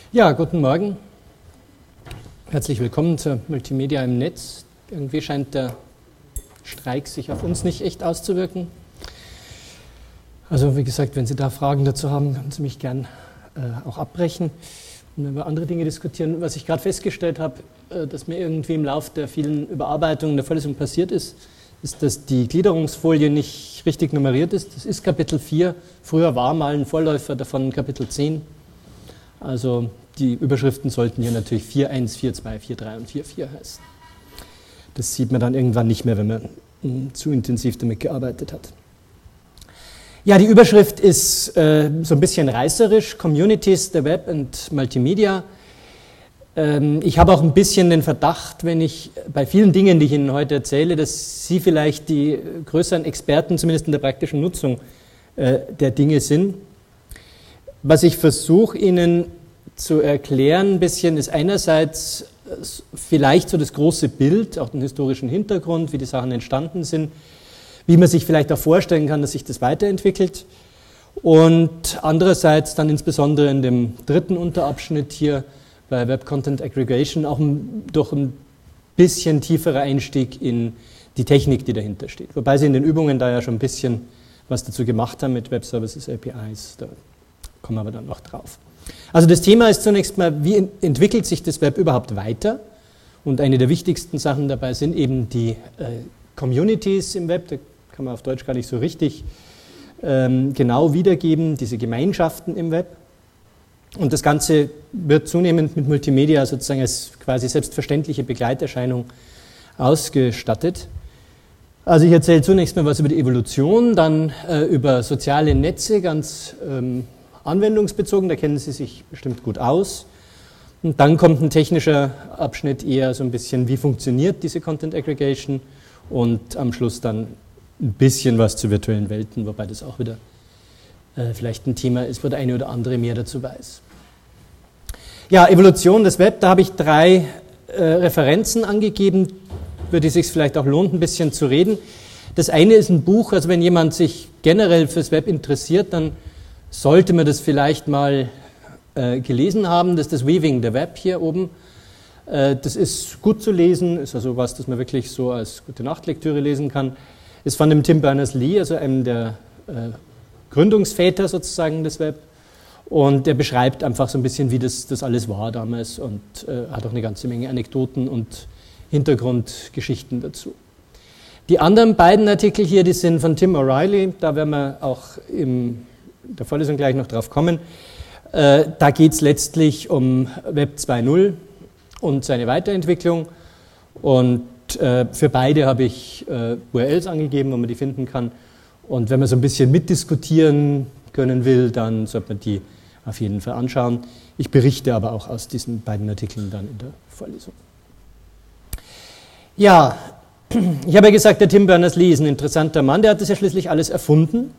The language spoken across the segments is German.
Ja, guten Morgen. Herzlich willkommen zur Multimedia im Netz. Irgendwie scheint der Streik sich auf uns nicht echt auszuwirken. Also wie gesagt, wenn Sie da Fragen dazu haben, können Sie mich gern auch abbrechen und über andere Dinge diskutieren. Was ich gerade festgestellt habe, dass mir irgendwie im Laufe der vielen Überarbeitungen der Vorlesung passiert ist, dass die Gliederungsfolie nicht richtig nummeriert ist. Das ist Kapitel 4. Früher war mal ein Vorläufer davon Kapitel 10. Also die Überschriften sollten hier natürlich 4.1, 4.2, 4.3 und 4.4 heißen. Das sieht man dann irgendwann nicht mehr, wenn man zu intensiv damit gearbeitet hat. Ja, die Überschrift ist so ein bisschen reißerisch, Communities, the Web and Multimedia. Ich habe auch ein bisschen den Verdacht, wenn ich bei vielen Dingen, die ich Ihnen heute erzähle, dass Sie vielleicht die größeren Experten, zumindest in der praktischen Nutzung der Dinge sind. Was ich versuche Ihnen zu erklären ein bisschen, ist einerseits vielleicht so das große Bild, auch den historischen Hintergrund, wie die Sachen entstanden sind, wie man sich vielleicht auch vorstellen kann, dass sich das weiterentwickelt. Und andererseits dann insbesondere in dem dritten Unterabschnitt hier bei Web Content Aggregation auch durch ein bisschen tieferer Einstieg in die Technik, die dahinter steht. Wobei Sie in den Übungen da ja schon ein bisschen was dazu gemacht haben mit Web Services APIs, da kommen wir aber dann noch drauf. Also das Thema ist zunächst mal, wie entwickelt sich das Web überhaupt weiter? Und eine der wichtigsten Sachen dabei sind eben die Communities im Web, da kann man auf Deutsch gar nicht so richtig genau wiedergeben, diese Gemeinschaften im Web. Und das Ganze wird zunehmend mit Multimedia sozusagen als quasi selbstverständliche Begleiterscheinung ausgestattet. Also ich erzähle zunächst mal was über die Evolution, dann über soziale Netze, ganz anwendungsbezogen, da kennen Sie sich bestimmt gut aus. Und dann kommt ein technischer Abschnitt eher so ein bisschen, wie funktioniert diese Content Aggregation, und am Schluss dann ein bisschen was zu virtuellen Welten, wobei das auch wieder vielleicht ein Thema ist, wo der eine oder andere mehr dazu weiß. Ja, Evolution des Web, da habe ich 3 Referenzen angegeben, über die es sich vielleicht auch lohnt, ein bisschen zu reden. Das eine ist ein Buch, also wenn jemand sich generell fürs Web interessiert, dann sollte man das vielleicht mal gelesen haben. Das ist das Weaving the Web hier oben. Das ist gut zu lesen, ist also was, das man wirklich so als Gute-Nacht-Lektüre lesen kann. Ist von dem Tim Berners-Lee, also einem der Gründungsväter sozusagen des Web. Und er beschreibt einfach so ein bisschen, wie das alles war damals, und hat auch eine ganze Menge Anekdoten und Hintergrundgeschichten dazu. Die anderen beiden Artikel hier, die sind von Tim O'Reilly, da werden wir auch in der Vorlesung gleich noch drauf kommen. Da geht es letztlich um Web 2.0 und seine Weiterentwicklung, und für beide habe ich URLs angegeben, wo man die finden kann, und wenn man so ein bisschen mitdiskutieren können will, dann sollte man die auf jeden Fall anschauen. Ich berichte aber auch aus diesen beiden Artikeln dann in der Vorlesung. Ja, ich habe ja gesagt, der Tim Berners-Lee ist ein interessanter Mann, der hat das ja schließlich alles erfunden.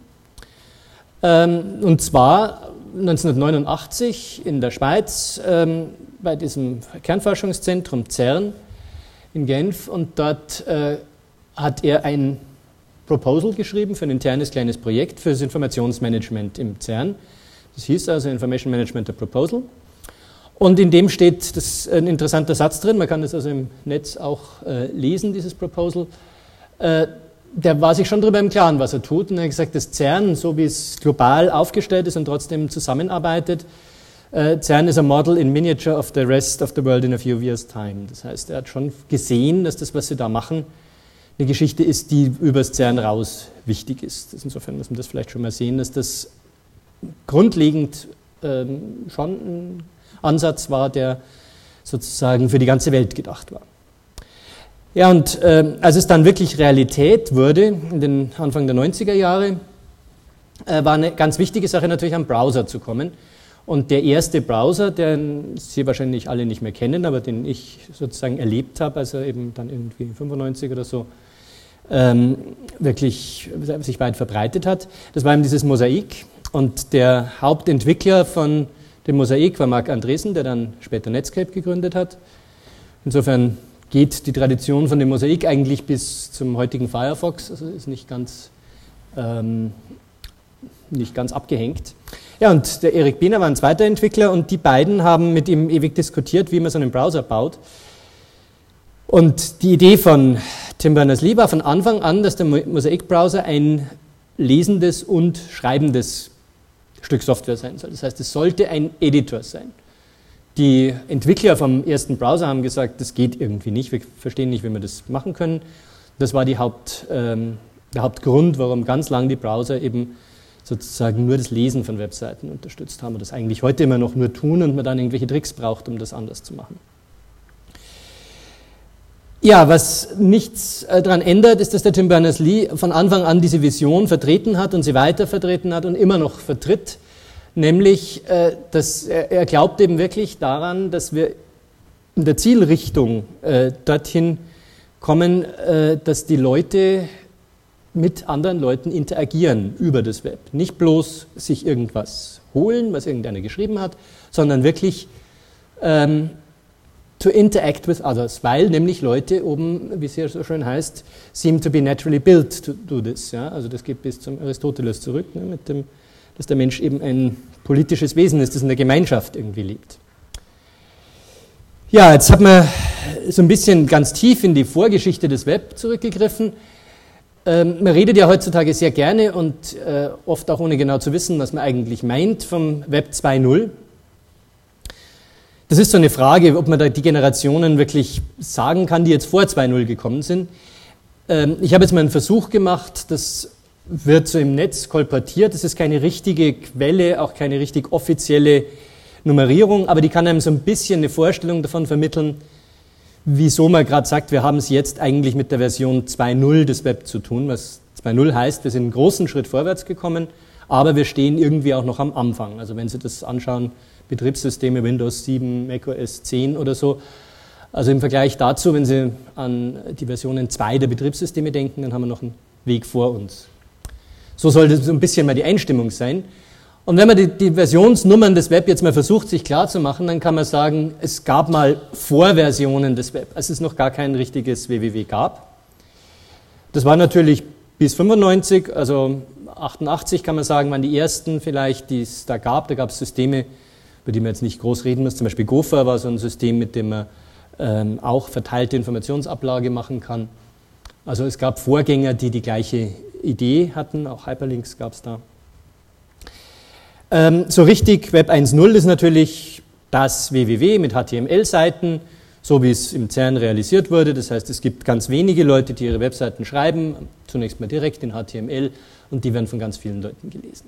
Und zwar 1989 in der Schweiz bei diesem Kernforschungszentrum CERN in Genf, und dort hat er ein Proposal geschrieben für ein internes kleines Projekt für das Informationsmanagement im CERN. Das hieß also Information Management a Proposal. Und in dem steht ein interessanter Satz drin, man kann das also im Netz auch lesen, dieses Proposal. Der war sich schon darüber im Klaren, was er tut, und er hat gesagt, das CERN, so wie es global aufgestellt ist und trotzdem zusammenarbeitet, CERN is a model in miniature of the rest of the world in a few years' time. Das heißt, er hat schon gesehen, dass das, was sie da machen, eine Geschichte ist, die übers CERN raus wichtig ist. Insofern muss man das vielleicht schon mal sehen, dass das grundlegend schon ein Ansatz war, der sozusagen für die ganze Welt gedacht war. Ja, und als es dann wirklich Realität wurde, in den Anfang der 90er Jahre, war eine ganz wichtige Sache natürlich, am Browser zu kommen. Und der erste Browser, den Sie wahrscheinlich alle nicht mehr kennen, aber den ich sozusagen erlebt habe, als er eben dann irgendwie 95 oder so wirklich sich weit verbreitet hat, das war eben dieses Mosaik. Und der Hauptentwickler von dem Mosaik war Marc Andreessen, der dann später Netscape gegründet hat. Insofern geht die Tradition von dem Mosaik eigentlich bis zum heutigen Firefox, also ist nicht ganz abgehängt. Ja, und der Erik Biener war ein zweiter Entwickler und die beiden haben mit ihm ewig diskutiert, wie man so einen Browser baut. Und die Idee von Tim Berners-Lee war von Anfang an, dass der Mosaic-Browser ein lesendes und schreibendes Stück Software sein soll. Das heißt, es sollte ein Editor sein. Die Entwickler vom ersten Browser haben gesagt, das geht irgendwie nicht, wir verstehen nicht, wie wir das machen können. Das war der Hauptgrund, warum ganz lange die Browser eben sozusagen nur das Lesen von Webseiten unterstützt haben und das eigentlich heute immer noch nur tun und man dann irgendwelche Tricks braucht, um das anders zu machen. Ja, was nichts daran ändert, ist, dass der Tim Berners-Lee von Anfang an diese Vision vertreten hat und sie weiter vertreten hat und immer noch vertritt, nämlich, dass er glaubt eben wirklich daran, dass wir in der Zielrichtung dorthin kommen, dass die Leute mit anderen Leuten interagieren über das Web. Nicht bloß sich irgendwas holen, was irgendeiner geschrieben hat, sondern wirklich to interact with others, weil nämlich Leute oben, wie es ja so schön heißt, seem to be naturally built to do this. Ja? Also das geht bis zum Aristoteles zurück, ne, mit dem, dass der Mensch eben ein politisches Wesen ist, das in der Gemeinschaft irgendwie lebt. Ja, jetzt hat man so ein bisschen ganz tief in die Vorgeschichte des Web zurückgegriffen. Man redet ja heutzutage sehr gerne und oft auch ohne genau zu wissen, was man eigentlich meint vom Web 2.0. Das ist so eine Frage, ob man da die Generationen wirklich sagen kann, die jetzt vor 2.0 gekommen sind. Ich habe jetzt mal einen Versuch gemacht, das wird so im Netz kolportiert, das ist keine richtige Quelle, auch keine richtig offizielle Nummerierung, aber die kann einem so ein bisschen eine Vorstellung davon vermitteln, wieso man gerade sagt, wir haben es jetzt eigentlich mit der Version 2.0 des Web zu tun, was 2.0 heißt, wir sind einen großen Schritt vorwärts gekommen, aber wir stehen irgendwie auch noch am Anfang. Also wenn Sie das anschauen, Betriebssysteme Windows 7, macOS 10 oder so. Also im Vergleich dazu, wenn Sie an die Versionen 2 der Betriebssysteme denken, dann haben wir noch einen Weg vor uns. So sollte so ein bisschen mal die Einstimmung sein. Und wenn man die Versionsnummern des Web jetzt mal versucht, sich klar zu machen, dann kann man sagen, es gab mal Vorversionen des Web, als es noch gar kein richtiges www gab. Das war natürlich bis 95, also 88 kann man sagen, waren die ersten vielleicht, die es da gab. Da gab es Systeme, über die man jetzt nicht groß reden muss. Zum Beispiel Gopher war so ein System, mit dem man auch verteilte Informationsablage machen kann. Also es gab Vorgänger, die die gleiche Idee hatten, auch Hyperlinks gab es da. So richtig Web 1.0 ist natürlich das www mit HTML-Seiten, so wie es im CERN realisiert wurde. Das heißt, es gibt ganz wenige Leute, die ihre Webseiten schreiben, zunächst mal direkt in HTML und die werden von ganz vielen Leuten gelesen.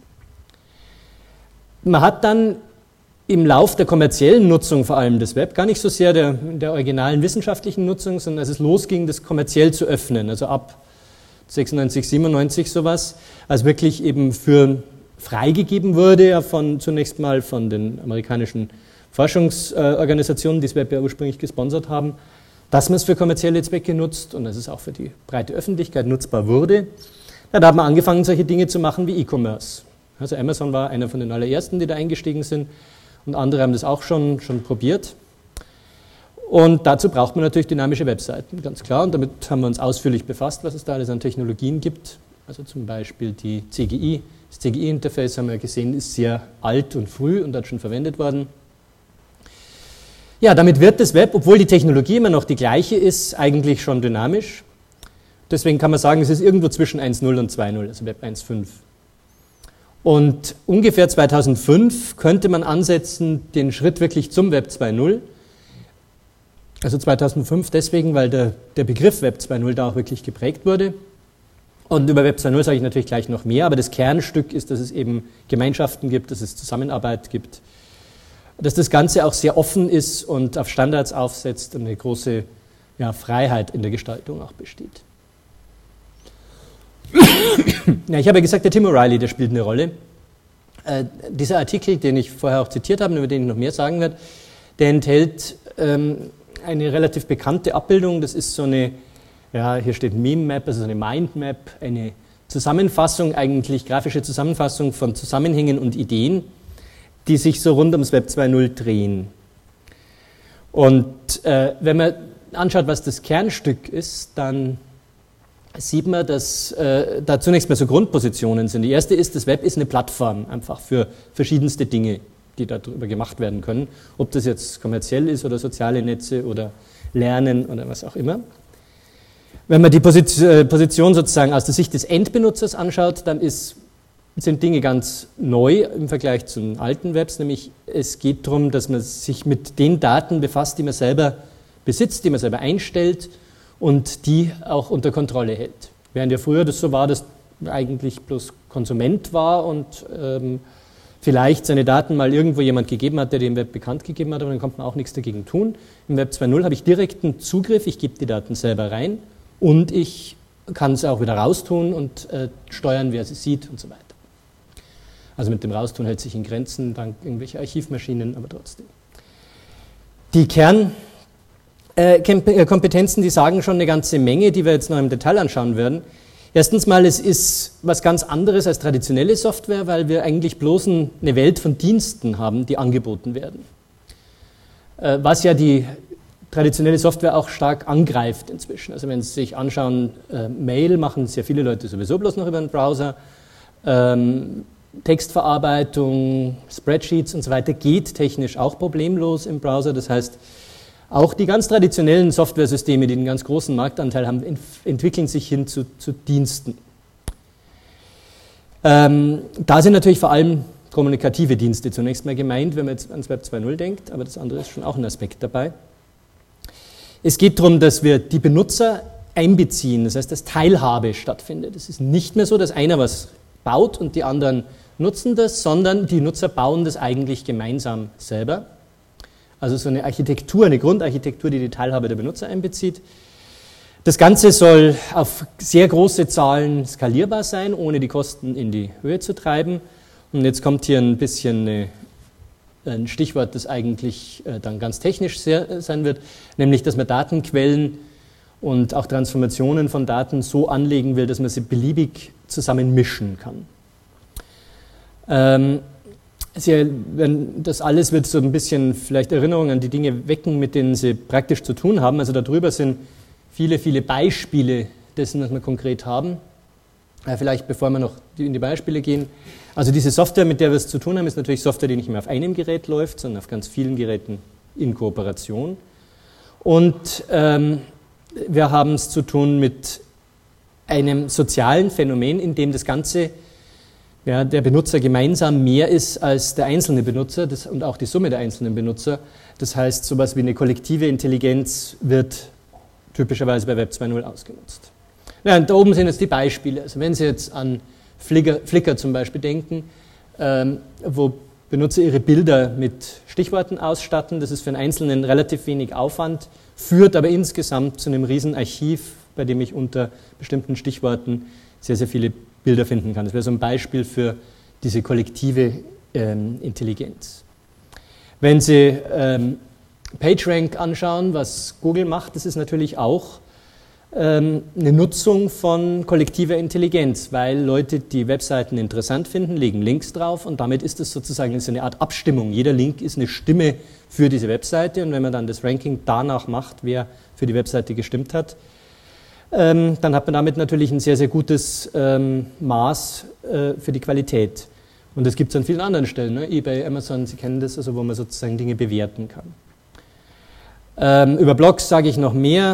Man hat dann im Lauf der kommerziellen Nutzung vor allem des Web, gar nicht so sehr der originalen wissenschaftlichen Nutzung, sondern als es losging, das kommerziell zu öffnen, also ab 96, 97 sowas, als wirklich eben für freigegeben wurde, ja zunächst mal von den amerikanischen Forschungsorganisationen, die das Web ja ursprünglich gesponsert haben, dass man es für kommerzielle Zwecke nutzt und dass es auch für die breite Öffentlichkeit nutzbar wurde. Ja, da hat man angefangen, solche Dinge zu machen wie E-Commerce. Also Amazon war einer von den allerersten, die da eingestiegen sind. Und andere haben das auch schon probiert. Und dazu braucht man natürlich dynamische Webseiten, ganz klar. Und damit haben wir uns ausführlich befasst, was es da alles an Technologien gibt. Also zum Beispiel die CGI. Das CGI-Interface, haben wir gesehen, ist sehr alt und früh und hat schon verwendet worden. Ja, damit wird das Web, obwohl die Technologie immer noch die gleiche ist, eigentlich schon dynamisch. Deswegen kann man sagen, es ist irgendwo zwischen 1.0 und 2.0, also Web 1.5. Und ungefähr 2005 könnte man ansetzen, den Schritt wirklich zum Web 2.0. Also 2005 deswegen, weil der Begriff Web 2.0 da auch wirklich geprägt wurde. Und über Web 2.0 sage ich natürlich gleich noch mehr, aber das Kernstück ist, dass es eben Gemeinschaften gibt, dass es Zusammenarbeit gibt, dass das Ganze auch sehr offen ist und auf Standards aufsetzt und eine große Freiheit in der Gestaltung auch besteht. Ja, ich habe ja gesagt, der Tim O'Reilly, der spielt eine Rolle. Dieser Artikel, den ich vorher auch zitiert habe, über den ich noch mehr sagen werde, der enthält eine relativ bekannte Abbildung. Das ist so eine, hier steht Meme-Map, also eine Mind-Map, eine Zusammenfassung, eigentlich grafische Zusammenfassung von Zusammenhängen und Ideen, die sich so rund ums Web 2.0 drehen. Und wenn man anschaut, was das Kernstück ist, dann sieht man, dass da zunächst mal so Grundpositionen sind. Die erste ist, das Web ist eine Plattform einfach für verschiedenste Dinge, die darüber gemacht werden können, ob das jetzt kommerziell ist oder soziale Netze oder Lernen oder was auch immer. Wenn man die Position sozusagen aus der Sicht des Endbenutzers anschaut, dann sind Dinge ganz neu im Vergleich zu alten Webs, nämlich es geht darum, dass man sich mit den Daten befasst, die man selber besitzt, die man selber einstellt und die auch unter Kontrolle hält. Während ja früher das so war, dass man eigentlich bloß Konsument war und vielleicht seine Daten mal irgendwo jemand gegeben hat, der dem Web bekannt gegeben hat, aber dann konnte man auch nichts dagegen tun. Im Web 2.0 habe ich direkten Zugriff, ich gebe die Daten selber rein und ich kann es auch wieder raustun und steuern, wer sie sieht und so weiter. Also mit dem Raustun hält sich in Grenzen, dank irgendwelcher Archivmaschinen, aber trotzdem. Die Kernkompetenzen, die sagen schon eine ganze Menge, die wir jetzt noch im Detail anschauen werden. Erstens mal, es ist was ganz anderes als traditionelle Software, weil wir eigentlich bloß eine Welt von Diensten haben, die angeboten werden. Was ja die traditionelle Software auch stark angreift inzwischen. Also wenn Sie sich anschauen, Mail machen sehr viele Leute sowieso bloß noch über einen Browser, Textverarbeitung, Spreadsheets und so weiter geht technisch auch problemlos im Browser. Das heißt, auch die ganz traditionellen Softwaresysteme, die einen ganz großen Marktanteil haben, entwickeln sich hin zu Diensten. Da sind natürlich vor allem kommunikative Dienste zunächst mal gemeint, wenn man jetzt ans Web 2.0 denkt, aber das andere ist schon auch ein Aspekt dabei. Es geht darum, dass wir die Benutzer einbeziehen, das heißt, dass Teilhabe stattfindet. Es ist nicht mehr so, dass einer was baut und die anderen nutzen das, sondern die Nutzer bauen das eigentlich gemeinsam selber. Also so eine Architektur, eine Grundarchitektur, die die Teilhabe der Benutzer einbezieht. Das Ganze soll auf sehr große Zahlen skalierbar sein, ohne die Kosten in die Höhe zu treiben. Und jetzt kommt hier ein bisschen ein Stichwort, das eigentlich dann ganz technisch sein wird, nämlich, dass man Datenquellen und auch Transformationen von Daten so anlegen will, dass man sie beliebig zusammen mischen kann. Das alles wird so ein bisschen vielleicht Erinnerungen an die Dinge wecken, mit denen Sie praktisch zu tun haben. Also darüber sind viele, viele Beispiele dessen, was wir konkret haben. Vielleicht bevor wir noch in die Beispiele gehen. Also diese Software, mit der wir es zu tun haben, ist natürlich Software, die nicht mehr auf einem Gerät läuft, sondern auf ganz vielen Geräten in Kooperation. Und wir haben es zu tun mit einem sozialen Phänomen, in dem das Ganze, ja, der Benutzer gemeinsam mehr ist als der einzelne Benutzer und auch die Summe der einzelnen Benutzer. Das heißt, sowas wie eine kollektive Intelligenz wird typischerweise bei Web 2.0 ausgenutzt. Ja, und da oben sind jetzt die Beispiele. Also wenn Sie jetzt an Flickr zum Beispiel denken, wo Benutzer ihre Bilder mit Stichworten ausstatten, das ist für einen Einzelnen relativ wenig Aufwand, führt aber insgesamt zu einem riesen Archiv, bei dem ich unter bestimmten Stichworten sehr, sehr viele Bilder finden kann. Das wäre so ein Beispiel für diese kollektive Intelligenz. Wenn Sie PageRank anschauen, was Google macht, das ist natürlich auch eine Nutzung von kollektiver Intelligenz, weil Leute die Webseiten interessant finden, legen Links drauf und damit ist es sozusagen eine Art Abstimmung. Jeder Link ist eine Stimme für diese Webseite und wenn man dann das Ranking danach macht, wer für die Webseite gestimmt hat, dann hat man damit natürlich ein sehr, sehr gutes Maß für die Qualität. Und das gibt es an vielen anderen Stellen, ne? eBay, Amazon, Sie kennen das, also wo man sozusagen Dinge bewerten kann. Über Blogs sage ich noch mehr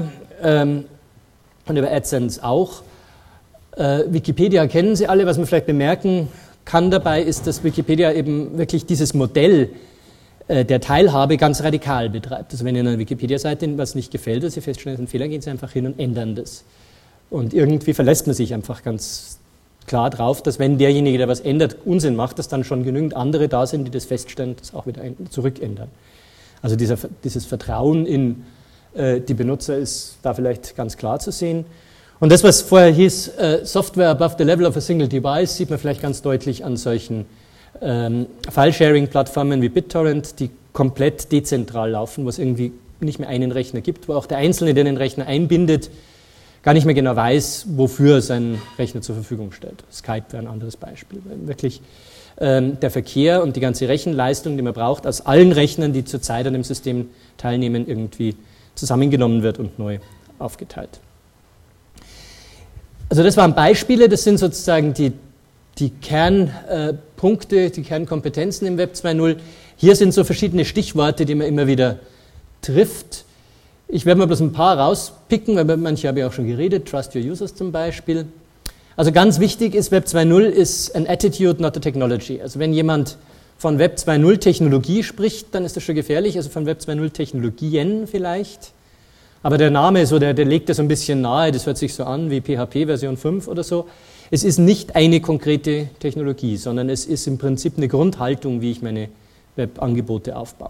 und über AdSense auch. Wikipedia kennen Sie alle, was man vielleicht bemerken kann dabei, ist, dass Wikipedia eben wirklich dieses Modell der Teilhabe ganz radikal betreibt. Also wenn Ihnen eine Wikipedia-Seite was nicht gefällt, dass Sie feststellen, es ist ein Fehler, gehen Sie einfach hin und ändern das. Und irgendwie verlässt man sich einfach ganz klar drauf, dass wenn derjenige, der was ändert, Unsinn macht, dass dann schon genügend andere da sind, die das feststellen, das auch wieder zurückändern. Also dieses Vertrauen in die Benutzer ist da vielleicht ganz klar zu sehen. Und das, was vorher hieß, Software above the level of a single device, sieht man vielleicht ganz deutlich an solchen File-Sharing-Plattformen wie BitTorrent, die komplett dezentral laufen, wo es irgendwie nicht mehr einen Rechner gibt, wo auch der Einzelne, der den Rechner einbindet, gar nicht mehr genau weiß, wofür er seinen Rechner zur Verfügung stellt. Skype wäre ein anderes Beispiel. Weil wirklich der Verkehr und die ganze Rechenleistung, die man braucht, aus allen Rechnern, die zurzeit an dem System teilnehmen, irgendwie zusammengenommen wird und neu aufgeteilt. Also das waren Beispiele, das sind sozusagen die Kernpunkte, die Kernkompetenzen im Web 2.0. Hier sind so verschiedene Stichworte, die man immer wieder trifft. Ich werde mal bloß ein paar rauspicken, weil über manche habe ich auch schon geredet, Trust Your Users zum Beispiel. Also ganz wichtig ist, Web 2.0 ist an attitude, not a technology. Also wenn jemand von Web 2.0 Technologie spricht, dann ist das schon gefährlich, also von Web 2.0 Technologien vielleicht. Aber der Name, so, der legt das so ein bisschen nahe, das hört sich so an wie PHP Version 5 oder so. Es ist nicht eine konkrete Technologie, sondern es ist im Prinzip eine Grundhaltung, wie ich meine Webangebote aufbaue.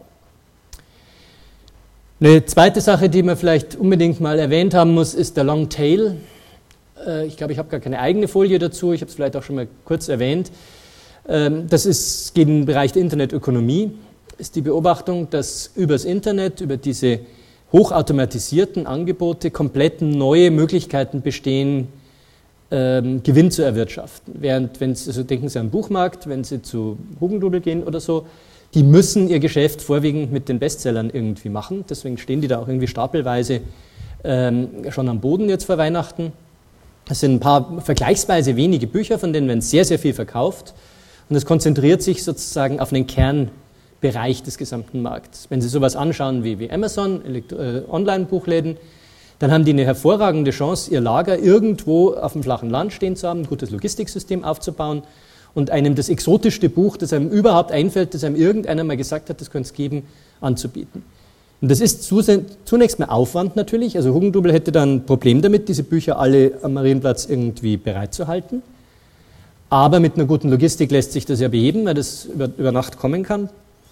Eine zweite Sache, die man vielleicht unbedingt mal erwähnt haben muss, ist der Long Tail. Ich glaube, ich habe gar keine eigene Folie dazu, ich habe es vielleicht auch schon mal kurz erwähnt. Das geht in den Bereich der Internetökonomie, ist die Beobachtung, dass übers Internet, über diese hochautomatisierten Angebote komplett neue Möglichkeiten bestehen, Gewinn zu erwirtschaften. Während, also denken Sie an den Buchmarkt, wenn Sie zu Hugendubel gehen oder so, die müssen ihr Geschäft vorwiegend mit den Bestsellern irgendwie machen. Deswegen stehen die da auch irgendwie stapelweise schon am Boden jetzt vor Weihnachten. Es sind ein paar vergleichsweise wenige Bücher, von denen werden sehr, sehr viel verkauft. Und es konzentriert sich sozusagen auf einen Kernbereich des gesamten Markts. Wenn Sie sowas anschauen wie Amazon, Online-Buchläden, dann haben die eine hervorragende Chance, ihr Lager irgendwo auf dem flachen Land stehen zu haben, ein gutes Logistiksystem aufzubauen und einem das exotischste Buch, das einem überhaupt einfällt, das einem irgendeiner mal gesagt hat, das könnte es geben, anzubieten. Und das ist zunächst mal Aufwand natürlich, also Hugendubel hätte dann ein Problem damit, diese Bücher alle am Marienplatz irgendwie bereitzuhalten. Aber mit einer guten Logistik lässt sich das ja beheben, weil das über Nacht kommen kann.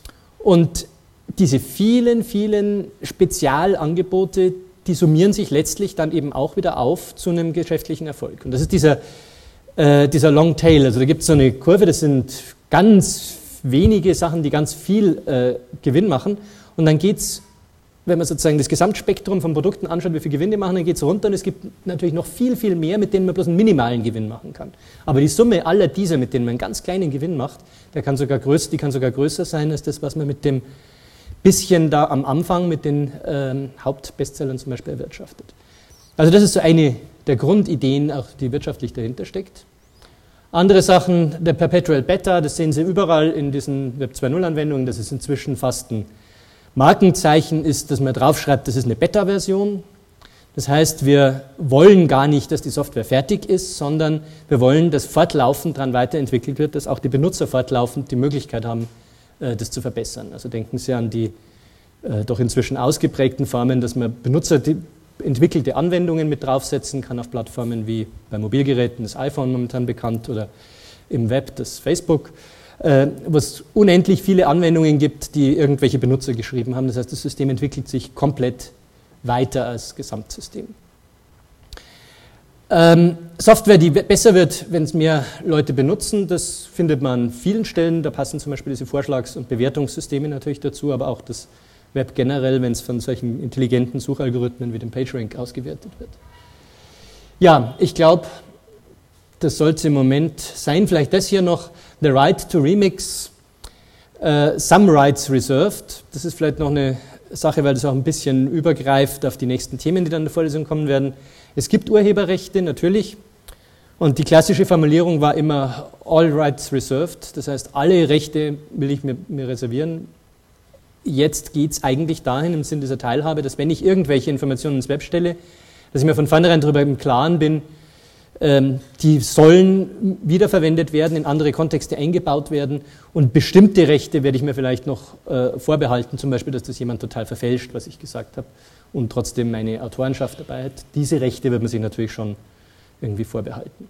Und diese vielen, vielen Spezialangebote, die summieren sich letztlich dann eben auch wieder auf zu einem geschäftlichen Erfolg. Und das ist dieser Long Tail. Also da gibt es so eine Kurve, das sind ganz wenige Sachen, die ganz viel Gewinn machen. Und dann geht es, wenn man sozusagen das Gesamtspektrum von Produkten anschaut, wie viel Gewinn die machen, dann geht es runter und es gibt natürlich noch viel, viel mehr, mit denen man bloß einen minimalen Gewinn machen kann. Aber die Summe aller dieser, mit denen man einen ganz kleinen Gewinn macht, die kann sogar größer sein als das, was man mit dem bisschen da am Anfang mit den Hauptbestsellern zum Beispiel erwirtschaftet. Also das ist so eine der Grundideen, auch die wirtschaftlich dahinter steckt. Andere Sachen, der Perpetual Beta, das sehen Sie überall in diesen Web 2.0-Anwendungen, das ist inzwischen fast ein Markenzeichen ist, dass man draufschreibt, das ist eine Beta-Version. Das heißt, wir wollen gar nicht, dass die Software fertig ist, sondern wir wollen, dass fortlaufend daran weiterentwickelt wird, dass auch die Benutzer fortlaufend die Möglichkeit haben, das zu verbessern. Also denken Sie an die doch inzwischen ausgeprägten Formen, dass man entwickelte Anwendungen mit draufsetzen kann auf Plattformen wie bei Mobilgeräten, das iPhone momentan bekannt, oder im Web das Facebook, wo es unendlich viele Anwendungen gibt, die irgendwelche Benutzer geschrieben haben. Das heißt, das System entwickelt sich komplett weiter als Gesamtsystem. Software, die besser wird, wenn es mehr Leute benutzen, das findet man an vielen Stellen. Da passen zum Beispiel diese Vorschlags- und Bewertungssysteme natürlich dazu, aber auch das Web generell, wenn es von solchen intelligenten Suchalgorithmen wie dem PageRank ausgewertet wird. Ja, ich glaube, das soll es im Moment sein. Vielleicht das hier noch, the right to remix, some rights reserved. Das ist vielleicht noch eine Sache, weil das auch ein bisschen übergreift auf die nächsten Themen, die dann in der Vorlesung kommen werden. Es gibt Urheberrechte, natürlich. Und die klassische Formulierung war immer all rights reserved. Das heißt, alle Rechte will ich mir reservieren. Jetzt geht es eigentlich dahin, im Sinne dieser Teilhabe, dass wenn ich irgendwelche Informationen ins Web stelle, dass ich mir von vornherein darüber im Klaren bin, die sollen wiederverwendet werden, in andere Kontexte eingebaut werden und bestimmte Rechte werde ich mir vielleicht noch vorbehalten, zum Beispiel, dass das jemand total verfälscht, was ich gesagt habe, und trotzdem meine Autorenschaft dabei hat. Diese Rechte wird man sich natürlich schon irgendwie vorbehalten.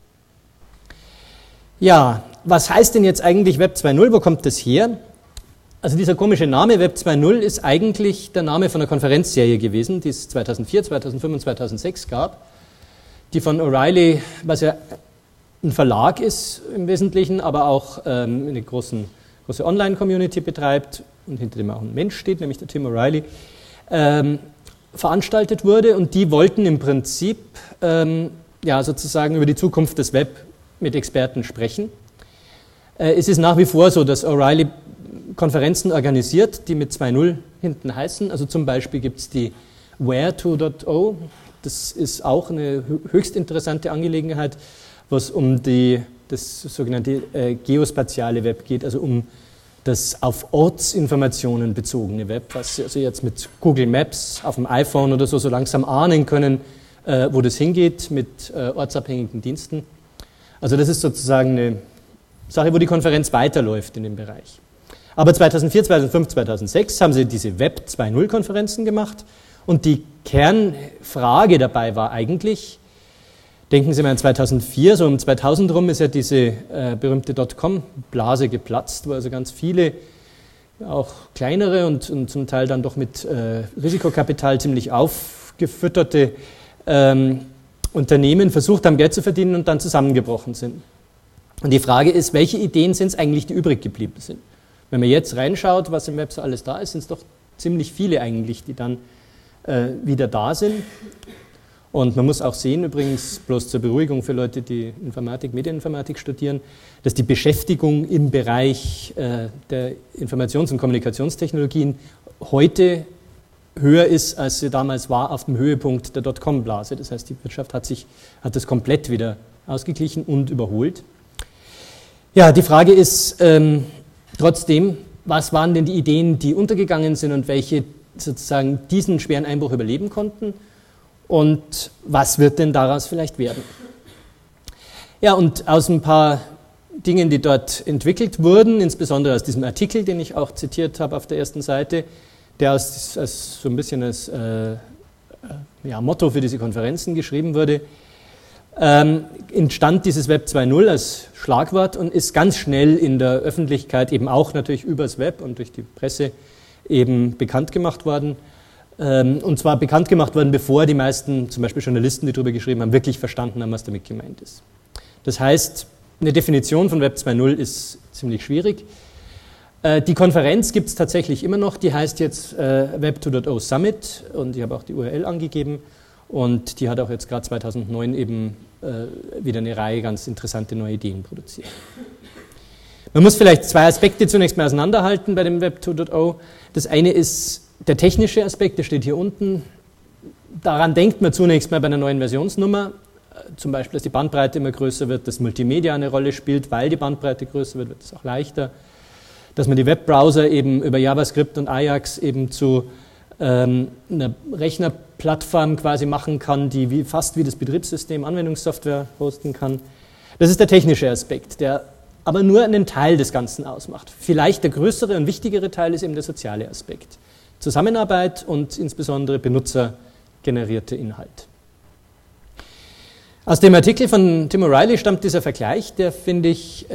Ja, was heißt denn jetzt eigentlich Web 2.0? Wo kommt das her? Also dieser komische Name Web 2.0 ist eigentlich der Name von einer Konferenzserie gewesen, die es 2004, 2005 und 2006 gab, die von O'Reilly, was ja ein Verlag ist im Wesentlichen, aber auch eine große Online-Community betreibt und hinter dem auch ein Mensch steht, nämlich der Tim O'Reilly, veranstaltet wurde. Und die wollten im Prinzip sozusagen über die Zukunft des Web mit Experten sprechen. Es ist nach wie vor so, dass O'Reilly Konferenzen organisiert, die mit 2.0 hinten heißen. Also zum Beispiel gibt es die Where2.0, Das ist auch eine höchst interessante Angelegenheit, was um das sogenannte geospatiale Web geht, also um das auf Ortsinformationen bezogene Web, was Sie also jetzt mit Google Maps auf dem iPhone oder so langsam ahnen können, wo das hingeht mit ortsabhängigen Diensten. Also das ist sozusagen eine Sache, wo die Konferenz weiterläuft in dem Bereich. Aber 2004, 2005, 2006 haben sie diese Web 2.0 Konferenzen gemacht und die Kernfrage dabei war eigentlich, denken Sie mal an 2004, so um 2000 rum ist ja diese berühmte Dotcom-Blase geplatzt, wo also ganz viele, auch kleinere und zum Teil dann doch mit Risikokapital ziemlich aufgefütterte Unternehmen versucht haben, Geld zu verdienen und dann zusammengebrochen sind. Und die Frage ist, welche Ideen sind es eigentlich, die übrig geblieben sind? Wenn man jetzt reinschaut, was im Web so alles da ist, sind es doch ziemlich viele eigentlich, die dann wieder da sind. Und man muss auch sehen, übrigens, bloß zur Beruhigung für Leute, die Medieninformatik studieren, dass die Beschäftigung im Bereich der Informations- und Kommunikationstechnologien heute höher ist, als sie damals war auf dem Höhepunkt der Dotcom-Blase. Das heißt, die Wirtschaft hat das komplett wieder ausgeglichen und überholt. Ja, die Frage ist trotzdem, was waren denn die Ideen, die untergegangen sind und welche sozusagen diesen schweren Einbruch überleben konnten? Und was wird denn daraus vielleicht werden? Ja, und aus ein paar Dingen, die dort entwickelt wurden, insbesondere aus diesem Artikel, den ich auch zitiert habe auf der ersten Seite, der als so ein bisschen als Motto für diese Konferenzen geschrieben wurde, entstand dieses Web 2.0 als Schlagwort und ist ganz schnell in der Öffentlichkeit eben auch natürlich übers Web und durch die Presse eben bekannt gemacht worden. Und zwar bekannt gemacht worden, bevor die meisten, zum Beispiel Journalisten, die darüber geschrieben haben, wirklich verstanden haben, was damit gemeint ist. Das heißt, eine Definition von Web 2.0 ist ziemlich schwierig. Die Konferenz gibt es tatsächlich immer noch, die heißt jetzt Web 2.0 Summit und ich habe auch die URL angegeben und die hat auch jetzt gerade 2009 eben wieder eine Reihe ganz interessante neue Ideen produziert. Man muss vielleicht zwei Aspekte zunächst mal auseinanderhalten bei dem Web 2.0. Das eine ist der technische Aspekt, der steht hier unten. Daran denkt man zunächst mal bei einer neuen Versionsnummer, zum Beispiel, dass die Bandbreite immer größer wird, dass Multimedia eine Rolle spielt, weil die Bandbreite größer wird, wird es auch leichter. Dass man die Webbrowser eben über JavaScript und Ajax eben zu einer Rechnerplattform quasi machen kann, die fast wie das Betriebssystem Anwendungssoftware hosten kann. Das ist der technische Aspekt, der aber nur einen Teil des Ganzen ausmacht. Vielleicht der größere und wichtigere Teil ist eben der soziale Aspekt. Zusammenarbeit und insbesondere benutzergenerierte Inhalt. Aus dem Artikel von Tim O'Reilly stammt dieser Vergleich, der finde ich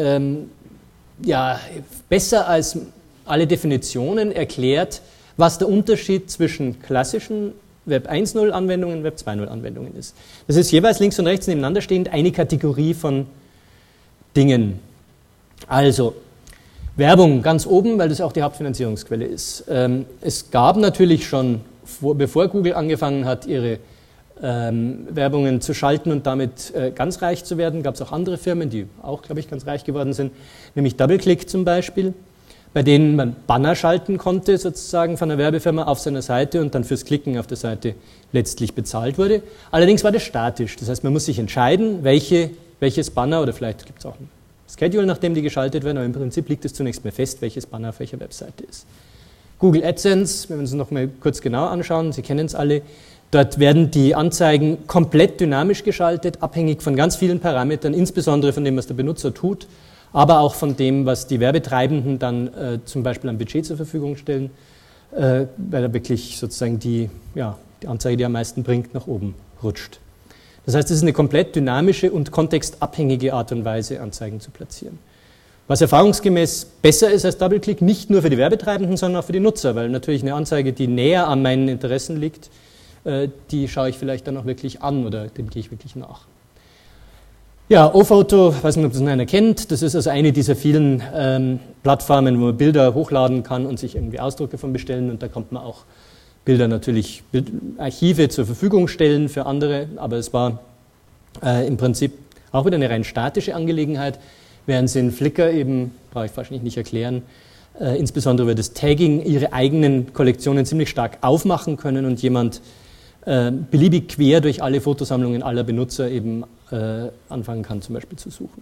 besser als alle Definitionen erklärt, was der Unterschied zwischen klassischen Web 1.0 Anwendungen und Web 2.0 Anwendungen ist. Das ist jeweils links und rechts nebeneinander stehend eine Kategorie von Dingen. Also Werbung ganz oben, weil das auch die Hauptfinanzierungsquelle ist. Es gab natürlich schon, bevor Google angefangen hat, ihre Werbungen zu schalten und damit ganz reich zu werden, gab es auch andere Firmen, die auch, glaube ich, ganz reich geworden sind, nämlich DoubleClick zum Beispiel, bei denen man Banner schalten konnte, sozusagen von einer Werbefirma auf seiner Seite und dann fürs Klicken auf der Seite letztlich bezahlt wurde. Allerdings war das statisch, das heißt, man muss sich entscheiden, welches Banner, oder vielleicht gibt es auch ein Schedule, nachdem die geschaltet werden, aber im Prinzip liegt es zunächst mal fest, welches Banner auf welcher Webseite ist. Google AdSense, wenn wir uns noch mal kurz genauer anschauen, Sie kennen es alle, dort werden die Anzeigen komplett dynamisch geschaltet, abhängig von ganz vielen Parametern, insbesondere von dem, was der Benutzer tut, aber auch von dem, was die Werbetreibenden dann zum Beispiel am Budget zur Verfügung stellen, weil da wirklich sozusagen die Anzeige, die am meisten bringt, nach oben rutscht. Das heißt, es ist eine komplett dynamische und kontextabhängige Art und Weise, Anzeigen zu platzieren. Was erfahrungsgemäß besser ist als DoubleClick, nicht nur für die Werbetreibenden, sondern auch für die Nutzer, weil natürlich eine Anzeige, die näher an meinen Interessen liegt, die schaue ich vielleicht dann auch wirklich an oder dem gehe ich wirklich nach. Ja, oPhoto, ich weiß nicht, ob das einer kennt, das ist also eine dieser vielen Plattformen, wo man Bilder hochladen kann und sich irgendwie Ausdrucke von bestellen und da kommt man auch Bilder natürlich, Archive zur Verfügung stellen für andere, aber es war im Prinzip auch wieder eine rein statische Angelegenheit, während sie in Flickr eben, brauche ich wahrscheinlich nicht erklären, insbesondere über das Tagging ihre eigenen Kollektionen ziemlich stark aufmachen können und jemand beliebig quer durch alle Fotosammlungen aller Benutzer eben anfangen kann, zum Beispiel zu suchen.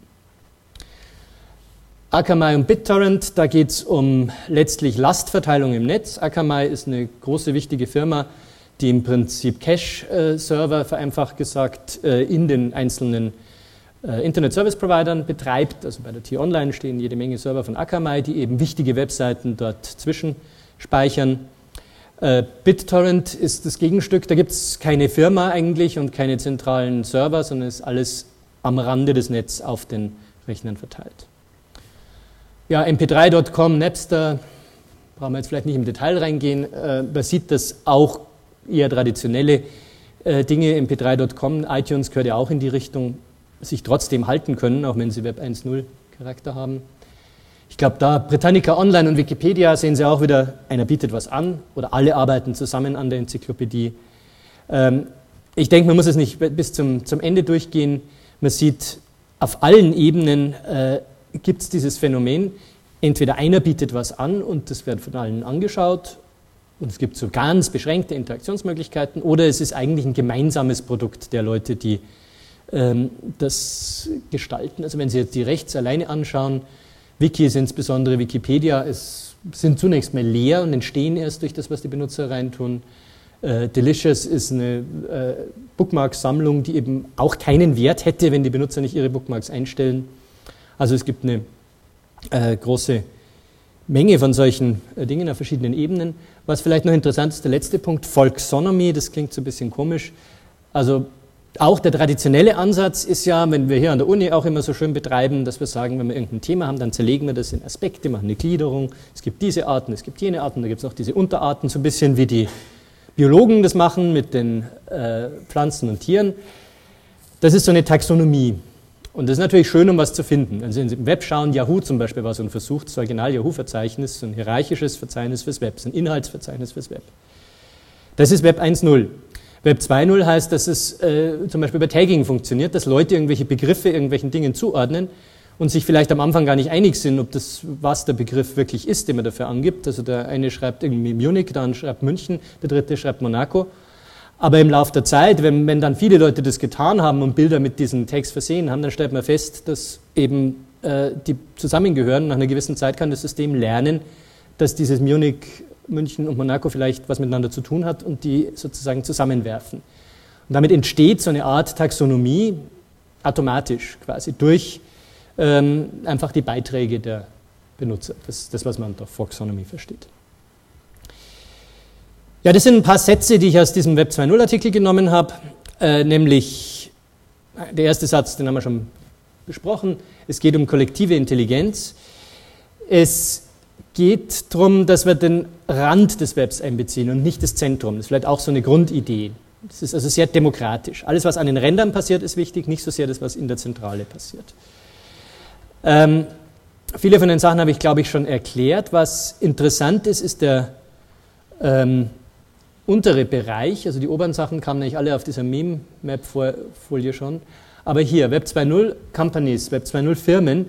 Akamai und BitTorrent, da geht es um letztlich Lastverteilung im Netz. Akamai ist eine große, wichtige Firma, die im Prinzip Cache-Server, vereinfacht gesagt, in den einzelnen Internet-Service-Providern betreibt. Also bei der T-Online stehen jede Menge Server von Akamai, die eben wichtige Webseiten dort zwischenspeichern. BitTorrent ist das Gegenstück, da gibt es keine Firma eigentlich und keine zentralen Server, sondern ist alles am Rande des Netzes auf den Rechnern verteilt. Ja, mp3.com, Napster, brauchen wir jetzt vielleicht nicht im Detail reingehen, man sieht, dass auch eher traditionelle Dinge, mp3.com, iTunes gehört ja auch in die Richtung, sich trotzdem halten können, auch wenn sie Web 1.0 Charakter haben. Ich glaube, da Britannica Online und Wikipedia sehen Sie auch wieder, einer bietet was an oder alle arbeiten zusammen an der Enzyklopädie. Ich denke, man muss es nicht bis zum Ende durchgehen. Man sieht, auf allen Ebenen gibt es dieses Phänomen, entweder einer bietet was an und das wird von allen angeschaut und es gibt so ganz beschränkte Interaktionsmöglichkeiten, oder es ist eigentlich ein gemeinsames Produkt der Leute, die das gestalten. Also wenn Sie jetzt die rechts alleine anschauen, Wikis, insbesondere Wikipedia, sind zunächst mal leer und entstehen erst durch das, was die Benutzer reintun. Delicious ist eine Bookmarks-Sammlung, die eben auch keinen Wert hätte, wenn die Benutzer nicht ihre Bookmarks einstellen. Also es gibt eine große Menge von solchen Dingen auf verschiedenen Ebenen. Was vielleicht noch interessant ist, der letzte Punkt, Folksonomy, das klingt so ein bisschen komisch. Also auch der traditionelle Ansatz ist ja, wenn wir hier an der Uni auch immer so schön betreiben, dass wir sagen, wenn wir irgendein Thema haben, dann zerlegen wir das in Aspekte, machen eine Gliederung. Es gibt diese Arten, es gibt jene Arten, da gibt es noch diese Unterarten, so ein bisschen wie die Biologen das machen mit den Pflanzen und Tieren. Das ist so eine Taxonomie. Und das ist natürlich schön, um was zu finden. Wenn Sie im Web schauen, Yahoo zum Beispiel war so ein Versuch, das Original-Yahoo-Verzeichnis, so ein hierarchisches Verzeichnis fürs Web, so ein Inhaltsverzeichnis fürs Web. Das ist Web 1.0. Web 2.0 heißt, dass es zum Beispiel über Tagging funktioniert, dass Leute irgendwelche Begriffe irgendwelchen Dingen zuordnen und sich vielleicht am Anfang gar nicht einig sind, ob das, was der Begriff wirklich ist, den man dafür angibt. Also der eine schreibt irgendwie Munich, der andere schreibt München, der dritte schreibt Monaco. Aber im Laufe der Zeit, wenn dann viele Leute das getan haben und Bilder mit diesen Tags versehen haben, dann stellt man fest, dass eben die zusammengehören. Nach einer gewissen Zeit kann das System lernen, dass dieses Munich, München und Monaco vielleicht was miteinander zu tun hat und die sozusagen zusammenwerfen. Und damit entsteht so eine Art Taxonomie automatisch quasi durch einfach die Beiträge der Benutzer. Das ist das, was man unter Folksonomy versteht. Ja, das sind ein paar Sätze, die ich aus diesem Web 2.0 Artikel genommen habe, nämlich der erste Satz, den haben wir schon besprochen, es geht um kollektive Intelligenz. Es geht darum, dass wir den Rand des Webs einbeziehen und nicht das Zentrum. Das ist vielleicht auch so eine Grundidee. Das ist also sehr demokratisch. Alles, was an den Rändern passiert, ist wichtig, nicht so sehr das, was in der Zentrale passiert. Viele von den Sachen habe ich, glaube ich, schon erklärt. Was interessant ist, ist der untere Bereich, also die oberen Sachen kamen eigentlich alle auf dieser Meme-Map-Folie schon, aber hier, Web 2.0 Companies, Web 2.0 Firmen,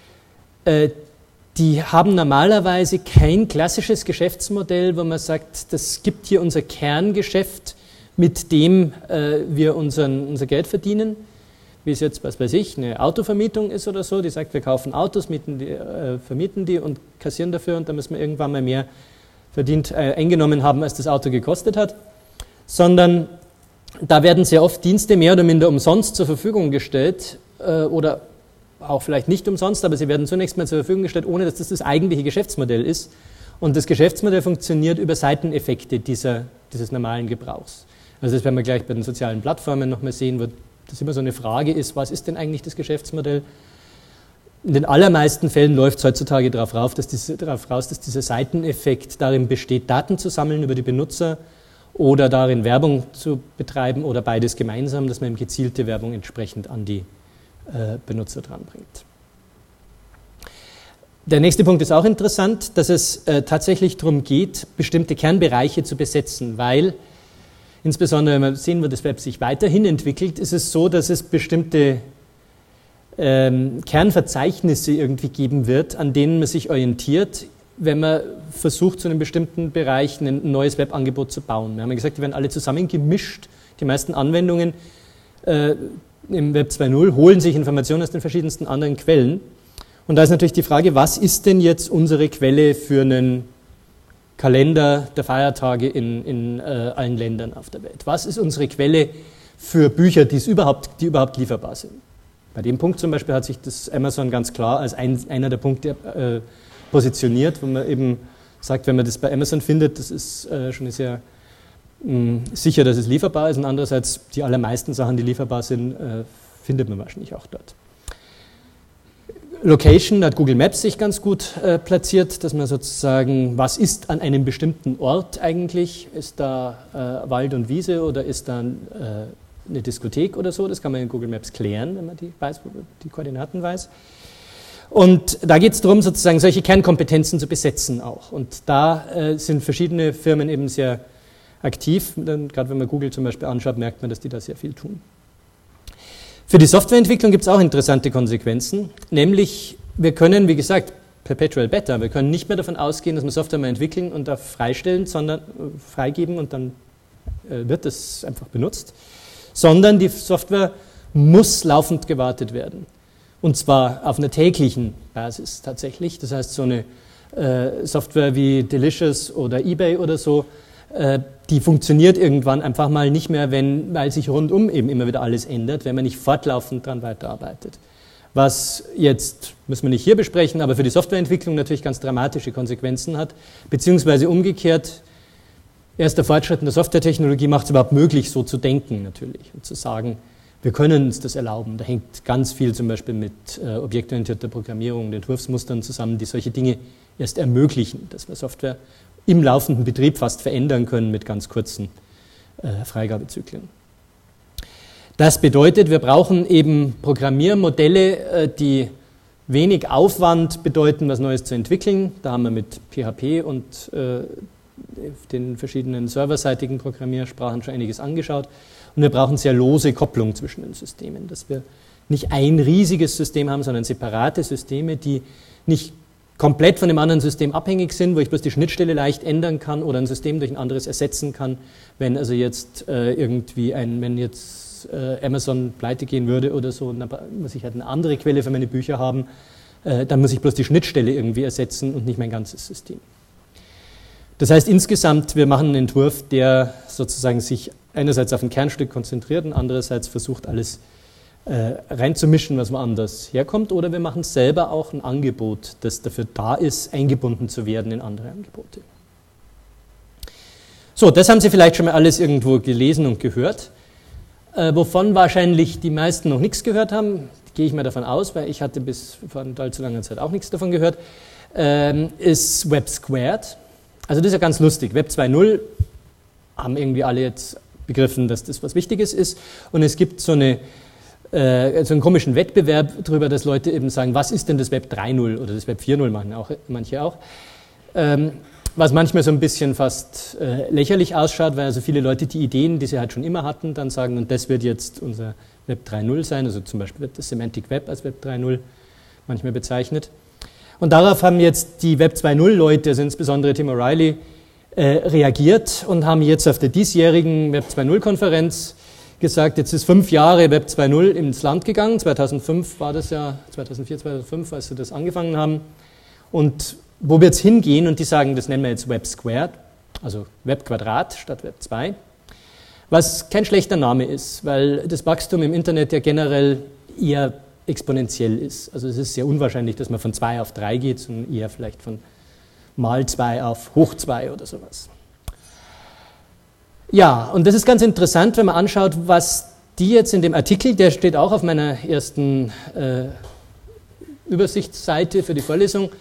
die haben normalerweise kein klassisches Geschäftsmodell, wo man sagt, das gibt hier unser Kerngeschäft, mit dem wir unser Geld verdienen, wie es jetzt, was weiß ich, eine Autovermietung ist oder so, die sagt, wir kaufen Autos, vermieten die und kassieren dafür und dann müssen wir irgendwann mal mehr eingenommen haben, als das Auto gekostet hat, sondern da werden sehr oft Dienste mehr oder minder umsonst zur Verfügung gestellt oder auch vielleicht nicht umsonst, aber sie werden zunächst mal zur Verfügung gestellt, ohne dass das eigentliche Geschäftsmodell ist. Und das Geschäftsmodell funktioniert über Seiteneffekte dieses normalen Gebrauchs. Also das werden wir gleich bei den sozialen Plattformen nochmal sehen, wo das immer so eine Frage ist, was ist denn eigentlich das Geschäftsmodell? In den allermeisten Fällen läuft es heutzutage darauf raus, dass dieser Seiteneffekt darin besteht, Daten zu sammeln über die Benutzer oder darin Werbung zu betreiben oder beides gemeinsam, dass man eben gezielte Werbung entsprechend an die Benutzer dranbringt. Der nächste Punkt ist auch interessant, dass es tatsächlich darum geht, bestimmte Kernbereiche zu besetzen, weil insbesondere, wenn man sehen, wo das Web sich weiterhin entwickelt, ist es so, dass es bestimmte Kernverzeichnisse irgendwie geben wird, an denen man sich orientiert. wenn man versucht, zu einem bestimmten Bereich ein neues Webangebot zu bauen. Wir haben ja gesagt, die werden alle zusammengemischt. Die meisten Anwendungen im Web 2.0 holen sich Informationen aus den verschiedensten anderen Quellen. Und da ist natürlich die Frage, was ist denn jetzt unsere Quelle für einen Kalender der Feiertage in allen Ländern auf der Welt? Was ist unsere Quelle für Bücher, die überhaupt lieferbar sind? Bei dem Punkt zum Beispiel hat sich das Amazon ganz klar als einer der Punkte positioniert, wo man eben sagt, wenn man das bei Amazon findet, das ist schon sehr sicher, dass es lieferbar ist, und andererseits die allermeisten Sachen, die lieferbar sind, findet man wahrscheinlich auch dort. Location, da hat Google Maps sich ganz gut platziert, dass man sozusagen, was ist an einem bestimmten Ort eigentlich? Ist da Wald und Wiese oder ist da eine Diskothek oder so? Das kann man in Google Maps klären, wenn man die Koordinaten weiß. Und da geht es darum, sozusagen solche Kernkompetenzen zu besetzen auch. Und da sind verschiedene Firmen eben sehr aktiv. Gerade wenn man Google zum Beispiel anschaut, merkt man, dass die da sehr viel tun. Für die Softwareentwicklung gibt es auch interessante Konsequenzen, nämlich wir können, wie gesagt, Perpetual Beta, wir können nicht mehr davon ausgehen, dass wir Software mal entwickeln und da freigeben und dann wird es einfach benutzt, sondern die Software muss laufend gewartet werden. Und zwar auf einer täglichen Basis tatsächlich. Das heißt, so eine Software wie Delicious oder eBay oder so, die funktioniert irgendwann einfach mal nicht mehr, weil sich rundum eben immer wieder alles ändert, wenn man nicht fortlaufend daran weiterarbeitet. Was jetzt, müssen wir nicht hier besprechen, aber für die Softwareentwicklung natürlich ganz dramatische Konsequenzen hat, beziehungsweise umgekehrt, erst der Fortschritt in der Softwaretechnologie macht es überhaupt möglich, so zu denken natürlich und zu sagen, wir können uns das erlauben. Da hängt ganz viel zum Beispiel mit objektorientierter Programmierung und Entwurfsmustern zusammen, die solche Dinge erst ermöglichen, dass wir Software im laufenden Betrieb fast verändern können mit ganz kurzen Freigabezyklen. Das bedeutet, wir brauchen eben Programmiermodelle, die wenig Aufwand bedeuten, was Neues zu entwickeln. Da haben wir mit PHP und den verschiedenen serverseitigen Programmiersprachen schon einiges angeschaut. Und wir brauchen sehr lose Kopplung zwischen den Systemen, dass wir nicht ein riesiges System haben, sondern separate Systeme, die nicht komplett von dem anderen System abhängig sind, wo ich bloß die Schnittstelle leicht ändern kann oder ein System durch ein anderes ersetzen kann. Wenn also jetzt wenn jetzt Amazon pleite gehen würde oder so, dann muss ich halt eine andere Quelle für meine Bücher haben, dann muss ich bloß die Schnittstelle irgendwie ersetzen und nicht mein ganzes System. Das heißt insgesamt, wir machen einen Entwurf, der sozusagen sich einerseits auf ein Kernstück konzentriert und andererseits versucht, alles reinzumischen, was woanders herkommt, oder wir machen selber auch ein Angebot, das dafür da ist, eingebunden zu werden in andere Angebote. So, das haben Sie vielleicht schon mal alles irgendwo gelesen und gehört. Wovon wahrscheinlich die meisten noch nichts gehört haben, gehe ich mal davon aus, weil ich hatte bis vor nicht allzu langer Zeit auch nichts davon gehört, ist Web Squared. Also das ist ja ganz lustig. Web 2.0 haben irgendwie alle jetzt begriffen, dass das was Wichtiges ist, und es gibt so einen komischen Wettbewerb darüber, dass Leute eben sagen, was ist denn das Web 3.0 oder das Web 4.0 machen auch manche auch. Was manchmal so ein bisschen fast lächerlich ausschaut, weil also viele Leute die Ideen, die sie halt schon immer hatten, dann sagen, und das wird jetzt unser Web 3.0 sein, also zum Beispiel wird das Semantic Web als Web 3.0 manchmal bezeichnet. Und darauf haben jetzt die Web 2.0 Leute, also insbesondere Tim O'Reilly, reagiert und haben jetzt auf der diesjährigen Web 2.0 Konferenz gesagt, jetzt ist 5 Jahre Web 2.0 ins Land gegangen, 2005 war das ja, 2004, 2005, als sie das angefangen haben, und wo wird es hingehen? Und die sagen, das nennen wir jetzt Web Squared, also Web Quadrat statt Web 2, was kein schlechter Name ist, weil das Wachstum im Internet ja generell eher exponentiell ist. Also es ist sehr unwahrscheinlich, dass man von 2 auf 3 geht, sondern eher vielleicht von mal 2 auf hoch 2 oder sowas. Ja, und das ist ganz interessant, wenn man anschaut, was die jetzt in dem Artikel, der steht auch auf meiner ersten Übersichtsseite für die Vorlesung,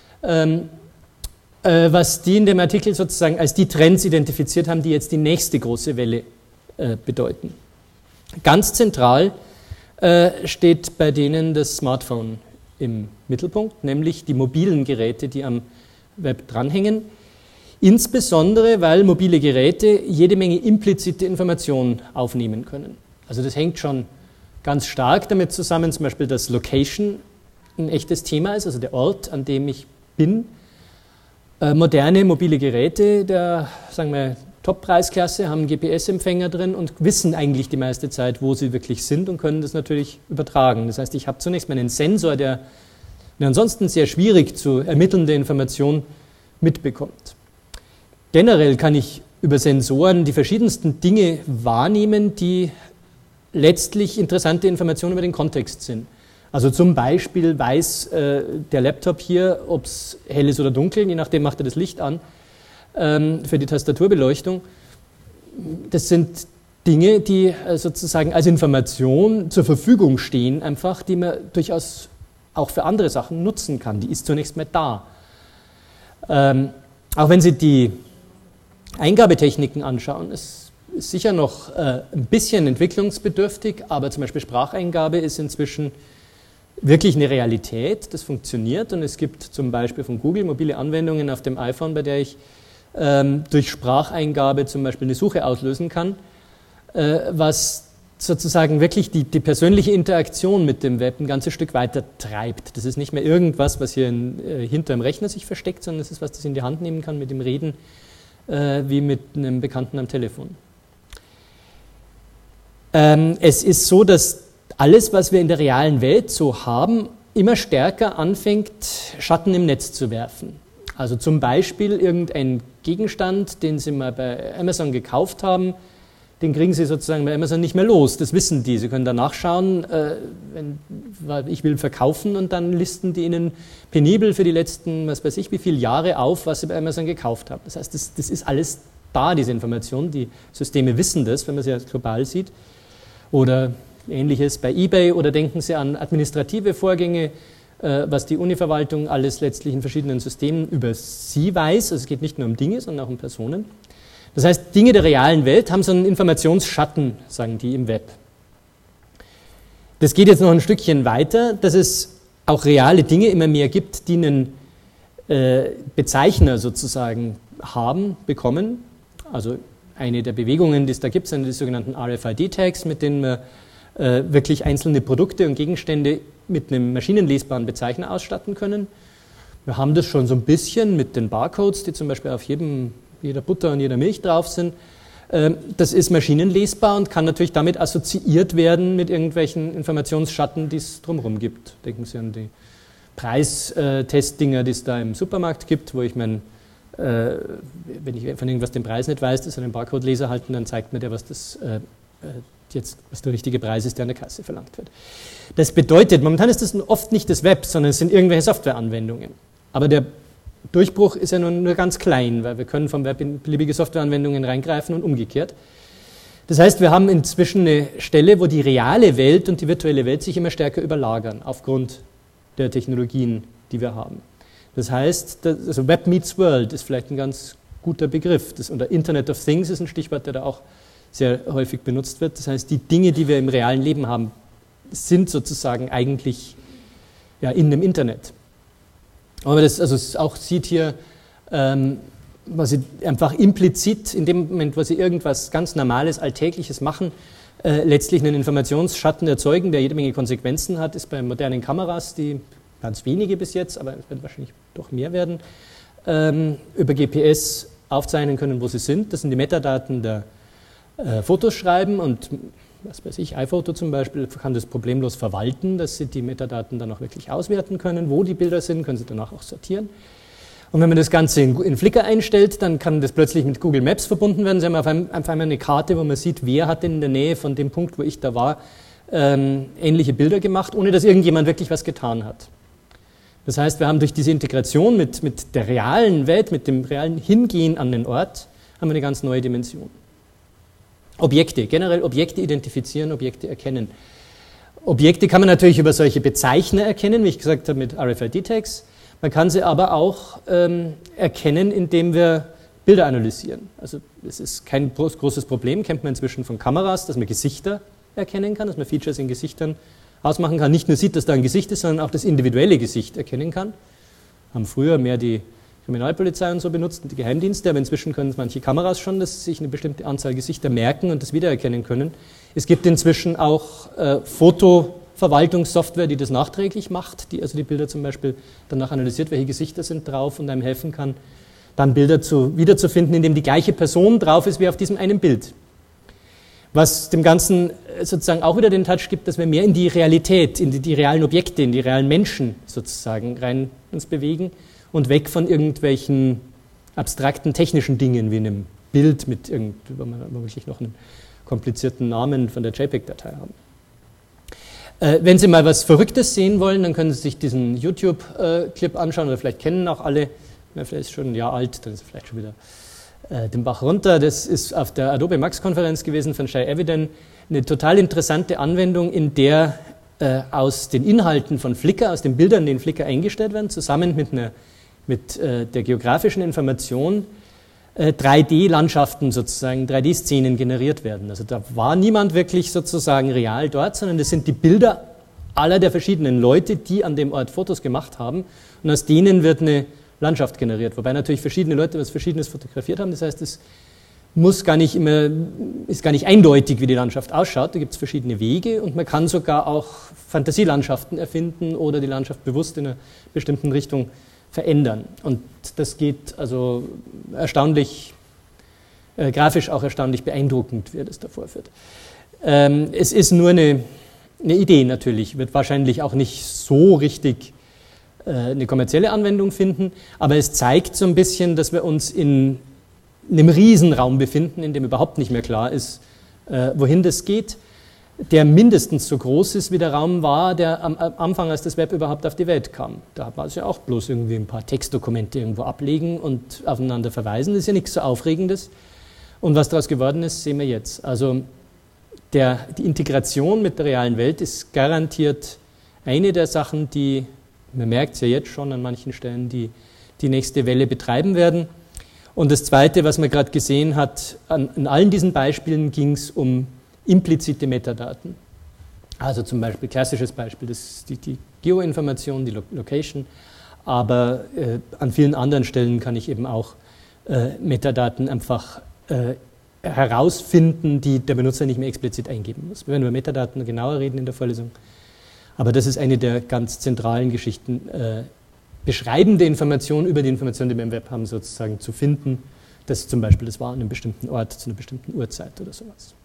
was die in dem Artikel sozusagen als die Trends identifiziert haben, die jetzt die nächste große Welle bedeuten. Ganz zentral steht bei denen das Smartphone im Mittelpunkt, nämlich die mobilen Geräte, die am Web dranhängen. Insbesondere, weil mobile Geräte jede Menge implizite Informationen aufnehmen können. Also das hängt schon ganz stark damit zusammen, zum Beispiel, dass Location ein echtes Thema ist, also der Ort, an dem ich bin. Moderne mobile Geräte der, sagen wir, Top-Preisklasse haben GPS-Empfänger drin und wissen eigentlich die meiste Zeit, wo sie wirklich sind und können das natürlich übertragen. Das heißt, ich habe zunächst mal einen Sensor, der eine ansonsten sehr schwierig zu ermittelnde Information mitbekommt. Generell kann ich über Sensoren die verschiedensten Dinge wahrnehmen, die letztlich interessante Informationen über den Kontext sind. Also zum Beispiel weiß der Laptop hier, ob es hell ist oder dunkel, je nachdem macht er das Licht an für die Tastaturbeleuchtung. Das sind Dinge, die sozusagen als Information zur Verfügung stehen, einfach, die man durchaus auch für andere Sachen nutzen kann. Die ist zunächst mal da. Auch wenn Sie die Eingabetechniken anschauen, ist sicher noch ein bisschen entwicklungsbedürftig, aber zum Beispiel Spracheingabe ist inzwischen wirklich eine Realität, das funktioniert und es gibt zum Beispiel von Google mobile Anwendungen auf dem iPhone, bei der ich durch Spracheingabe zum Beispiel eine Suche auslösen kann, was sozusagen wirklich die persönliche Interaktion mit dem Web ein ganzes Stück weiter treibt. Das ist nicht mehr irgendwas, was hier hinter dem Rechner sich versteckt, sondern es ist was, das ich in die Hand nehmen kann mit dem Reden, wie mit einem Bekannten am Telefon. Es ist so, dass alles, was wir in der realen Welt so haben, immer stärker anfängt, Schatten im Netz zu werfen. Also zum Beispiel irgendein Gegenstand, den Sie mal bei Amazon gekauft haben, den kriegen Sie sozusagen bei Amazon nicht mehr los. Das wissen die. Sie können da nachschauen, ich will verkaufen und dann listen die Ihnen penibel für die letzten, was weiß ich, wie viele Jahre auf, was Sie bei Amazon gekauft haben. Das heißt, das ist alles da, diese Information. Die Systeme wissen das, wenn man sie als global sieht. Oder Ähnliches bei eBay oder denken Sie an administrative Vorgänge, was die Univerwaltung alles letztlich in verschiedenen Systemen über Sie weiß. Also es geht nicht nur um Dinge, sondern auch um Personen. Das heißt, Dinge der realen Welt haben so einen Informationsschatten, sagen die im Web. Das geht jetzt noch ein Stückchen weiter, dass es auch reale Dinge immer mehr gibt, die einen Bezeichner sozusagen bekommen. Also eine der Bewegungen, die es da gibt, sind die sogenannten RFID-Tags, mit denen man wirklich einzelne Produkte und Gegenstände mit einem maschinenlesbaren Bezeichner ausstatten können. Wir haben das schon so ein bisschen mit den Barcodes, die zum Beispiel auf jeder Butter und jeder Milch drauf sind. Das ist maschinenlesbar und kann natürlich damit assoziiert werden mit irgendwelchen Informationsschatten, die es drumherum gibt. Denken Sie an die Preistestdinger, die es da im Supermarkt gibt, wo ich wenn ich von irgendwas den Preis nicht weiß, das an den Barcode-Leser halten, dann zeigt mir der, was der richtige Preis ist, der an der Kasse verlangt wird. Das bedeutet, momentan ist das oft nicht das Web, sondern es sind irgendwelche Softwareanwendungen. Aber der Durchbruch ist ja nur ganz klein, weil wir können vom Web in beliebige Softwareanwendungen reingreifen und umgekehrt. Das heißt, wir haben inzwischen eine Stelle, wo die reale Welt und die virtuelle Welt sich immer stärker überlagern, aufgrund der Technologien, die wir haben. Das heißt, also Web meets World ist vielleicht ein ganz guter Begriff. Oder Internet of Things ist ein Stichwort, der da auch sehr häufig benutzt wird. Das heißt, die Dinge, die wir im realen Leben haben, sind sozusagen eigentlich in dem Internet. Aber das auch sieht hier, was Sie einfach implizit in dem Moment, wo Sie irgendwas ganz Normales, Alltägliches machen, letztlich einen Informationsschatten erzeugen, der jede Menge Konsequenzen hat, ist bei modernen Kameras, die ganz wenige bis jetzt, aber es werden wahrscheinlich doch mehr werden, über GPS aufzeichnen können, wo sie sind. Das sind die Metadaten der Fotos schreiben und was weiß ich, iPhoto zum Beispiel kann das problemlos verwalten, dass Sie die Metadaten dann auch wirklich auswerten können, wo die Bilder sind, können Sie danach auch sortieren. Und wenn man das Ganze in Flickr einstellt, dann kann das plötzlich mit Google Maps verbunden werden. Sie haben einfach einmal eine Karte, wo man sieht, wer hat denn in der Nähe von dem Punkt, wo ich da war, ähnliche Bilder gemacht, ohne dass irgendjemand wirklich was getan hat. Das heißt, wir haben durch diese Integration mit der realen Welt, mit dem realen Hingehen an den Ort, haben wir eine ganz neue Dimension. Objekte, generell Objekte identifizieren, Objekte erkennen. Objekte kann man natürlich über solche Bezeichner erkennen, wie ich gesagt habe, mit RFID-Tags. Man kann sie aber auch erkennen, indem wir Bilder analysieren. Also es ist kein großes Problem, kennt man inzwischen von Kameras, dass man Gesichter erkennen kann, dass man Features in Gesichtern ausmachen kann. Nicht nur sieht, dass da ein Gesicht ist, sondern auch das individuelle Gesicht erkennen kann. Haben früher mehr die Kriminalpolizei und so benutzt und die Geheimdienste, aber inzwischen können es manche Kameras schon, dass sie sich eine bestimmte Anzahl Gesichter merken und das wiedererkennen können. Es gibt inzwischen auch Fotoverwaltungssoftware, die das nachträglich macht, die also die Bilder zum Beispiel danach analysiert, welche Gesichter sind drauf und einem helfen kann, dann Bilder wiederzufinden, in dem die gleiche Person drauf ist wie auf diesem einen Bild. Was dem Ganzen sozusagen auch wieder den Touch gibt, dass wir mehr in die Realität, in die realen Objekte, in die realen Menschen sozusagen rein uns bewegen und weg von irgendwelchen abstrakten technischen Dingen wie einem Bild mit wo wir wirklich noch einen komplizierten Namen von der JPEG-Datei haben. Wenn Sie mal was Verrücktes sehen wollen, dann können Sie sich diesen YouTube-Clip anschauen, oder vielleicht kennen auch alle, vielleicht ist schon ein Jahr alt, dann ist er vielleicht schon wieder den Bach runter. Das ist auf der Adobe Max-Konferenz gewesen von Shai Aviden, eine total interessante Anwendung, in der aus den Inhalten von Flickr, aus den Bildern, die in Flickr eingestellt werden, zusammen mit der geografischen Information 3D-Landschaften sozusagen, 3D-Szenen generiert werden. Also da war niemand wirklich sozusagen real dort, sondern das sind die Bilder aller der verschiedenen Leute, die an dem Ort Fotos gemacht haben, und aus denen wird eine Landschaft generiert, wobei natürlich verschiedene Leute was Verschiedenes fotografiert haben. Das heißt, es ist gar nicht eindeutig, wie die Landschaft ausschaut. Da gibt es verschiedene Wege und man kann sogar auch Fantasielandschaften erfinden oder die Landschaft bewusst in einer bestimmten Richtung verändern. Und das geht also erstaunlich, grafisch auch erstaunlich beeindruckend, wie er das da vorführt. Es ist nur eine Idee natürlich, wird wahrscheinlich auch nicht so richtig eine kommerzielle Anwendung finden, aber es zeigt so ein bisschen, dass wir uns in einem Riesenraum befinden, in dem überhaupt nicht mehr klar ist, wohin das geht, der mindestens so groß ist, wie der Raum war, der am Anfang, als das Web überhaupt auf die Welt kam. Da war es ja auch bloß irgendwie ein paar Textdokumente irgendwo ablegen und aufeinander verweisen. Das ist ja nichts so Aufregendes. Und was daraus geworden ist, sehen wir jetzt. Also die Integration mit der realen Welt ist garantiert eine der Sachen, die, man merkt es ja jetzt schon an manchen Stellen, die nächste Welle betreiben werden. Und das Zweite, was man gerade gesehen hat, an allen diesen Beispielen ging es um implizite Metadaten. Also zum Beispiel, klassisches Beispiel, die Geoinformation, die Location, aber an vielen anderen Stellen kann ich eben auch Metadaten einfach herausfinden, die der Benutzer nicht mehr explizit eingeben muss. Wir werden über Metadaten genauer reden in der Vorlesung, aber das ist eine der ganz zentralen Geschichten, beschreibende Informationen über die Informationen, die wir im Web haben, sozusagen zu finden. Das ist zum Beispiel, das war an einem bestimmten Ort, zu einer bestimmten Uhrzeit oder sowas.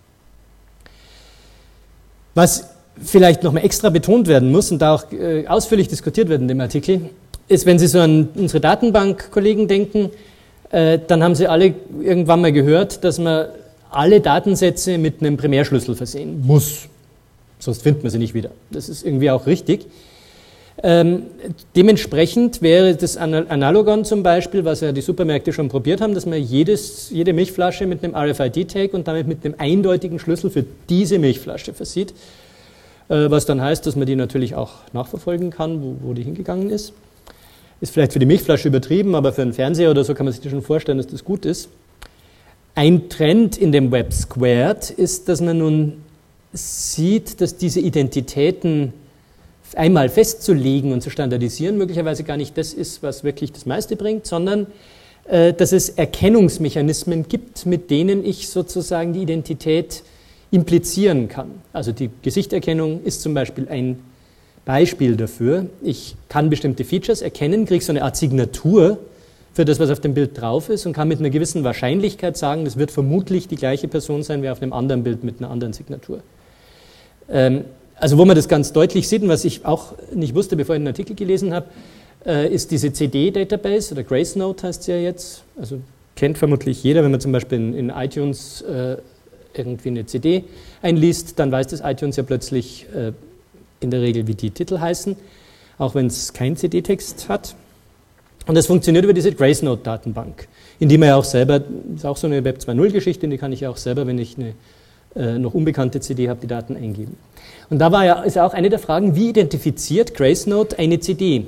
Was vielleicht nochmal extra betont werden muss und da auch ausführlich diskutiert wird in dem Artikel, ist, wenn Sie so an unsere Datenbankkollegen denken, dann haben Sie alle irgendwann mal gehört, dass man alle Datensätze mit einem Primärschlüssel versehen muss. Sonst findet man sie nicht wieder. Das ist irgendwie auch richtig. Dementsprechend wäre das Analogon zum Beispiel, was ja die Supermärkte schon probiert haben, dass man jede Milchflasche mit einem RFID-Tag und damit mit einem eindeutigen Schlüssel für diese Milchflasche versieht, was dann heißt, dass man die natürlich auch nachverfolgen kann, wo die hingegangen ist. Ist vielleicht für die Milchflasche übertrieben, aber für einen Fernseher oder so kann man sich das schon vorstellen, dass das gut ist. Ein Trend in dem Web Squared ist, dass man nun sieht, dass diese Identitäten einmal festzulegen und zu standardisieren möglicherweise gar nicht das ist, was wirklich das meiste bringt, sondern dass es Erkennungsmechanismen gibt, mit denen ich sozusagen die Identität implizieren kann. Also die Gesichtserkennung ist zum Beispiel ein Beispiel dafür. Ich kann bestimmte Features erkennen, kriege so eine Art Signatur für das, was auf dem Bild drauf ist und kann mit einer gewissen Wahrscheinlichkeit sagen, das wird vermutlich die gleiche Person sein wie auf einem anderen Bild mit einer anderen Signatur. Also wo man das ganz deutlich sieht und was ich auch nicht wusste, bevor ich den Artikel gelesen habe, ist diese CD-Database oder Gracenote heißt sie ja jetzt. Also kennt vermutlich jeder, wenn man zum Beispiel in iTunes irgendwie eine CD einliest, dann weiß das iTunes ja plötzlich in der Regel, wie die Titel heißen, auch wenn es keinen CD-Text hat. Und das funktioniert über diese Gracenote-Datenbank, in die man ja auch selber, das ist auch so eine Web 2.0-Geschichte, in die kann ich ja auch selber, wenn ich eine noch unbekannte CD habe, die Daten eingeben. Und da ist ja auch eine der Fragen, wie identifiziert Gracenote eine CD?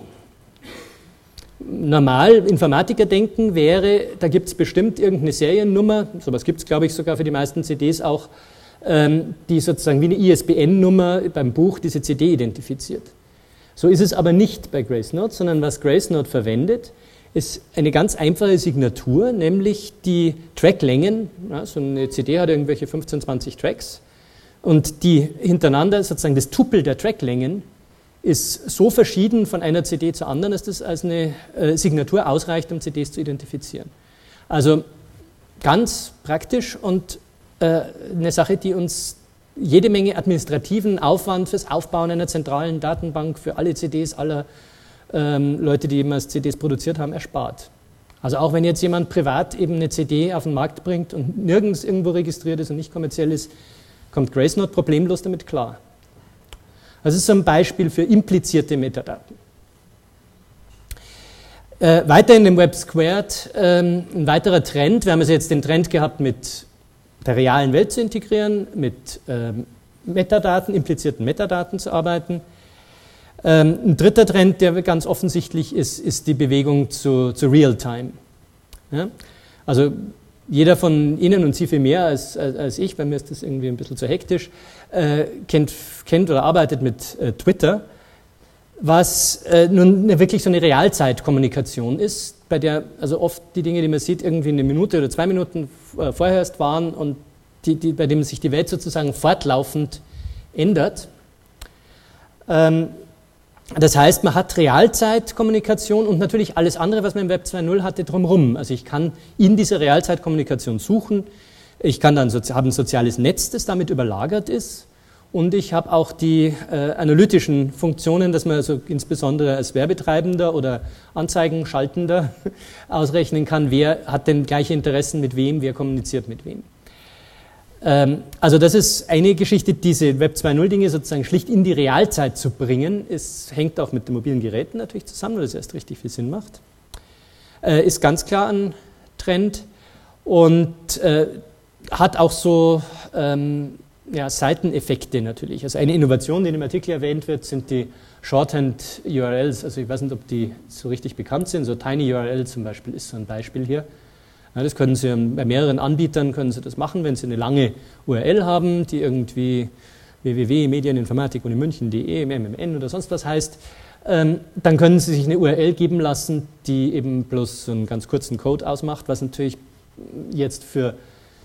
Normal Informatiker-Denken wäre, da gibt es bestimmt irgendeine Seriennummer, sowas gibt es, glaube ich, sogar für die meisten CDs auch, die sozusagen wie eine ISBN-Nummer beim Buch diese CD identifiziert. So ist es aber nicht bei Gracenote, sondern was Gracenote verwendet, ist eine ganz einfache Signatur, nämlich die Tracklängen. Ja, so eine CD hat irgendwelche 15, 20 Tracks und die hintereinander, sozusagen das Tupel der Tracklängen, ist so verschieden von einer CD zur anderen, dass das als eine Signatur ausreicht, um CDs zu identifizieren. Also ganz praktisch und eine Sache, die uns jede Menge administrativen Aufwand fürs Aufbauen einer zentralen Datenbank für alle CDs aller Leute, die jemals CDs produziert haben, erspart. Also auch wenn jetzt jemand privat eben eine CD auf den Markt bringt und nirgends irgendwo registriert ist und nicht kommerziell ist, kommt Gracenote problemlos damit klar. Das ist so ein Beispiel für implizierte Metadaten. Weiter in dem Web Squared ein weiterer Trend. Wir haben also jetzt den Trend gehabt, mit der realen Welt zu integrieren, mit Metadaten, implizierten Metadaten zu arbeiten. Ein dritter Trend, der ganz offensichtlich ist, ist die Bewegung zu Real-Time. Ja? Also jeder von Ihnen und Sie viel mehr als ich, bei mir ist das irgendwie ein bisschen zu hektisch, kennt oder arbeitet mit Twitter, was nun wirklich so eine Realzeitkommunikation ist, bei der also oft die Dinge, die man sieht, irgendwie eine Minute oder 2 Minuten vorher erst waren und bei dem sich die Welt sozusagen fortlaufend ändert. Das heißt, man hat Realzeitkommunikation und natürlich alles andere, was man im Web 2.0 hatte, drumherum. Also ich kann in dieser Realzeitkommunikation suchen, ich kann dann habe ein soziales Netz, das damit überlagert ist und ich habe auch die analytischen Funktionen, dass man also insbesondere als Werbetreibender oder Anzeigenschaltender ausrechnen kann, wer hat denn gleiche Interessen mit wem, wer kommuniziert mit wem. Also das ist eine Geschichte, diese Web 2.0 Dinge sozusagen schlicht in die Realzeit zu bringen. Es hängt auch mit den mobilen Geräten natürlich zusammen, weil das erst richtig viel Sinn macht. Ist ganz klar ein Trend und hat auch so Seiteneffekte natürlich. Also eine Innovation, die in dem Artikel erwähnt wird, sind die Shorthand-URLs. Also ich weiß nicht, ob die so richtig bekannt sind. So TinyURL zum Beispiel ist so ein Beispiel hier. Ja, das können Sie bei mehreren Anbietern können Sie das machen, wenn Sie eine lange URL haben, die irgendwie www.medieninformatik-münchen.de, MMN oder sonst was heißt. Dann können Sie sich eine URL geben lassen, die eben bloß so einen ganz kurzen Code ausmacht, was natürlich jetzt für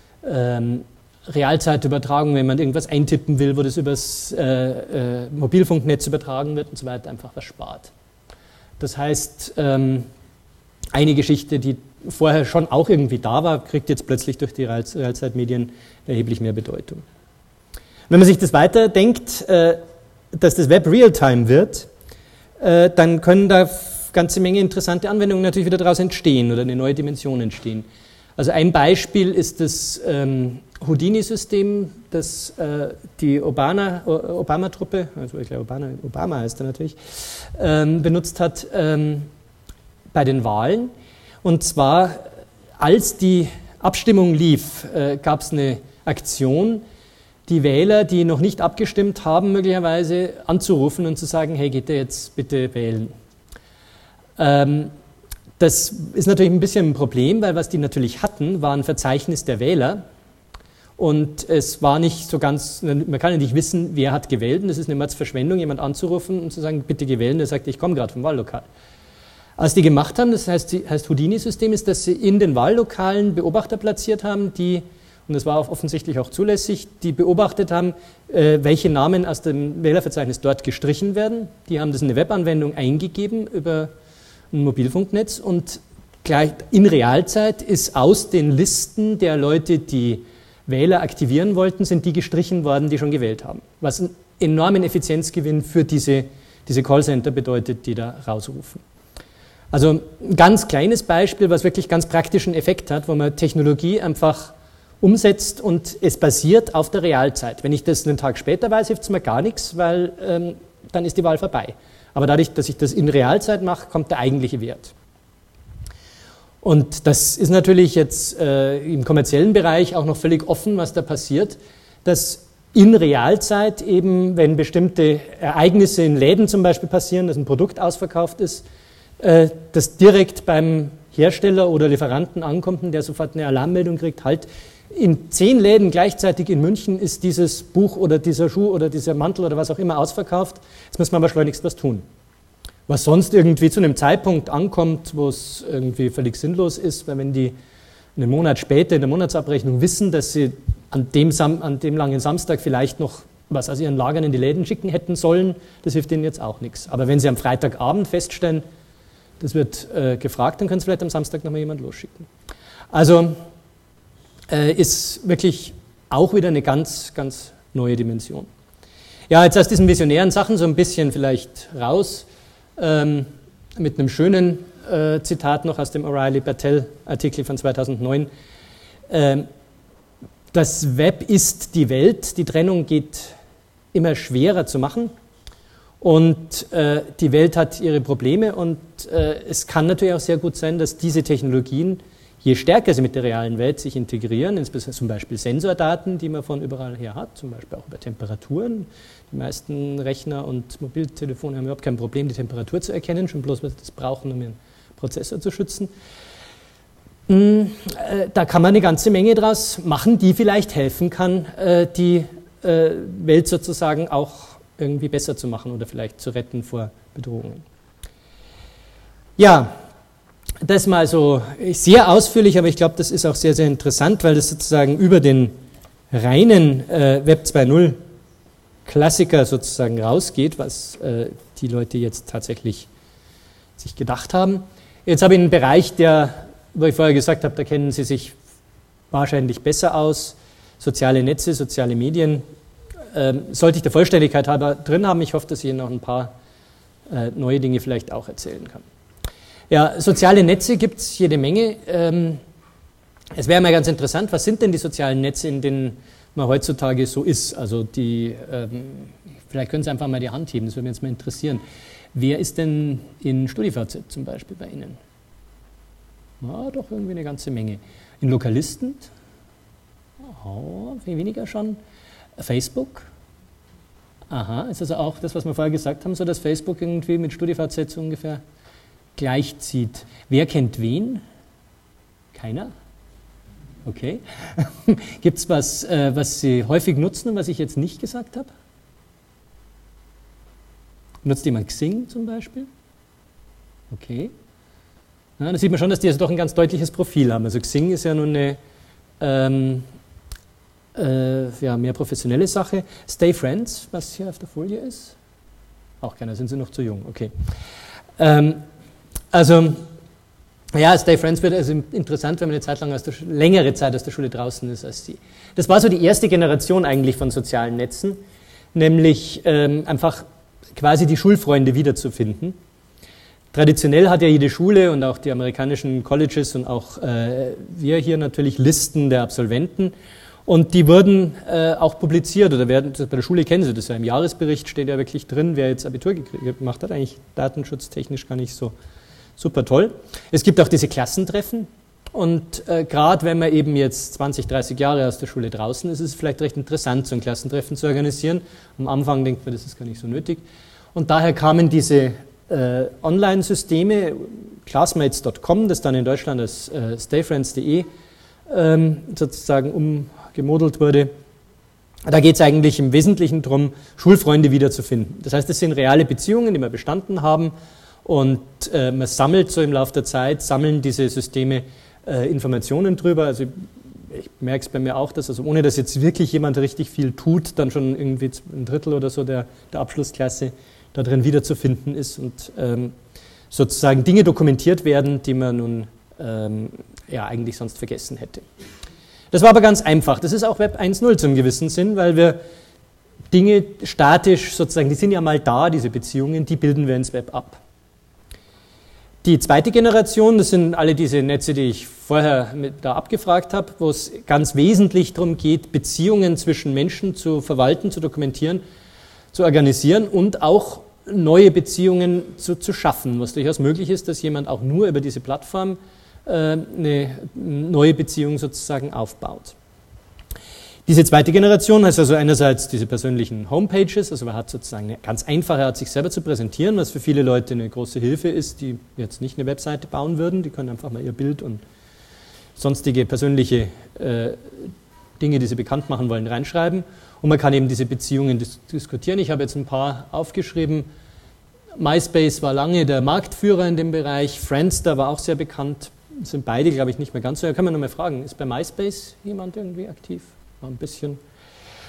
Realzeitübertragung, wenn man irgendwas eintippen will, wo das übers Mobilfunknetz übertragen wird und so weiter, einfach was spart. Das heißt, eine Geschichte, die vorher schon auch irgendwie da war, kriegt jetzt plötzlich durch die Realzeitmedien erheblich mehr Bedeutung. Wenn man sich das weiterdenkt, dass das Web Realtime wird, dann können da ganze Menge interessante Anwendungen natürlich wieder daraus entstehen oder eine neue Dimension entstehen. Also ein Beispiel ist das Houdini-System, das die Obama-Truppe, also ich glaube Obama heißt er natürlich, benutzt hat bei den Wahlen. Und zwar, als die Abstimmung lief, gab es eine Aktion, die Wähler, die noch nicht abgestimmt haben, möglicherweise anzurufen und zu sagen, hey, geht ihr jetzt bitte wählen? Das ist natürlich ein bisschen ein Problem, weil was die natürlich hatten, war ein Verzeichnis der Wähler. Und es war nicht so ganz, man kann ja nicht wissen, wer hat gewählt. Und es ist eine Mordsverschwendung, jemand anzurufen und zu sagen, bitte gewählen. Der sagt, ich komme gerade vom Wahllokal. Was die gemacht haben, das heißt Houdini-System, ist, dass sie in den Wahllokalen Beobachter platziert haben, die, und das war offensichtlich auch zulässig, die beobachtet haben, welche Namen aus dem Wählerverzeichnis dort gestrichen werden. Die haben das in eine Webanwendung eingegeben über ein Mobilfunknetz und gleich in Realzeit ist aus den Listen der Leute, die Wähler aktivieren wollten, sind die gestrichen worden, die schon gewählt haben. Was einen enormen Effizienzgewinn für diese Callcenter bedeutet, die da rausrufen. Also ein ganz kleines Beispiel, was wirklich ganz praktischen Effekt hat, wo man Technologie einfach umsetzt und es basiert auf der Realzeit. Wenn ich das einen Tag später weiß, hilft es mir gar nichts, weil dann ist die Wahl vorbei. Aber dadurch, dass ich das in Realzeit mache, kommt der eigentliche Wert. Und das ist natürlich jetzt im kommerziellen Bereich auch noch völlig offen, was da passiert, dass in Realzeit eben, wenn bestimmte Ereignisse in Läden zum Beispiel passieren, dass ein Produkt ausverkauft ist, das direkt beim Hersteller oder Lieferanten ankommt und der sofort eine Alarmmeldung kriegt, halt, in 10 Läden gleichzeitig in München ist dieses Buch oder dieser Schuh oder dieser Mantel oder was auch immer ausverkauft, jetzt müssen wir aber schleunigst was tun. Was sonst irgendwie zu einem Zeitpunkt ankommt, wo es irgendwie völlig sinnlos ist, weil wenn die einen Monat später in der Monatsabrechnung wissen, dass sie an dem langen Samstag vielleicht noch was aus ihren Lagern in die Läden schicken hätten sollen, das hilft ihnen jetzt auch nichts. Aber wenn sie am Freitagabend feststellen, das wird gefragt, dann können sie vielleicht am Samstag nochmal jemand losschicken. Also ist wirklich auch wieder eine ganz, ganz neue Dimension. Ja, jetzt aus diesen visionären Sachen so ein bisschen vielleicht raus, mit einem schönen Zitat noch aus dem O'Reilly Bertell-Artikel von 2009. Das Web ist die Welt, die Trennung geht immer schwerer zu machen und die Welt hat ihre Probleme und es kann natürlich auch sehr gut sein, dass diese Technologien, je stärker sie mit der realen Welt sich integrieren, insbesondere zum Beispiel Sensordaten, die man von überall her hat, zum Beispiel auch über Temperaturen. Die meisten Rechner und Mobiltelefone haben überhaupt kein Problem, die Temperatur zu erkennen, schon bloß, weil sie das brauchen, um ihren Prozessor zu schützen. Da kann man eine ganze Menge draus machen, die vielleicht helfen kann, die Welt sozusagen auch irgendwie besser zu machen oder vielleicht zu retten vor Bedrohungen. Ja, das mal so sehr ausführlich, aber ich glaube, das ist auch sehr, sehr interessant, weil das sozusagen über den reinen Web 2.0 Klassiker sozusagen rausgeht, was die Leute jetzt tatsächlich sich gedacht haben. Jetzt habe ich einen Bereich, wo ich vorher gesagt habe, da kennen Sie sich wahrscheinlich besser aus. Soziale Netze, soziale Medien. Sollte ich der Vollständigkeit halber drin haben, ich hoffe, dass ich Ihnen noch ein paar neue Dinge vielleicht auch erzählen kann. Ja, soziale Netze gibt es jede Menge. Es wäre mal ganz interessant, was sind denn die sozialen Netze, in denen man heutzutage so ist? Also vielleicht können Sie einfach mal die Hand heben, das würde mich jetzt mal interessieren. Wer ist denn in StudiVZ zum Beispiel bei Ihnen? Na, doch irgendwie eine ganze Menge. In Lokalisten? Oh, viel weniger schon. Facebook? Aha, ist also auch das, was wir vorher gesagt haben, so dass Facebook irgendwie mit StudiVZ so ungefähr gleichzieht. Wer kennt wen? Keiner? Okay. Gibt es was Sie häufig nutzen und was ich jetzt nicht gesagt habe? Nutzt jemand Xing zum Beispiel? Okay. Ja, da sieht man schon, dass die also doch ein ganz deutliches Profil haben. Also Xing ist ja nun eine mehr professionelle Sache. Stay Friends, was hier auf der Folie ist? Auch keiner, sind Sie noch zu jung. Okay. Stay Friends wird also interessant, wenn man eine Zeit lang längere Zeit aus der Schule draußen ist als Sie. Das war so die erste Generation eigentlich von sozialen Netzen, nämlich einfach quasi die Schulfreunde wiederzufinden. Traditionell hat ja jede Schule und auch die amerikanischen Colleges und auch wir hier natürlich Listen der Absolventen und die wurden auch publiziert oder werden, bei der Schule kennen Sie das ja, im Jahresbericht steht ja wirklich drin, wer jetzt Abitur gemacht hat, eigentlich datenschutztechnisch gar nicht so super toll. Es gibt auch diese Klassentreffen und gerade wenn man eben jetzt 20, 30 Jahre aus der Schule draußen ist, ist es vielleicht recht interessant, so ein Klassentreffen zu organisieren. Am Anfang denkt man, das ist gar nicht so nötig. Und daher kamen diese Online-Systeme, classmates.com, das dann in Deutschland als stayfriends.de sozusagen umgemodelt wurde. Da geht es eigentlich im Wesentlichen darum, Schulfreunde wiederzufinden. Das heißt, das sind reale Beziehungen, die wir bestanden haben und man sammelt so im Laufe der Zeit, sammeln diese Systeme Informationen drüber. Also ich merke es bei mir auch, dass also ohne dass jetzt wirklich jemand richtig viel tut, dann schon irgendwie ein Drittel oder so der Abschlussklasse da drin wiederzufinden ist und sozusagen Dinge dokumentiert werden, die man nun eigentlich sonst vergessen hätte. Das war aber ganz einfach. Das ist auch Web 1.0 zum gewissen Sinn, weil wir Dinge statisch sozusagen, die sind ja mal da, diese Beziehungen, die bilden wir ins Web ab. Die zweite Generation, das sind alle diese Netze, die ich vorher da abgefragt habe, wo es ganz wesentlich darum geht, Beziehungen zwischen Menschen zu verwalten, zu dokumentieren, zu organisieren und auch neue Beziehungen zu schaffen, was durchaus möglich ist, dass jemand auch nur über diese Plattform eine neue Beziehung sozusagen aufbaut. Diese zweite Generation heißt also einerseits diese persönlichen Homepages, also man hat sozusagen eine ganz einfache Art, sich selber zu präsentieren, was für viele Leute eine große Hilfe ist, die jetzt nicht eine Webseite bauen würden, die können einfach mal ihr Bild und sonstige persönliche Dinge, die sie bekannt machen wollen, reinschreiben und man kann eben diese Beziehungen diskutieren. Ich habe jetzt ein paar aufgeschrieben. MySpace war lange der Marktführer in dem Bereich, Friendster war auch sehr bekannt, sind beide, glaube ich, nicht mehr ganz so. Da kann man noch mal fragen, ist bei MySpace jemand irgendwie aktiv? War ein bisschen.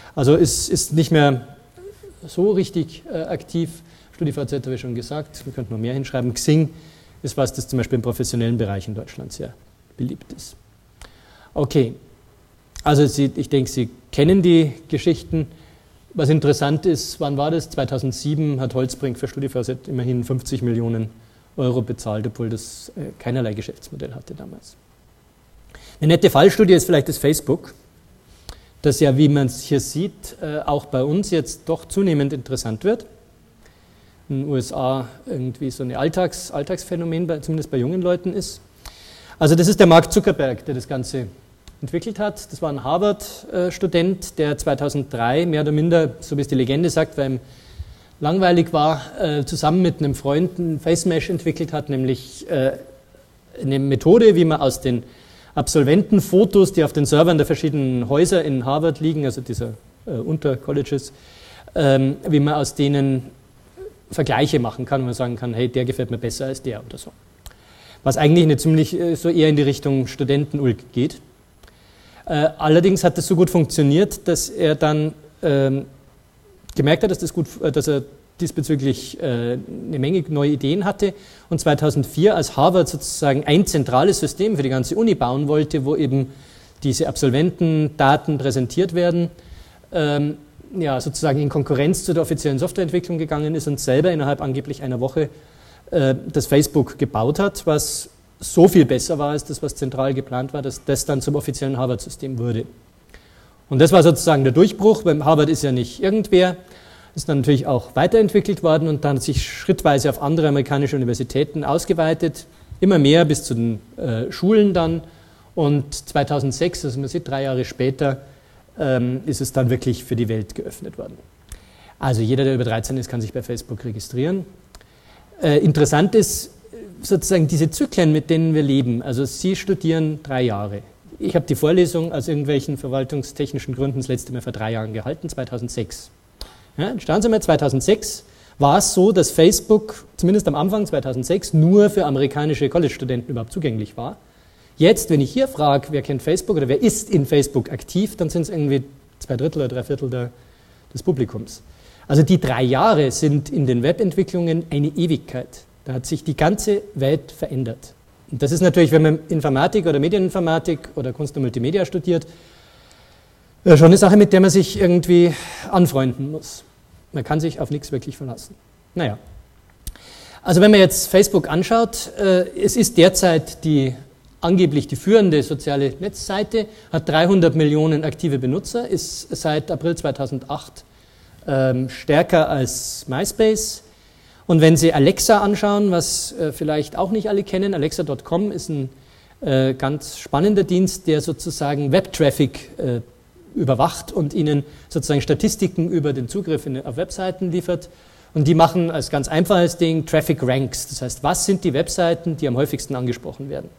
Also ist nicht mehr so richtig aktiv. StudiVZ habe ich schon gesagt, wir könnten noch mehr hinschreiben. Xing ist was, das zum Beispiel im professionellen Bereich in Deutschland sehr beliebt ist. Okay, also ich denke, Sie kennen die Geschichten. Was interessant ist, wann war das? 2007 hat Holzbrink für StudiVZ immerhin 50 Millionen Euro bezahlt, obwohl das keinerlei Geschäftsmodell hatte damals. Eine nette Fallstudie ist vielleicht das Facebook, das ja, wie man es hier sieht, auch bei uns jetzt doch zunehmend interessant wird. In den USA irgendwie so ein Alltagsphänomen, zumindest bei jungen Leuten ist. Also das ist der Mark Zuckerberg, der das Ganze entwickelt hat. Das war ein Harvard-Student, der 2003 mehr oder minder, so wie es die Legende sagt, weil ihm langweilig war, zusammen mit einem Freund ein FaceMesh entwickelt hat, nämlich eine Methode, wie man aus den Absolventenfotos, die auf den Servern der verschiedenen Häuser in Harvard liegen, also dieser Untercolleges, wie man aus denen Vergleiche machen kann, wo man sagen kann, hey, der gefällt mir besser als der oder so. Was eigentlich eine ziemlich so eher in die Richtung Studentenulk geht. Allerdings hat das so gut funktioniert, dass er dann gemerkt hat, dass er diesbezüglich eine Menge neue Ideen hatte und 2004 als Harvard sozusagen ein zentrales System für die ganze Uni bauen wollte, wo eben diese Absolventendaten präsentiert werden, sozusagen in Konkurrenz zu der offiziellen Softwareentwicklung gegangen ist und selber innerhalb angeblich einer Woche das Facebook gebaut hat, was so viel besser war als das, was zentral geplant war, dass das dann zum offiziellen Harvard-System wurde. Und das war sozusagen der Durchbruch, weil Harvard ist ja nicht irgendwer, ist dann natürlich auch weiterentwickelt worden und dann sich schrittweise auf andere amerikanische Universitäten ausgeweitet, immer mehr bis zu den Schulen dann. Und 2006, also man sieht 3 Jahre später, ist es dann wirklich für die Welt geöffnet worden. Also jeder, der über 13 ist, kann sich bei Facebook registrieren. Interessant ist sozusagen diese Zyklen, mit denen wir leben. Also Sie studieren 3 Jahre. Ich habe die Vorlesung aus irgendwelchen verwaltungstechnischen Gründen das letzte Mal vor 3 Jahren gehalten, 2006. Ja, schauen Sie mal, 2006 war es so, dass Facebook, zumindest am Anfang 2006, nur für amerikanische College-Studenten überhaupt zugänglich war. Jetzt, wenn ich hier frage, wer kennt Facebook oder wer ist in Facebook aktiv, dann sind es irgendwie 2/3 oder 3/4 des Publikums. Also die 3 Jahre sind in den Webentwicklungen eine Ewigkeit. Da hat sich die ganze Welt verändert. Und das ist natürlich, wenn man Informatik oder Medieninformatik oder Kunst und Multimedia studiert, schon eine Sache, mit der man sich irgendwie anfreunden muss. Man kann sich auf nichts wirklich verlassen. Naja, also wenn man jetzt Facebook anschaut, es ist derzeit angeblich die führende soziale Netzseite, hat 300 Millionen aktive Benutzer, ist seit April 2008 stärker als MySpace. Und wenn Sie Alexa anschauen, was vielleicht auch nicht alle kennen, Alexa.com ist ein ganz spannender Dienst, der sozusagen Web-Traffic überwacht und Ihnen sozusagen Statistiken über den Zugriff auf Webseiten liefert. Und die machen als ganz einfaches Ding Traffic Ranks. Das heißt, was sind die Webseiten, die am häufigsten angesprochen werden?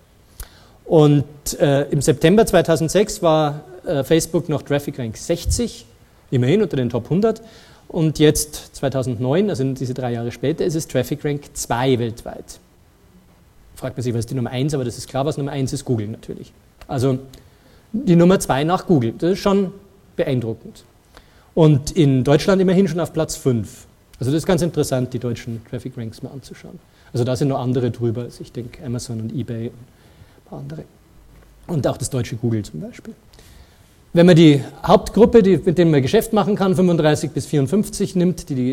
Und im September 2006 war Facebook noch Traffic Rank 60, immerhin unter den Top 100. Und jetzt 2009, also diese 3 Jahre später, ist es Traffic Rank 2 weltweit. Fragt man sich, was ist die Nummer 1, aber das ist klar, was Nummer 1 ist, Google natürlich. Also die Nummer 2 nach Google, das ist schon beeindruckend. Und in Deutschland immerhin schon auf Platz 5. Also das ist ganz interessant, die deutschen Traffic Ranks mal anzuschauen. Also da sind noch andere drüber, also ich denke Amazon und eBay und ein paar andere. Und auch das deutsche Google zum Beispiel. Wenn man die Hauptgruppe, mit denen man Geschäft machen kann, 35 bis 54 nimmt, die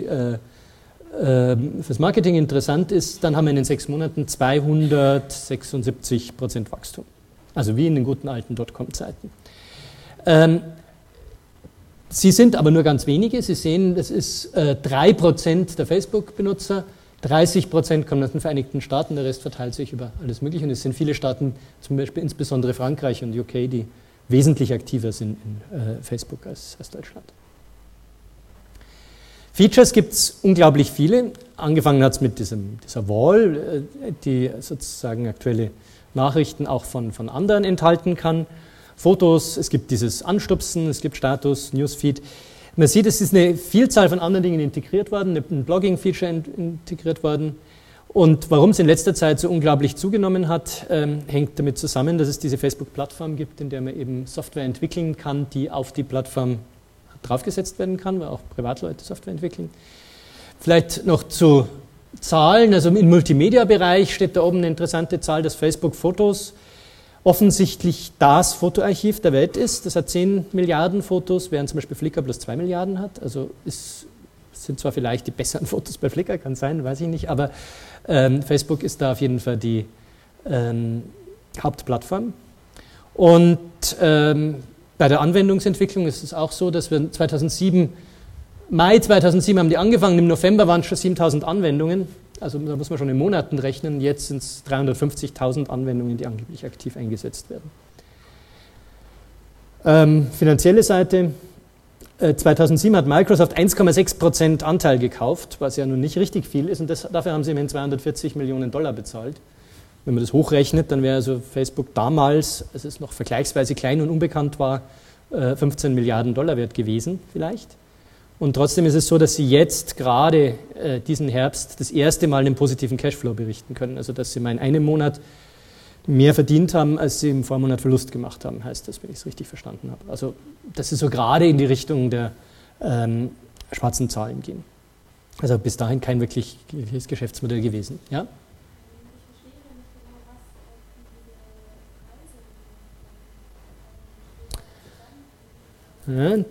fürs Marketing interessant ist, dann haben wir in den 6 Monaten 276% Wachstum. Also wie in den guten alten Dotcom-Zeiten. Sie sind aber nur ganz wenige. Sie sehen, das ist 3% der Facebook-Benutzer, 30% kommen aus den Vereinigten Staaten, der Rest verteilt sich über alles Mögliche. Und es sind viele Staaten, zum Beispiel insbesondere Frankreich und UK, die wesentlich aktiver sind in Facebook als Deutschland. Features gibt es unglaublich viele. Angefangen hat es mit dieser Wall, die sozusagen aktuelle Nachrichten auch von anderen enthalten kann. Fotos, es gibt dieses Anstupsen, es gibt Status, Newsfeed. Man sieht, es ist eine Vielzahl von anderen Dingen integriert worden, ein Blogging-Feature integriert worden. Und warum es in letzter Zeit so unglaublich zugenommen hat, hängt damit zusammen, dass es diese Facebook-Plattform gibt, in der man eben Software entwickeln kann, die auf die Plattform draufgesetzt werden kann, weil auch Privatleute Software entwickeln. Vielleicht noch zu Zahlen, also im Multimedia-Bereich steht da oben eine interessante Zahl, dass Facebook Fotos offensichtlich das Fotoarchiv der Welt ist. Das hat 10 Milliarden Fotos, während zum Beispiel Flickr bloß 2 Milliarden hat. Also sind zwar vielleicht die besseren Fotos bei Flickr, kann sein, weiß ich nicht, aber Facebook ist da auf jeden Fall die Hauptplattform. Und bei der Anwendungsentwicklung ist es auch so, dass wir Mai 2007 haben die angefangen, im November waren es schon 7.000 Anwendungen, also da muss man schon in Monaten rechnen, jetzt sind es 350.000 Anwendungen, die angeblich aktiv eingesetzt werden. Finanzielle Seite, 2007 hat Microsoft 1,6% Anteil gekauft, was ja nun nicht richtig viel ist, und dafür haben sie immerhin $240 Millionen bezahlt. Wenn man das hochrechnet, dann wäre also Facebook damals, als es noch vergleichsweise klein und unbekannt war, 15 Milliarden Dollar wert gewesen vielleicht. Und trotzdem ist es so, dass sie jetzt gerade diesen Herbst das erste Mal einen positiven Cashflow berichten können. Also dass sie mal in einem Monat mehr verdient haben, als sie im Vormonat Verlust gemacht haben, heißt das, wenn ich es richtig verstanden habe. Also dass sie so gerade in die Richtung der schwarzen Zahlen gehen. Also bis dahin kein wirkliches Geschäftsmodell gewesen. Ja? Ja.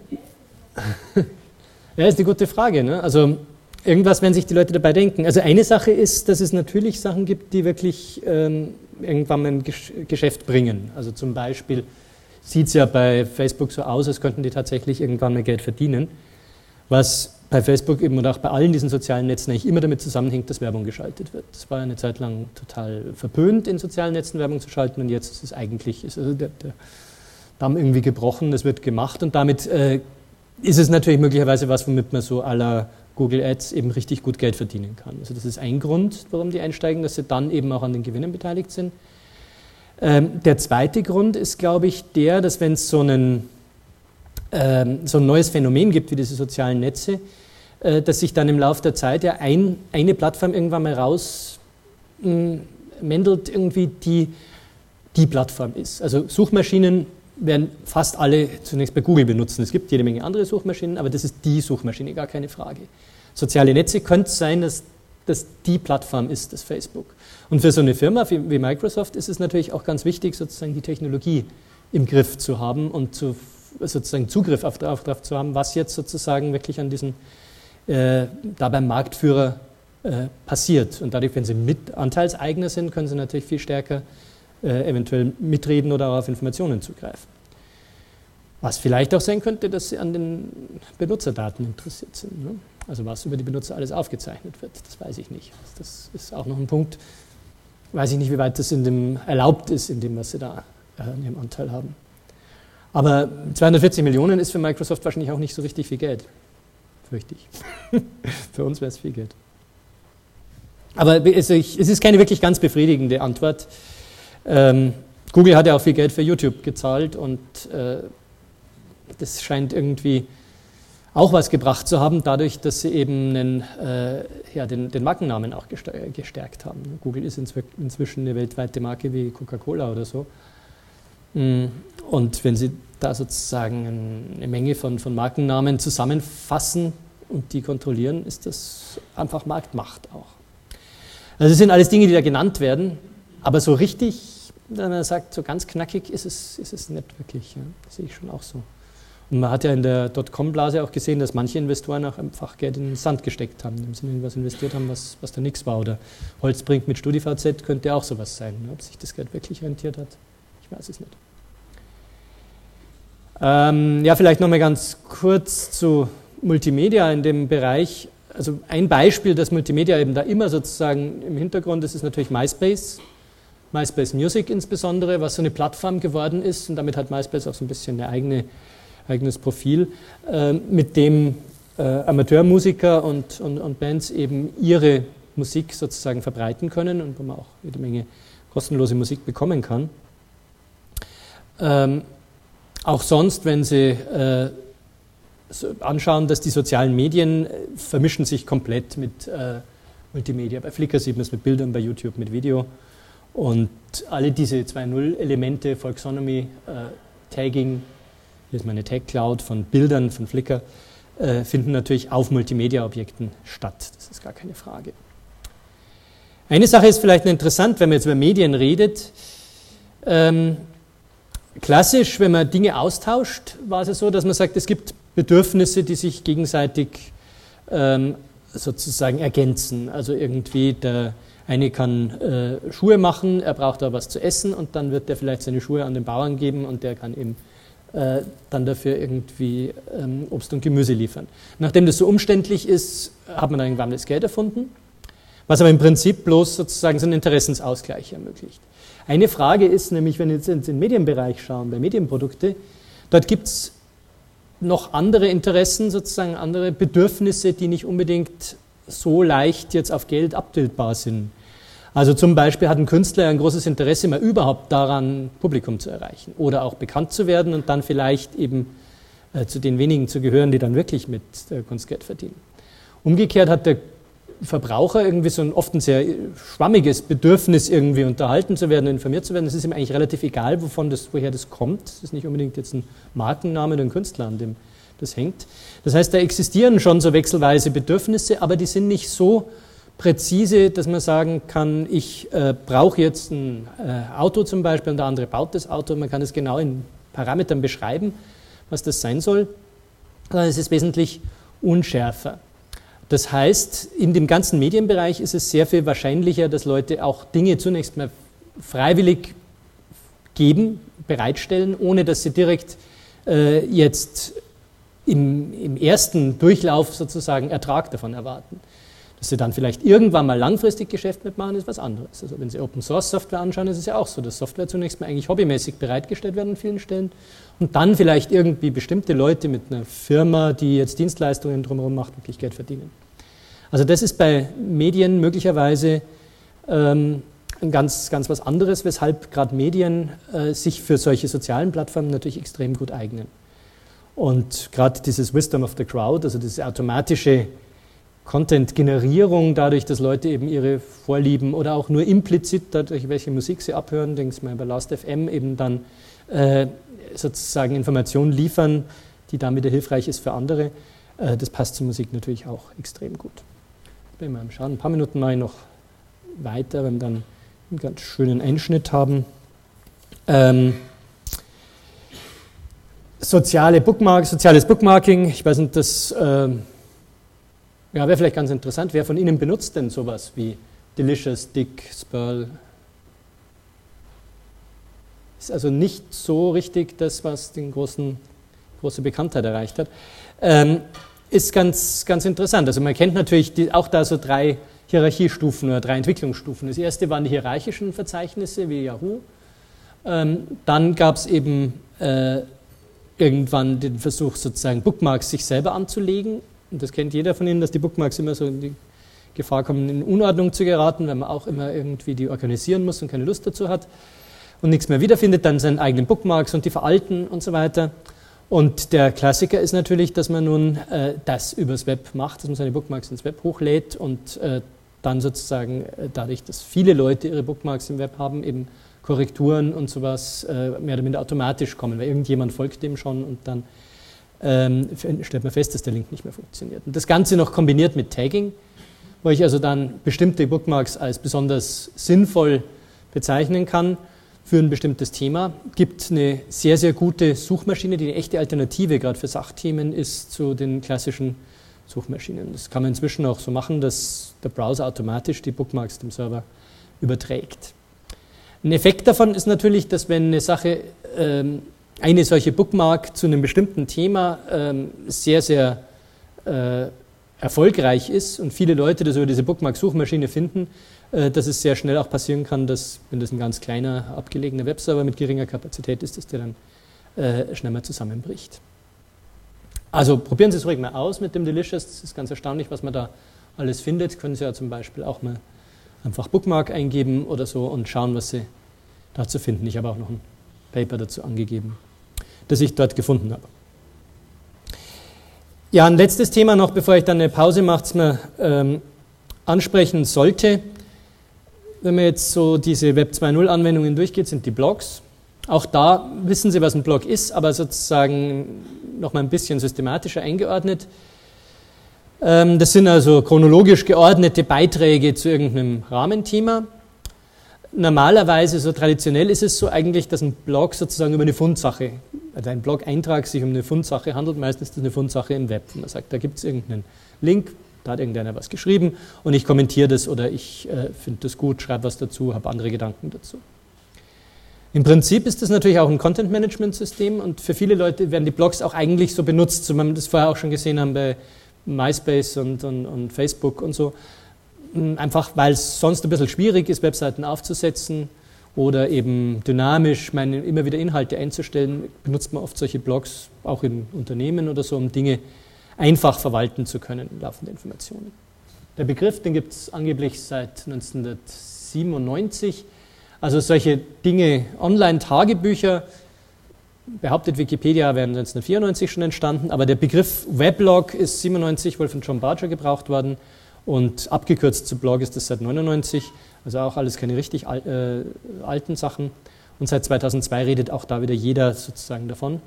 Ja, ist eine gute Frage. Ne? Also irgendwas werden sich die Leute dabei denken. Also eine Sache ist, dass es natürlich Sachen gibt, die wirklich irgendwann mal ein Geschäft bringen. Also zum Beispiel sieht es ja bei Facebook so aus, als könnten die tatsächlich irgendwann mal Geld verdienen, was bei Facebook eben oder auch bei allen diesen sozialen Netzen eigentlich immer damit zusammenhängt, dass Werbung geschaltet wird. Das war eine Zeit lang total verpönt, in sozialen Netzen Werbung zu schalten, und jetzt ist es eigentlich, also der Damm irgendwie gebrochen, das wird gemacht, und damit ist es natürlich möglicherweise was, womit man so à la Google Ads eben richtig gut Geld verdienen kann. Also das ist ein Grund, warum die einsteigen, dass sie dann eben auch an den Gewinnen beteiligt sind. Der zweite Grund ist, glaube ich, der, dass wenn es so ein neues Phänomen gibt wie diese sozialen Netze, dass sich dann im Laufe der Zeit ja eine Plattform irgendwann mal rausmendelt, irgendwie die Plattform ist. Also Suchmaschinen werden fast alle zunächst bei Google benutzen. Es gibt jede Menge andere Suchmaschinen, aber das ist die Suchmaschine, gar keine Frage. Soziale Netze könnte es sein, dass das die Plattform ist, das Facebook. Und für so eine Firma wie Microsoft ist es natürlich auch ganz wichtig, sozusagen die Technologie im Griff zu haben und sozusagen Zugriff darauf zu haben, was jetzt sozusagen wirklich an diesen da beim Marktführer passiert. Und dadurch, wenn sie Anteilseigner sind, können sie natürlich viel stärker eventuell mitreden oder auch auf Informationen zugreifen. Was vielleicht auch sein könnte, dass sie an den Benutzerdaten interessiert sind. Ne? Also was über die Benutzer alles aufgezeichnet wird, das weiß ich nicht. Das ist auch noch ein Punkt, weiß ich nicht, wie weit das erlaubt ist, in dem, was sie da in ihrem Anteil haben. Aber 240 Millionen ist für Microsoft wahrscheinlich auch nicht so richtig viel Geld, fürchte ich. Für uns wäre es viel Geld. Aber es ist keine wirklich ganz befriedigende Antwort. Google hat ja auch viel Geld für YouTube gezahlt, und das scheint irgendwie auch was gebracht zu haben, dadurch, dass sie eben den Markennamen auch gestärkt haben. Google ist inzwischen eine weltweite Marke wie Coca-Cola oder so. Und wenn sie da sozusagen eine Menge von Markennamen zusammenfassen und die kontrollieren, ist das einfach Marktmacht auch. Also das sind alles Dinge, die da genannt werden, aber so richtig, wenn man sagt, so ganz knackig ist es nicht wirklich. Ja. Das sehe ich schon auch so. Und man hat ja in der Dotcom-Blase auch gesehen, dass manche Investoren auch einfach Geld in den Sand gesteckt haben, im Sinne, was investiert haben, was da nichts war. Oder Holzbrink mit StudiVZ könnte auch sowas sein. Ob sich das Geld wirklich rentiert hat, ich weiß es nicht. Ja, vielleicht nochmal ganz kurz zu Multimedia in dem Bereich. Also ein Beispiel, dass Multimedia eben da immer sozusagen im Hintergrund ist, ist natürlich MySpace Music insbesondere, was so eine Plattform geworden ist, und damit hat MySpace auch so ein bisschen ein eigenes Profil, mit dem Amateurmusiker und Bands eben ihre Musik sozusagen verbreiten können und wo man auch jede Menge kostenlose Musik bekommen kann. Auch sonst, wenn Sie anschauen, dass die sozialen Medien vermischen sich komplett mit Multimedia. Bei Flickr sieht man es mit Bildern, bei YouTube mit Video. Und alle diese 2.0-Elemente, Folksonomy, Tagging, hier ist meine Tag Cloud von Bildern von Flickr, finden natürlich auf Multimedia-Objekten statt. Das ist gar keine Frage. Eine Sache ist vielleicht interessant, wenn man jetzt über Medien redet. Klassisch, wenn man Dinge austauscht, war es ja so, dass man sagt, es gibt Bedürfnisse, die sich gegenseitig sozusagen ergänzen. Also irgendwie der eine kann Schuhe machen, er braucht aber was zu essen und dann wird der vielleicht seine Schuhe an den Bauern geben und der kann eben dann dafür irgendwie Obst und Gemüse liefern. Nachdem das so umständlich ist, hat man irgendwann das Geld erfunden, was aber im Prinzip bloß sozusagen so einen Interessensausgleich ermöglicht. Eine Frage ist nämlich, wenn wir jetzt in den Medienbereich schauen, bei Medienprodukte, dort gibt es noch andere Interessen, sozusagen andere Bedürfnisse, die nicht unbedingt so leicht jetzt auf Geld abbildbar sind. Also zum Beispiel hat ein Künstler ein großes Interesse mal überhaupt daran, Publikum zu erreichen oder auch bekannt zu werden und dann vielleicht eben zu den wenigen zu gehören, die dann wirklich mit Kunst Geld verdienen. Umgekehrt hat der Verbraucher irgendwie so oft ein sehr schwammiges Bedürfnis, irgendwie unterhalten zu werden, informiert zu werden. Es ist ihm eigentlich relativ egal, woher das kommt. Es ist nicht unbedingt jetzt ein Markenname oder ein Künstler, an dem das hängt. Das heißt, da existieren schon so wechselweise Bedürfnisse, aber die sind nicht so präzise, dass man sagen kann, ich brauche jetzt ein Auto zum Beispiel und der andere baut das Auto. Man kann es genau in Parametern beschreiben, was das sein soll. Sondern es ist wesentlich unschärfer. Das heißt, in dem ganzen Medienbereich ist es sehr viel wahrscheinlicher, dass Leute auch Dinge zunächst mal freiwillig geben, bereitstellen, ohne dass sie direkt jetzt im ersten Durchlauf sozusagen Ertrag davon erwarten. Dass sie dann vielleicht irgendwann mal langfristig Geschäft mitmachen, ist was anderes. Also wenn Sie Open-Source-Software anschauen, ist es ja auch so, dass Software zunächst mal eigentlich hobbymäßig bereitgestellt wird an vielen Stellen und dann vielleicht irgendwie bestimmte Leute mit einer Firma, die jetzt Dienstleistungen drumherum macht, wirklich Geld verdienen. Also das ist bei Medien möglicherweise ganz was anderes, weshalb gerade Medien sich für solche sozialen Plattformen natürlich extrem gut eignen. Und gerade dieses Wisdom of the Crowd, also diese automatische Content-Generierung, dadurch, dass Leute eben ihre Vorlieben oder auch nur implizit, dadurch, welche Musik sie abhören, denken Sie mal über Last.fm, eben dann sozusagen Informationen liefern, die dann wieder hilfreich ist für andere. Das passt zur Musik natürlich auch extrem gut. Ich bin mal am Schauen, ein paar Minuten mache ich noch weiter, wenn wir dann einen ganz schönen Einschnitt haben. Soziales Bookmarking, ich weiß nicht, das wäre vielleicht ganz interessant. Wer von Ihnen benutzt denn sowas wie Delicious, Dick, Spurl? Ist also nicht so richtig das, was die große Bekanntheit erreicht hat. Ist ganz interessant. Also man kennt natürlich auch da so 3 Hierarchiestufen oder 3 Entwicklungsstufen. Das erste waren die hierarchischen Verzeichnisse wie Yahoo. Dann gab es eben irgendwann den Versuch, sozusagen Bookmarks sich selber anzulegen. Und das kennt jeder von Ihnen, dass die Bookmarks immer so in die Gefahr kommen, in Unordnung zu geraten, weil man auch immer irgendwie die organisieren muss und keine Lust dazu hat und nichts mehr wiederfindet, dann seinen eigenen Bookmarks und die veralten und so weiter. Und der Klassiker ist natürlich, dass man nun das übers Web macht, dass man seine Bookmarks ins Web hochlädt und dann sozusagen dadurch, dass viele Leute ihre Bookmarks im Web haben, eben Korrekturen und sowas mehr oder minder automatisch kommen, weil irgendjemand folgt dem schon und dann stellt man fest, dass der Link nicht mehr funktioniert. Und das Ganze noch kombiniert mit Tagging, wo ich also dann bestimmte Bookmarks als besonders sinnvoll bezeichnen kann für ein bestimmtes Thema. Gibt eine sehr, sehr gute Suchmaschine, die eine echte Alternative gerade für Sachthemen ist zu den klassischen Suchmaschinen. Das kann man inzwischen auch so machen, dass der Browser automatisch die Bookmarks dem Server überträgt. Ein Effekt davon ist natürlich, dass wenn eine Sache eine solche Bookmark zu einem bestimmten Thema sehr, sehr erfolgreich ist und viele Leute das über diese Bookmark-Suchmaschine finden, dass es sehr schnell auch passieren kann, dass, wenn das ein ganz kleiner, abgelegener Webserver mit geringer Kapazität ist, dass der dann schnell mal zusammenbricht. Also probieren Sie es ruhig mal aus mit dem Delicious, das ist ganz erstaunlich, was man da alles findet. Können Sie ja zum Beispiel auch mal einfach Bookmark eingeben oder so und schauen, was Sie dazu finden. Ich habe auch noch ein Paper dazu angegeben, das ich dort gefunden habe. Ja, ein letztes Thema noch, bevor ich dann eine Pause mache, das man ansprechen sollte. Wenn man jetzt so diese Web 2.0 Anwendungen durchgeht, sind die Blogs. Auch da wissen Sie, was ein Blog ist, aber sozusagen noch mal ein bisschen systematischer eingeordnet. Das sind also chronologisch geordnete Beiträge zu irgendeinem Rahmenthema. Normalerweise, so traditionell ist es so eigentlich, dass ein Blog sozusagen über eine Fundsache, also ein Blog-Eintrag sich um eine Fundsache handelt. Meistens ist das eine Fundsache im Web. Man sagt, da gibt es irgendeinen Link, da hat irgendeiner was geschrieben und ich kommentiere das oder ich finde das gut, schreibe was dazu, habe andere Gedanken dazu. Im Prinzip ist das natürlich auch ein Content-Management-System und für viele Leute werden die Blogs auch eigentlich so benutzt, so wie wir das vorher auch schon gesehen haben bei MySpace und Facebook und so. Einfach weil es sonst ein bisschen schwierig ist, Webseiten aufzusetzen oder eben dynamisch immer wieder Inhalte einzustellen, benutzt man oft solche Blogs, auch in Unternehmen oder so, um Dinge einfach verwalten zu können, laufende Informationen. Der Begriff, den gibt es angeblich seit 1997. Also solche Dinge, Online-Tagebücher, behauptet Wikipedia, wären 1994 schon entstanden, aber der Begriff Weblog ist 1997 wohl von John Barger gebraucht worden und abgekürzt zu Blog ist das seit 1999, also auch alles keine richtig alten Sachen. Und seit 2002 redet auch da wieder jeder sozusagen davon.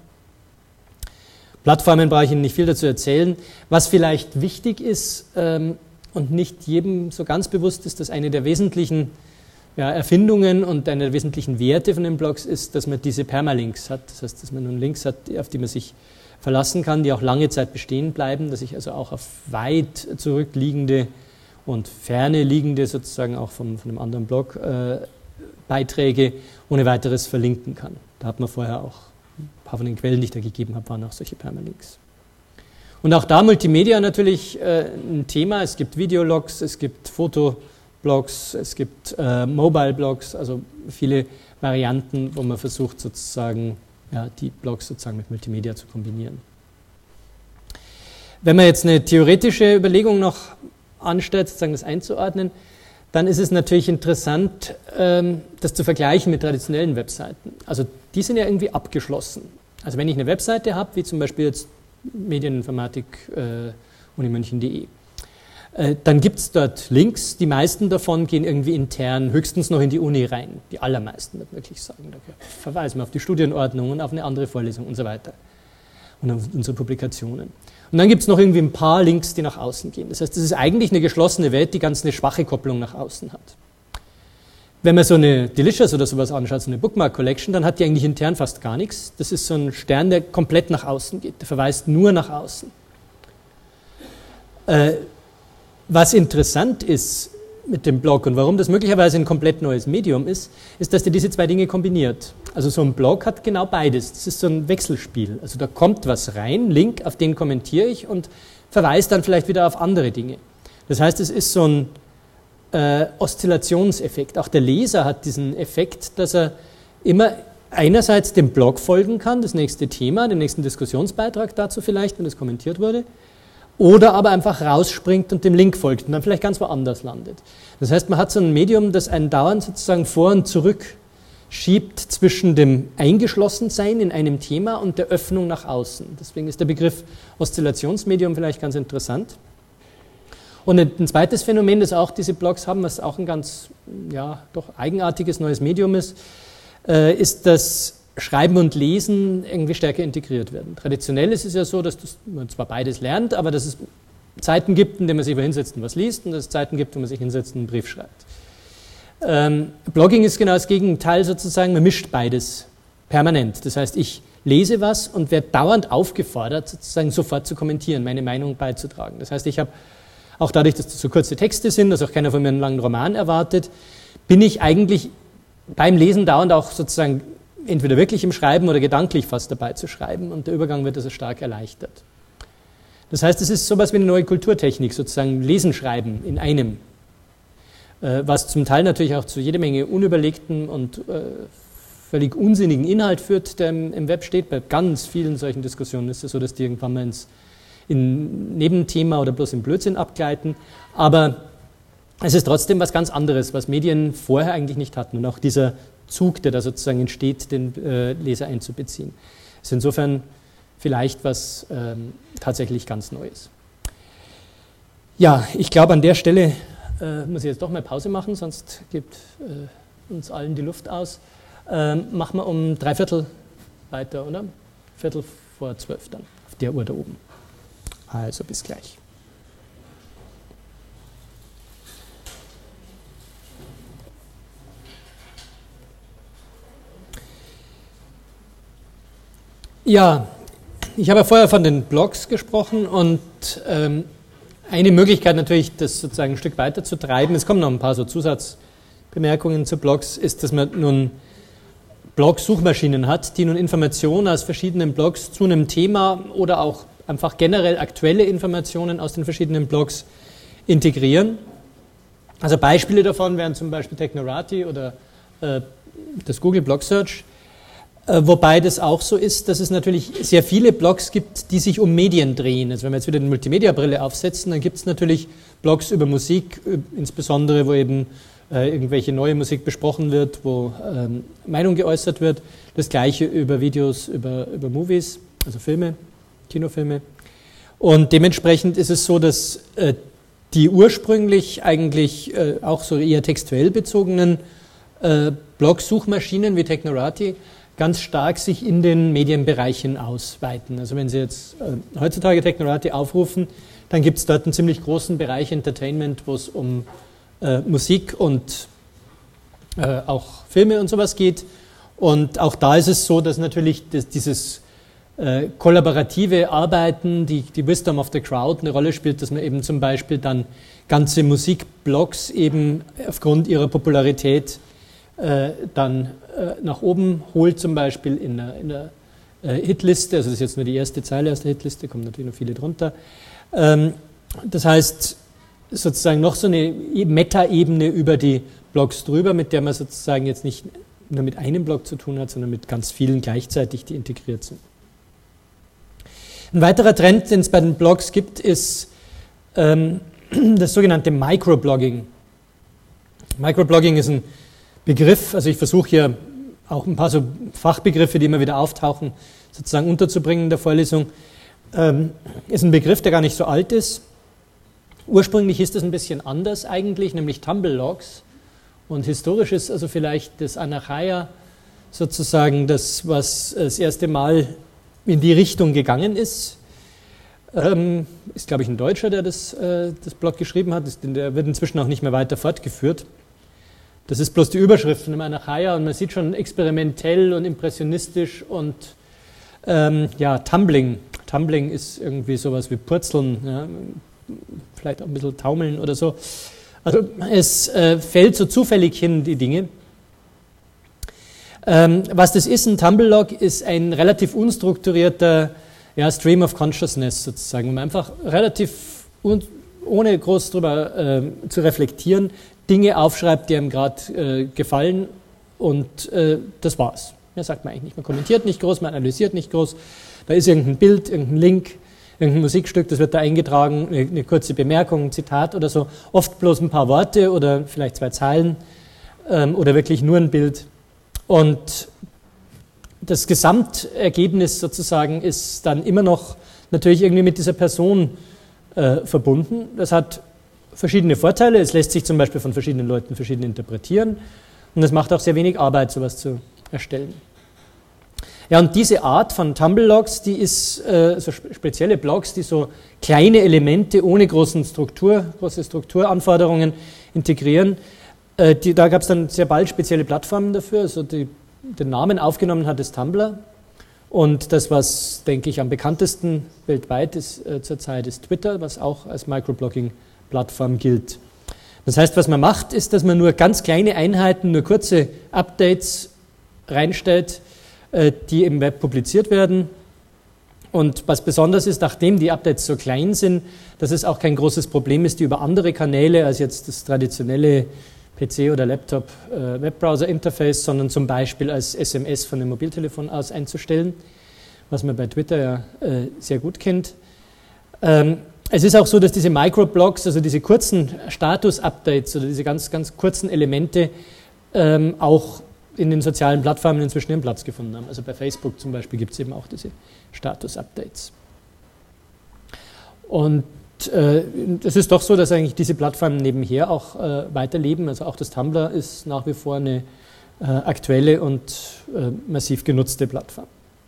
Plattformen brauche ich Ihnen nicht viel dazu erzählen. Was vielleicht wichtig ist und nicht jedem so ganz bewusst ist, dass eine der wesentlichen Erfindungen und eine der wesentlichen Werte von den Blogs ist, dass man diese Permalinks hat. Das heißt, dass man nun Links hat, auf die man sich verlassen kann, die auch lange Zeit bestehen bleiben, dass ich also auch auf weit zurückliegende und ferne liegende, sozusagen auch von einem anderen Blog, Beiträge ohne weiteres verlinken kann. Da hat man vorher auch ein paar von den Quellen, die ich da gegeben habe, waren auch solche Permalinks. Und auch da Multimedia natürlich ein Thema. Es gibt Videologs, es gibt Fotoblogs, es gibt Mobile-Blogs, also viele Varianten, wo man versucht sozusagen die Blogs sozusagen mit Multimedia zu kombinieren. Wenn man jetzt eine theoretische Überlegung noch anstellt, sozusagen das einzuordnen, dann ist es natürlich interessant, das zu vergleichen mit traditionellen Webseiten. Also die sind ja irgendwie abgeschlossen. Also wenn ich eine Webseite habe, wie zum Beispiel jetzt Medieninformatik unimünchen.de, dann gibt es dort Links, die meisten davon gehen irgendwie intern, höchstens noch in die Uni rein. Die allermeisten, würde man wirklich sagen. Da verweisen wir auf die Studienordnung und auf eine andere Vorlesung und so weiter. Und auf unsere Publikationen. Und dann gibt es noch irgendwie ein paar Links, die nach außen gehen. Das heißt, das ist eigentlich eine geschlossene Welt, die ganz eine schwache Kopplung nach außen hat. Wenn man so eine Delicious oder sowas anschaut, so eine Bookmark Collection, dann hat die eigentlich intern fast gar nichts. Das ist so ein Stern, der komplett nach außen geht. Der verweist nur nach außen. Was interessant ist mit dem Blog und warum das möglicherweise ein komplett neues Medium ist, dass der diese zwei Dinge kombiniert. Also so ein Blog hat genau beides. Das ist so ein Wechselspiel. Also da kommt was rein, Link, auf den kommentiere ich und verweise dann vielleicht wieder auf andere Dinge. Das heißt, es ist so ein Oszillationseffekt. Auch der Leser hat diesen Effekt, dass er immer einerseits dem Blog folgen kann, das nächste Thema, den nächsten Diskussionsbeitrag dazu vielleicht, wenn das kommentiert wurde, oder aber einfach rausspringt und dem Link folgt und dann vielleicht ganz woanders landet. Das heißt, man hat so ein Medium, das einen dauernd sozusagen vor und zurück schiebt zwischen dem Eingeschlossensein in einem Thema und der Öffnung nach außen. Deswegen ist der Begriff Oszillationsmedium vielleicht ganz interessant. Und ein zweites Phänomen, das auch diese Blogs haben, was auch ein ganz doch eigenartiges neues Medium ist, ist, dass Schreiben und Lesen irgendwie stärker integriert werden. Traditionell ist es ja so, dass man zwar beides lernt, aber dass es Zeiten gibt, in denen man sich hinsetzt und was liest und dass es Zeiten gibt, wo man sich hinsetzt und einen Brief schreibt. Blogging ist genau das Gegenteil sozusagen, man mischt beides permanent. Das heißt, ich lese was und werde dauernd aufgefordert, sozusagen sofort zu kommentieren, meine Meinung beizutragen. Das heißt, ich habe auch dadurch, dass das so kurze Texte sind, dass auch keiner von mir einen langen Roman erwartet, bin ich eigentlich beim Lesen dauernd auch sozusagen entweder wirklich im Schreiben oder gedanklich fast dabei zu schreiben und der Übergang wird also stark erleichtert. Das heißt, es ist sowas wie eine neue Kulturtechnik, sozusagen Lesen, Schreiben in einem, was zum Teil natürlich auch zu jede Menge unüberlegten und völlig unsinnigen Inhalt führt, der im Web steht. Bei ganz vielen solchen Diskussionen ist es so, dass die irgendwann mal in Nebenthema oder bloß im Blödsinn abgleiten, aber es ist trotzdem was ganz anderes, was Medien vorher eigentlich nicht hatten und auch dieser Zug, der da sozusagen entsteht, den Leser einzubeziehen. Ist insofern vielleicht was tatsächlich ganz Neues. Ja, ich glaube, an der Stelle muss ich jetzt doch mal Pause machen, sonst gibt uns allen die Luft aus. machen wir um 3/4 weiter, oder? 11:45 dann, auf der Uhr da oben. Also bis gleich. Ja, ich habe ja vorher von den Blogs gesprochen und eine Möglichkeit natürlich, das sozusagen ein Stück weiter zu treiben, es kommen noch ein paar so Zusatzbemerkungen zu Blogs, ist, dass man nun Blog-Suchmaschinen hat, die nun Informationen aus verschiedenen Blogs zu einem Thema oder auch einfach generell aktuelle Informationen aus den verschiedenen Blogs integrieren. Also Beispiele davon wären zum Beispiel Technorati oder das Google Blog Search. Wobei das auch so ist, dass es natürlich sehr viele Blogs gibt, die sich um Medien drehen. Also wenn wir jetzt wieder die Multimedia-Brille aufsetzen, dann gibt es natürlich Blogs über Musik, insbesondere wo eben irgendwelche neue Musik besprochen wird, wo Meinung geäußert wird. Das gleiche über Videos, über Movies, also Filme, Kinofilme. Und dementsprechend ist es so, dass die ursprünglich eigentlich auch so eher textuell bezogenen Blog-Suchmaschinen wie Technorati ganz stark sich in den Medienbereichen ausweiten. Also wenn Sie jetzt heutzutage Technorati aufrufen, dann gibt es dort einen ziemlich großen Bereich Entertainment, wo es um Musik und auch Filme und sowas geht. Und auch da ist es so, dass natürlich dieses kollaborative Arbeiten, die Wisdom of the Crowd eine Rolle spielt, dass man eben zum Beispiel dann ganze Musikblogs eben aufgrund ihrer Popularität dann nach oben holt, zum Beispiel in der Hitliste, also das ist jetzt nur die erste Zeile aus der Hitliste, kommen natürlich noch viele drunter. Das heißt, sozusagen noch so eine Meta-Ebene über die Blogs drüber, mit der man sozusagen jetzt nicht nur mit einem Blog zu tun hat, sondern mit ganz vielen gleichzeitig, die integriert sind. Ein weiterer Trend, den es bei den Blogs gibt, ist das sogenannte Microblogging. Microblogging ist ein Begriff, also ich versuche hier auch ein paar so Fachbegriffe, die immer wieder auftauchen, sozusagen unterzubringen in der Vorlesung. Ist ein Begriff, der gar nicht so alt ist. Ursprünglich ist es ein bisschen anders eigentlich, nämlich Tumblr-Logs. Und historisch ist also vielleicht das Anachaia sozusagen das, was das erste Mal in die Richtung gegangen ist. Ist, glaube ich, ein Deutscher, der das Blog geschrieben hat. Der wird inzwischen auch nicht mehr weiter fortgeführt. Das ist bloß die Überschrift von dem Anachaia und man sieht schon experimentell und impressionistisch und Tumbling. Tumbling ist irgendwie sowas wie Purzeln, ja, vielleicht auch ein bisschen Taumeln oder so. Also es fällt so zufällig hin, die Dinge. Was das ist, ein Tumblr-Log ist ein relativ unstrukturierter Stream of Consciousness sozusagen, wo man einfach relativ ohne groß drüber zu reflektieren, Dinge aufschreibt, die einem gerade gefallen und das war's. Mehr sagt man eigentlich nicht. Man kommentiert nicht groß, man analysiert nicht groß. Da ist irgendein Bild, irgendein Link, irgendein Musikstück, das wird da eingetragen, eine kurze Bemerkung, ein Zitat oder so. Oft bloß ein paar Worte oder vielleicht 2 Zeilen oder wirklich nur ein Bild. Und das Gesamtergebnis sozusagen ist dann immer noch natürlich irgendwie mit dieser Person verbunden. Das hat verschiedene Vorteile. Es lässt sich zum Beispiel von verschiedenen Leuten verschieden interpretieren und es macht auch sehr wenig Arbeit, sowas zu erstellen. Ja, und diese Art von Tumblr-Logs, die ist so spezielle Blogs, die so kleine Elemente ohne große Strukturanforderungen integrieren. Da gab es dann sehr bald spezielle Plattformen dafür. Also den Namen aufgenommen hat es Tumblr. Und das, was, denke ich, am bekanntesten weltweit ist zurzeit, ist Twitter, was auch als Microblogging-Plattform gilt. Das heißt, was man macht, ist, dass man nur ganz kleine Einheiten, nur kurze Updates reinstellt, die im Web publiziert werden. Und was besonders ist, nachdem die Updates so klein sind, dass es auch kein großes Problem ist, die über andere Kanäle als jetzt das traditionelle PC- oder Laptop-Webbrowser-Interface, sondern zum Beispiel als SMS von dem Mobiltelefon aus einzustellen, was man bei Twitter ja sehr gut kennt. Es ist auch so, dass diese Microblogs, also diese kurzen Status-Updates oder diese ganz, ganz kurzen Elemente auch in den sozialen Plattformen inzwischen ihren Platz gefunden haben. Also bei Facebook zum Beispiel gibt es eben auch diese Status-Updates. Und es ist doch so, dass eigentlich diese Plattformen nebenher auch weiterleben. Also auch das Tumblr ist nach wie vor eine aktuelle und massiv genutzte Plattform.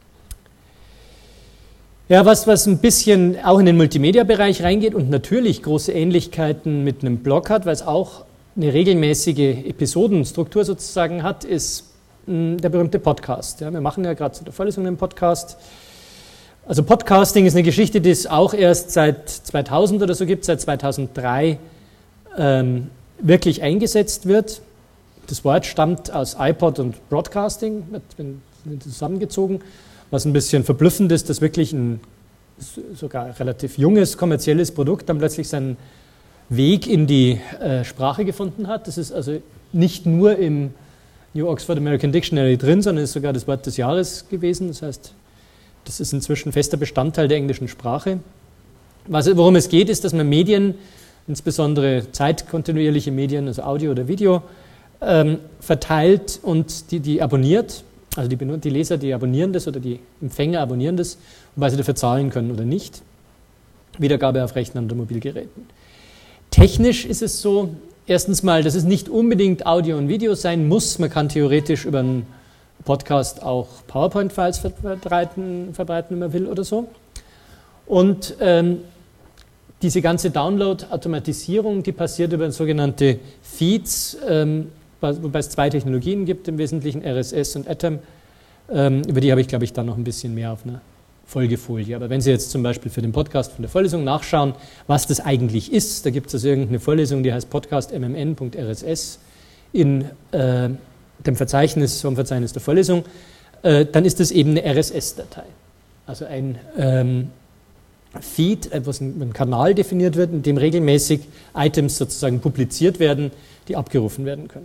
Ja, was ein bisschen auch in den Multimedia-Bereich reingeht und natürlich große Ähnlichkeiten mit einem Blog hat, weil es auch eine regelmäßige Episodenstruktur sozusagen hat, ist der berühmte Podcast. Ja, wir machen ja gerade zu der Vorlesung einen Podcast. Also Podcasting ist eine Geschichte, die es auch erst seit 2000 oder so gibt, seit 2003 wirklich eingesetzt wird. Das Wort stammt aus iPod und Broadcasting, wird zusammengezogen. Was ein bisschen verblüffend ist, dass wirklich ein sogar relativ junges kommerzielles Produkt dann plötzlich seinen Weg in die Sprache gefunden hat. Das ist also nicht nur im New Oxford American Dictionary drin, sondern ist sogar das Wort des Jahres gewesen. Das heißt, das ist inzwischen fester Bestandteil der englischen Sprache. Worum es geht, ist, dass man Medien, insbesondere zeitkontinuierliche Medien, also Audio oder Video, verteilt und die abonniert. Also die Leser, die abonnieren das oder die Empfänger abonnieren das, wobei sie dafür zahlen können oder nicht. Wiedergabe auf Rechnern oder Mobilgeräten. Technisch ist es so, erstens mal, dass es nicht unbedingt Audio und Video sein muss. Man kann theoretisch über einen Podcast auch PowerPoint-Files verbreiten, wenn man will oder so. Und diese ganze Download-Automatisierung, die passiert über sogenannte Feeds, wobei es zwei Technologien gibt, im Wesentlichen RSS und Atom. Über die habe ich, glaube ich, dann noch ein bisschen mehr auf einer Folgefolie. Aber wenn Sie jetzt zum Beispiel für den Podcast von der Vorlesung nachschauen, was das eigentlich ist, da gibt es also irgendeine Vorlesung, die heißt Podcast mmn.rss in dem Verzeichnis der Vorlesung, dann ist das eben eine RSS-Datei. Also ein Feed, wo ein Kanal definiert wird, in dem regelmäßig Items sozusagen publiziert werden, die abgerufen werden können.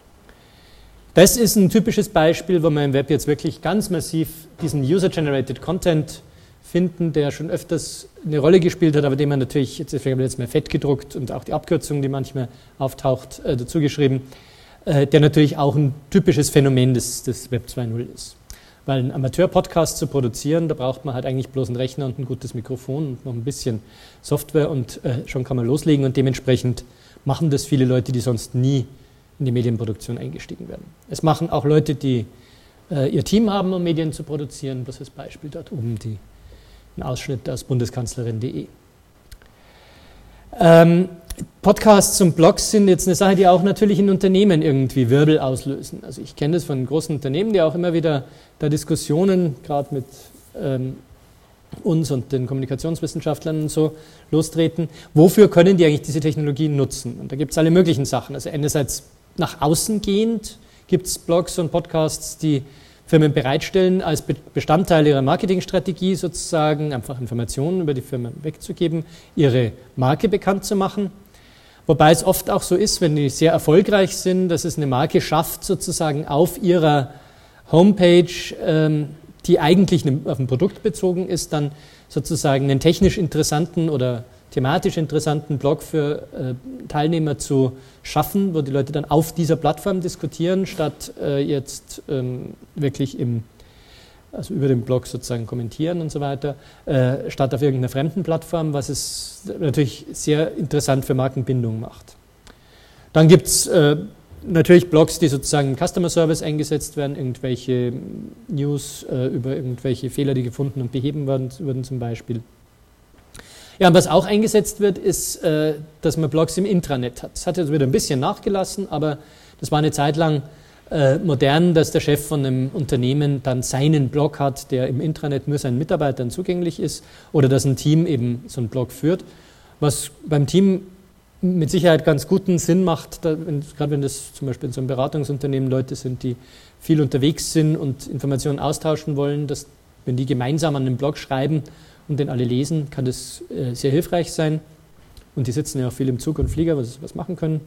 Das ist ein typisches Beispiel, wo wir im Web jetzt wirklich ganz massiv diesen User-Generated Content finden, der schon öfters eine Rolle gespielt hat, aber den man natürlich, deswegen haben wir jetzt mal fett gedruckt und auch die Abkürzung, die manchmal auftaucht, dazu geschrieben, der natürlich auch ein typisches Phänomen des Web 2.0 ist. Weil einen Amateur-Podcast zu produzieren, da braucht man halt eigentlich bloß einen Rechner und ein gutes Mikrofon und noch ein bisschen Software und schon kann man loslegen und dementsprechend machen das viele Leute, die sonst nie in die Medienproduktion eingestiegen werden. Es machen auch Leute, die ihr Team haben, um Medien zu produzieren. Das ist das Beispiel dort oben, ein Ausschnitt aus bundeskanzlerin.de. Podcasts und Blogs sind jetzt eine Sache, die auch natürlich in Unternehmen irgendwie Wirbel auslösen. Also ich kenne das von großen Unternehmen, die auch immer wieder da Diskussionen, gerade mit uns und den Kommunikationswissenschaftlern und so lostreten. Wofür können die eigentlich diese Technologien nutzen? Und da gibt es alle möglichen Sachen. Also einerseits nach außen gehend gibt es Blogs und Podcasts, die Firmen bereitstellen, als Bestandteil ihrer Marketingstrategie sozusagen, einfach Informationen über die Firmen wegzugeben, ihre Marke bekannt zu machen. Wobei es oft auch so ist, wenn die sehr erfolgreich sind, dass es eine Marke schafft, sozusagen auf ihrer Homepage, die eigentlich auf ein Produkt bezogen ist, dann sozusagen einen technisch interessanten oder thematisch interessanten Blog für Teilnehmer zu schaffen, wo die Leute dann auf dieser Plattform diskutieren, statt jetzt wirklich also über den Blog sozusagen kommentieren und so weiter, statt auf irgendeiner fremden Plattform, was es natürlich sehr interessant für Markenbindung macht. Dann gibt es natürlich Blogs, die sozusagen im Customer Service eingesetzt werden, irgendwelche News über irgendwelche Fehler, die gefunden und beheben wurden zum Beispiel. Ja, und was auch eingesetzt wird, ist, dass man Blogs im Intranet hat. Das hat jetzt wieder ein bisschen nachgelassen, aber das war eine Zeit lang modern, dass der Chef von einem Unternehmen dann seinen Blog hat, der im Intranet nur seinen Mitarbeitern zugänglich ist, oder dass ein Team eben so einen Blog führt, was beim Team mit Sicherheit ganz guten Sinn macht, gerade wenn das zum Beispiel in so einem Beratungsunternehmen Leute sind, die viel unterwegs sind und Informationen austauschen wollen, dass wenn die gemeinsam an einem Blog schreiben und den alle lesen, kann das sehr hilfreich sein. Und die sitzen ja auch viel im Zug und Flieger, was machen können.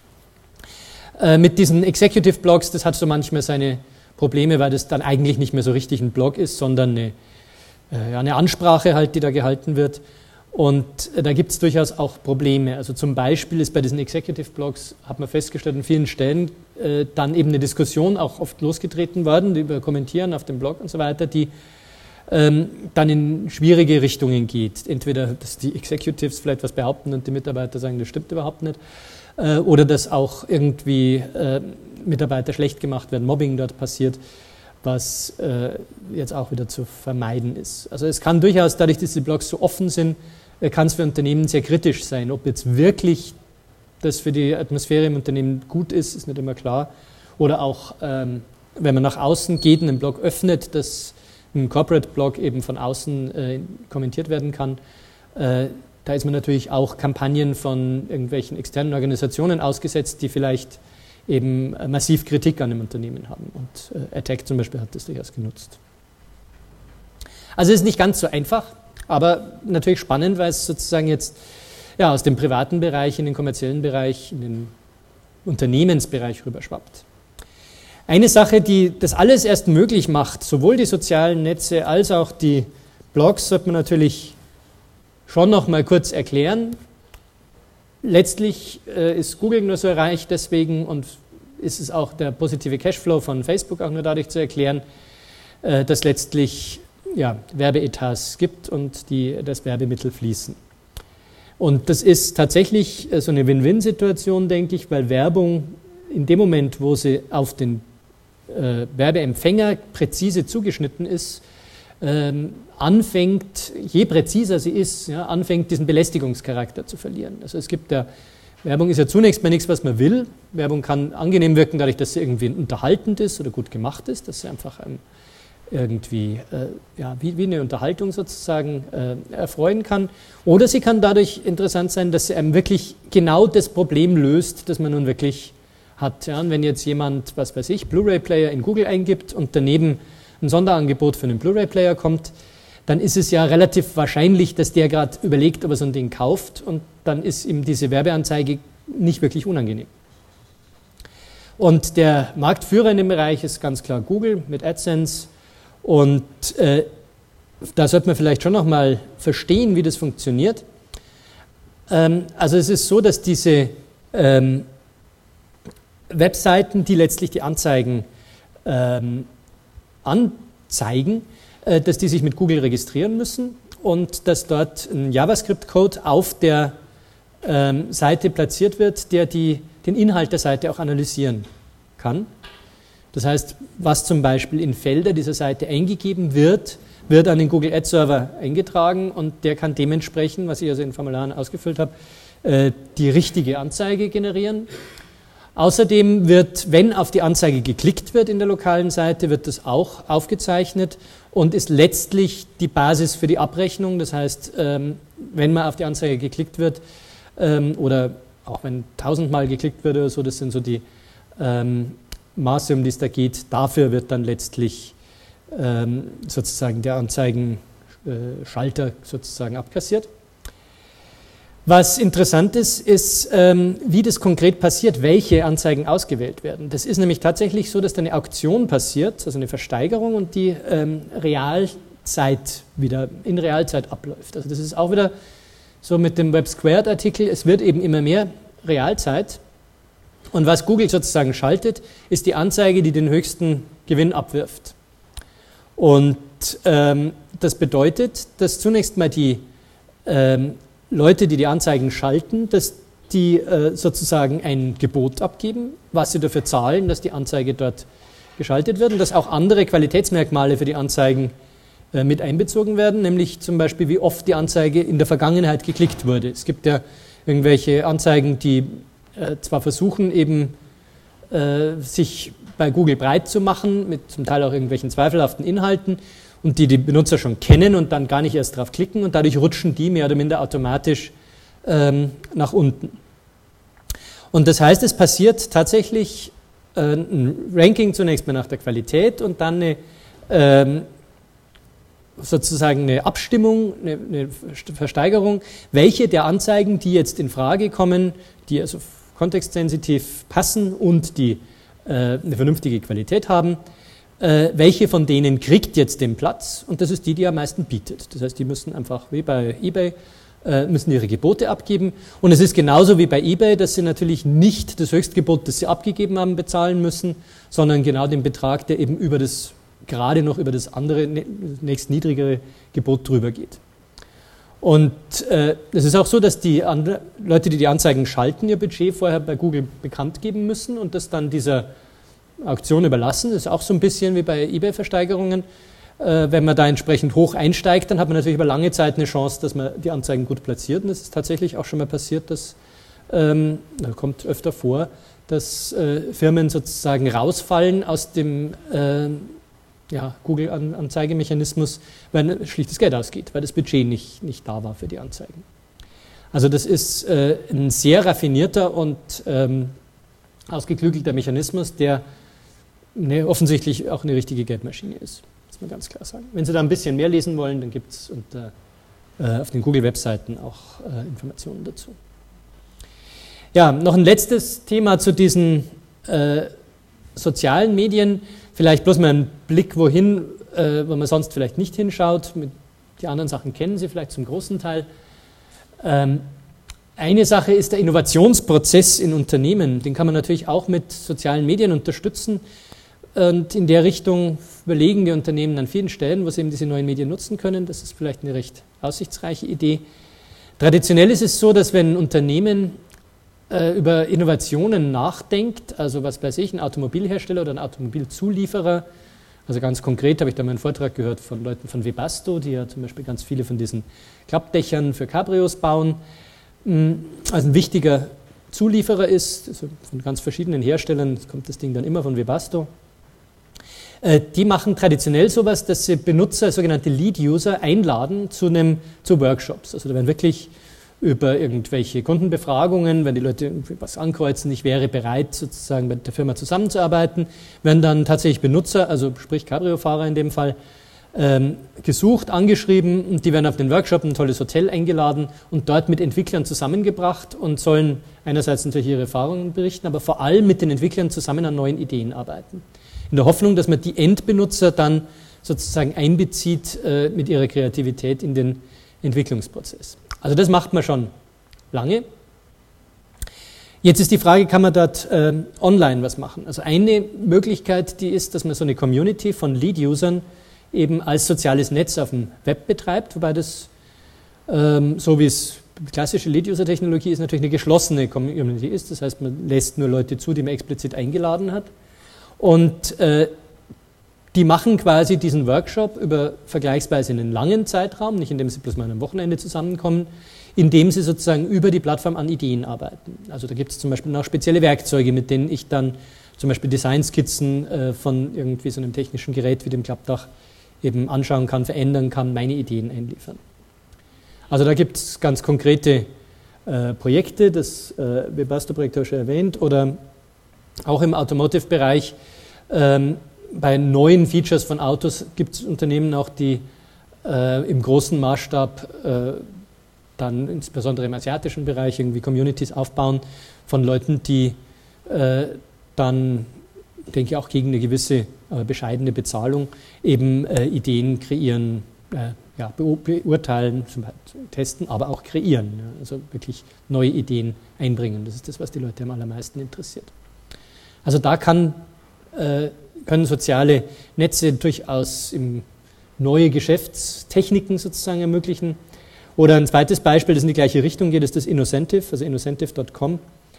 Mit diesen Executive Blogs, das hat so manchmal seine Probleme, weil das dann eigentlich nicht mehr so richtig ein Blog ist, sondern eine Ansprache halt, die da gehalten wird. Und da gibt es durchaus auch Probleme. Also zum Beispiel ist bei diesen Executive Blogs, hat man festgestellt, an vielen Stellen dann eben eine Diskussion auch oft losgetreten worden, die über Kommentieren auf dem Blog und so weiter, die dann in schwierige Richtungen geht. Entweder, dass die Executives vielleicht was behaupten und die Mitarbeiter sagen, das stimmt überhaupt nicht, oder dass auch irgendwie Mitarbeiter schlecht gemacht werden, Mobbing dort passiert, was jetzt auch wieder zu vermeiden ist. Also es kann durchaus, dadurch, dass die Blogs so offen sind, kann es für Unternehmen sehr kritisch sein. Ob jetzt wirklich das für die Atmosphäre im Unternehmen gut ist, ist nicht immer klar. Oder auch, wenn man nach außen geht und einen Blog öffnet, dass ein Corporate-Blog eben von außen kommentiert werden kann, da ist man natürlich auch Kampagnen von irgendwelchen externen Organisationen ausgesetzt, die vielleicht eben massiv Kritik an dem Unternehmen haben. Und Attack zum Beispiel hat das durchaus genutzt. Also es ist nicht ganz so einfach, aber natürlich spannend, weil es sozusagen jetzt ja, aus dem privaten Bereich in den kommerziellen Bereich, in den Unternehmensbereich rüberschwappt. Eine Sache, die das alles erst möglich macht, sowohl die sozialen Netze als auch die Blogs, sollte man natürlich schon noch mal kurz erklären. Letztlich ist Google nur so erreicht deswegen und ist es auch der positive Cashflow von Facebook auch nur dadurch zu erklären, dass letztlich ja, Werbeetats gibt und das Werbemittel fließen. Und das ist tatsächlich so eine Win-Win-Situation, denke ich, weil Werbung in dem Moment, wo sie auf den Werbeempfänger präzise zugeschnitten ist, anfängt, je präziser sie ist, ja, anfängt diesen Belästigungscharakter zu verlieren. Also es gibt Werbung ist ja zunächst mal nichts, was man will. Werbung kann angenehm wirken, dadurch, dass sie irgendwie unterhaltend ist oder gut gemacht ist, dass sie einfach irgendwie ja, wie eine Unterhaltung sozusagen erfreuen kann. Oder sie kann dadurch interessant sein, dass sie einem wirklich genau das Problem löst, das man nun wirklich hat. Ja, und wenn jetzt jemand, was weiß ich, Blu-ray-Player in Google eingibt und daneben ein Sonderangebot für einen Blu-ray-Player kommt, dann ist es ja relativ wahrscheinlich, dass der gerade überlegt, ob er so ein Ding kauft und dann ist ihm diese Werbeanzeige nicht wirklich unangenehm. Und der Marktführer in dem Bereich ist ganz klar Google mit AdSense und da sollte man vielleicht schon nochmal verstehen, wie das funktioniert. Also es ist so, dass diese Webseiten, die letztlich die Anzeigen anzeigen, dass die sich mit Google registrieren müssen und dass dort ein JavaScript-Code auf der Seite platziert wird, der den Inhalt der Seite auch analysieren kann. Das heißt, was zum Beispiel in Felder dieser Seite eingegeben wird, wird an den Google Ads Server eingetragen und der kann dementsprechend, was ich also in Formularen ausgefüllt habe, die richtige Anzeige generieren. Außerdem wird, wenn auf die Anzeige geklickt wird in der lokalen Seite, wird das auch aufgezeichnet und ist letztlich die Basis für die Abrechnung. Das heißt, wenn mal auf die Anzeige geklickt wird oder auch wenn 1000-mal geklickt wird oder so, das sind so die Maße, um die es da geht, dafür wird dann letztlich sozusagen der Anzeigenschalter sozusagen abkassiert. Was interessant ist, wie das konkret passiert, welche Anzeigen ausgewählt werden. Das ist nämlich tatsächlich so, dass da eine Auktion passiert, also eine Versteigerung und die in Realzeit abläuft. Also das ist auch wieder so mit dem Web-Squared-Artikel, es wird eben immer mehr Realzeit. Und was Google sozusagen schaltet, ist die Anzeige, die den höchsten Gewinn abwirft. Und das bedeutet, dass zunächst mal die Leute, die Anzeigen schalten, dass die sozusagen ein Gebot abgeben, was sie dafür zahlen, dass die Anzeige dort geschaltet wird und dass auch andere Qualitätsmerkmale für die Anzeigen mit einbezogen werden, nämlich zum Beispiel, wie oft die Anzeige in der Vergangenheit geklickt wurde. Es gibt ja irgendwelche Anzeigen, die zwar versuchen, eben sich bei Google breit zu machen, mit zum Teil auch irgendwelchen zweifelhaften Inhalten, und die Benutzer schon kennen und dann gar nicht erst drauf klicken und dadurch rutschen die mehr oder minder automatisch nach unten. Und das heißt, es passiert tatsächlich ein Ranking zunächst mal nach der Qualität und dann sozusagen eine Abstimmung, eine Versteigerung, welche der Anzeigen, die jetzt in Frage kommen, die also kontextsensitiv passen und die eine vernünftige Qualität haben, welche von denen kriegt jetzt den Platz und das ist die am meisten bietet. Das heißt, die müssen einfach wie bei eBay müssen ihre Gebote abgeben und es ist genauso wie bei eBay, dass sie natürlich nicht das Höchstgebot, das sie abgegeben haben, bezahlen müssen, sondern genau den Betrag, der eben über das gerade noch über das andere, nächst niedrigere Gebot drüber geht. Und es ist auch so, dass die Leute, die die Anzeigen schalten, ihr Budget vorher bei Google bekannt geben müssen und das dann dieser Auktion überlassen. Das ist auch so ein bisschen wie bei eBay-Versteigerungen. Wenn man da entsprechend hoch einsteigt, dann hat man natürlich über lange Zeit eine Chance, dass man die Anzeigen gut platziert. Und es ist tatsächlich auch schon mal passiert, dass, kommt öfter vor, dass Firmen sozusagen rausfallen aus dem Google-Anzeigemechanismus, weil schlichtes Geld ausgeht, weil das Budget nicht da war für die Anzeigen. Also das ist ein sehr raffinierter und ausgeklügelter Mechanismus, der offensichtlich auch eine richtige Geldmaschine ist, muss man ganz klar sagen. Wenn Sie da ein bisschen mehr lesen wollen, dann gibt es auf den Google-Webseiten auch Informationen dazu. Ja, noch ein letztes Thema zu diesen sozialen Medien. Vielleicht bloß mal einen Blick wohin, wo man sonst vielleicht nicht hinschaut. Die anderen Sachen kennen Sie vielleicht zum großen Teil. Eine Sache ist der Innovationsprozess in Unternehmen. Den kann man natürlich auch mit sozialen Medien unterstützen. Und in der Richtung überlegen die Unternehmen an vielen Stellen, wo sie eben diese neuen Medien nutzen können. Das ist vielleicht eine recht aussichtsreiche Idee. Traditionell ist es so, dass wenn ein Unternehmen über Innovationen nachdenkt, also was weiß ich, ein Automobilhersteller oder ein Automobilzulieferer, also ganz konkret habe ich da mal einen Vortrag gehört von Leuten von Webasto, die ja zum Beispiel ganz viele von diesen Klappdächern für Cabrios bauen, also ein wichtiger Zulieferer ist, also von ganz verschiedenen Herstellern, kommt das Ding dann immer von Webasto. Die machen traditionell sowas, dass sie Benutzer, sogenannte Lead-User, einladen zu Workshops. Also da werden wirklich über irgendwelche Kundenbefragungen, wenn die Leute was ankreuzen, ich wäre bereit, sozusagen mit der Firma zusammenzuarbeiten, werden dann tatsächlich Benutzer, also sprich Cabrio-Fahrer in dem Fall, gesucht, angeschrieben und die werden auf den Workshop, ein tolles Hotel eingeladen und dort mit Entwicklern zusammengebracht und sollen einerseits natürlich ihre Erfahrungen berichten, aber vor allem mit den Entwicklern zusammen an neuen Ideen arbeiten. In der Hoffnung, dass man die Endbenutzer dann sozusagen einbezieht mit ihrer Kreativität in den Entwicklungsprozess. Also das macht man schon lange. Jetzt ist die Frage, kann man dort online was machen? Also eine Möglichkeit, die ist, dass man so eine Community von Lead-Usern eben als soziales Netz auf dem Web betreibt, wobei das, so wie es klassische Lead-User-Technologie ist, natürlich eine geschlossene Community ist. Das heißt, man lässt nur Leute zu, die man explizit eingeladen hat. Und die machen quasi diesen Workshop über vergleichsweise einen langen Zeitraum, nicht indem sie bloß mal am Wochenende zusammenkommen, indem sie sozusagen über die Plattform an Ideen arbeiten. Also da gibt es zum Beispiel auch spezielle Werkzeuge, mit denen ich dann zum Beispiel Designskizzen von irgendwie so einem technischen Gerät wie dem Klappdach eben anschauen kann, verändern kann, meine Ideen einliefern. Also da gibt es ganz konkrete Projekte, das Webasto-Projekt habe ich schon erwähnt, oder auch im Automotive-Bereich. Bei neuen Features von Autos gibt es Unternehmen auch, die im großen Maßstab dann insbesondere im asiatischen Bereich irgendwie Communities aufbauen von Leuten, die dann, denke ich, auch gegen eine gewisse bescheidene Bezahlung eben Ideen kreieren, beurteilen, testen, aber auch kreieren. Ja, also wirklich neue Ideen einbringen. Das ist das, was die Leute am allermeisten interessiert. Also da können soziale Netze durchaus neue Geschäftstechniken sozusagen ermöglichen. Oder ein zweites Beispiel, das in die gleiche Richtung geht, ist das Innocentive, also innocentive.com.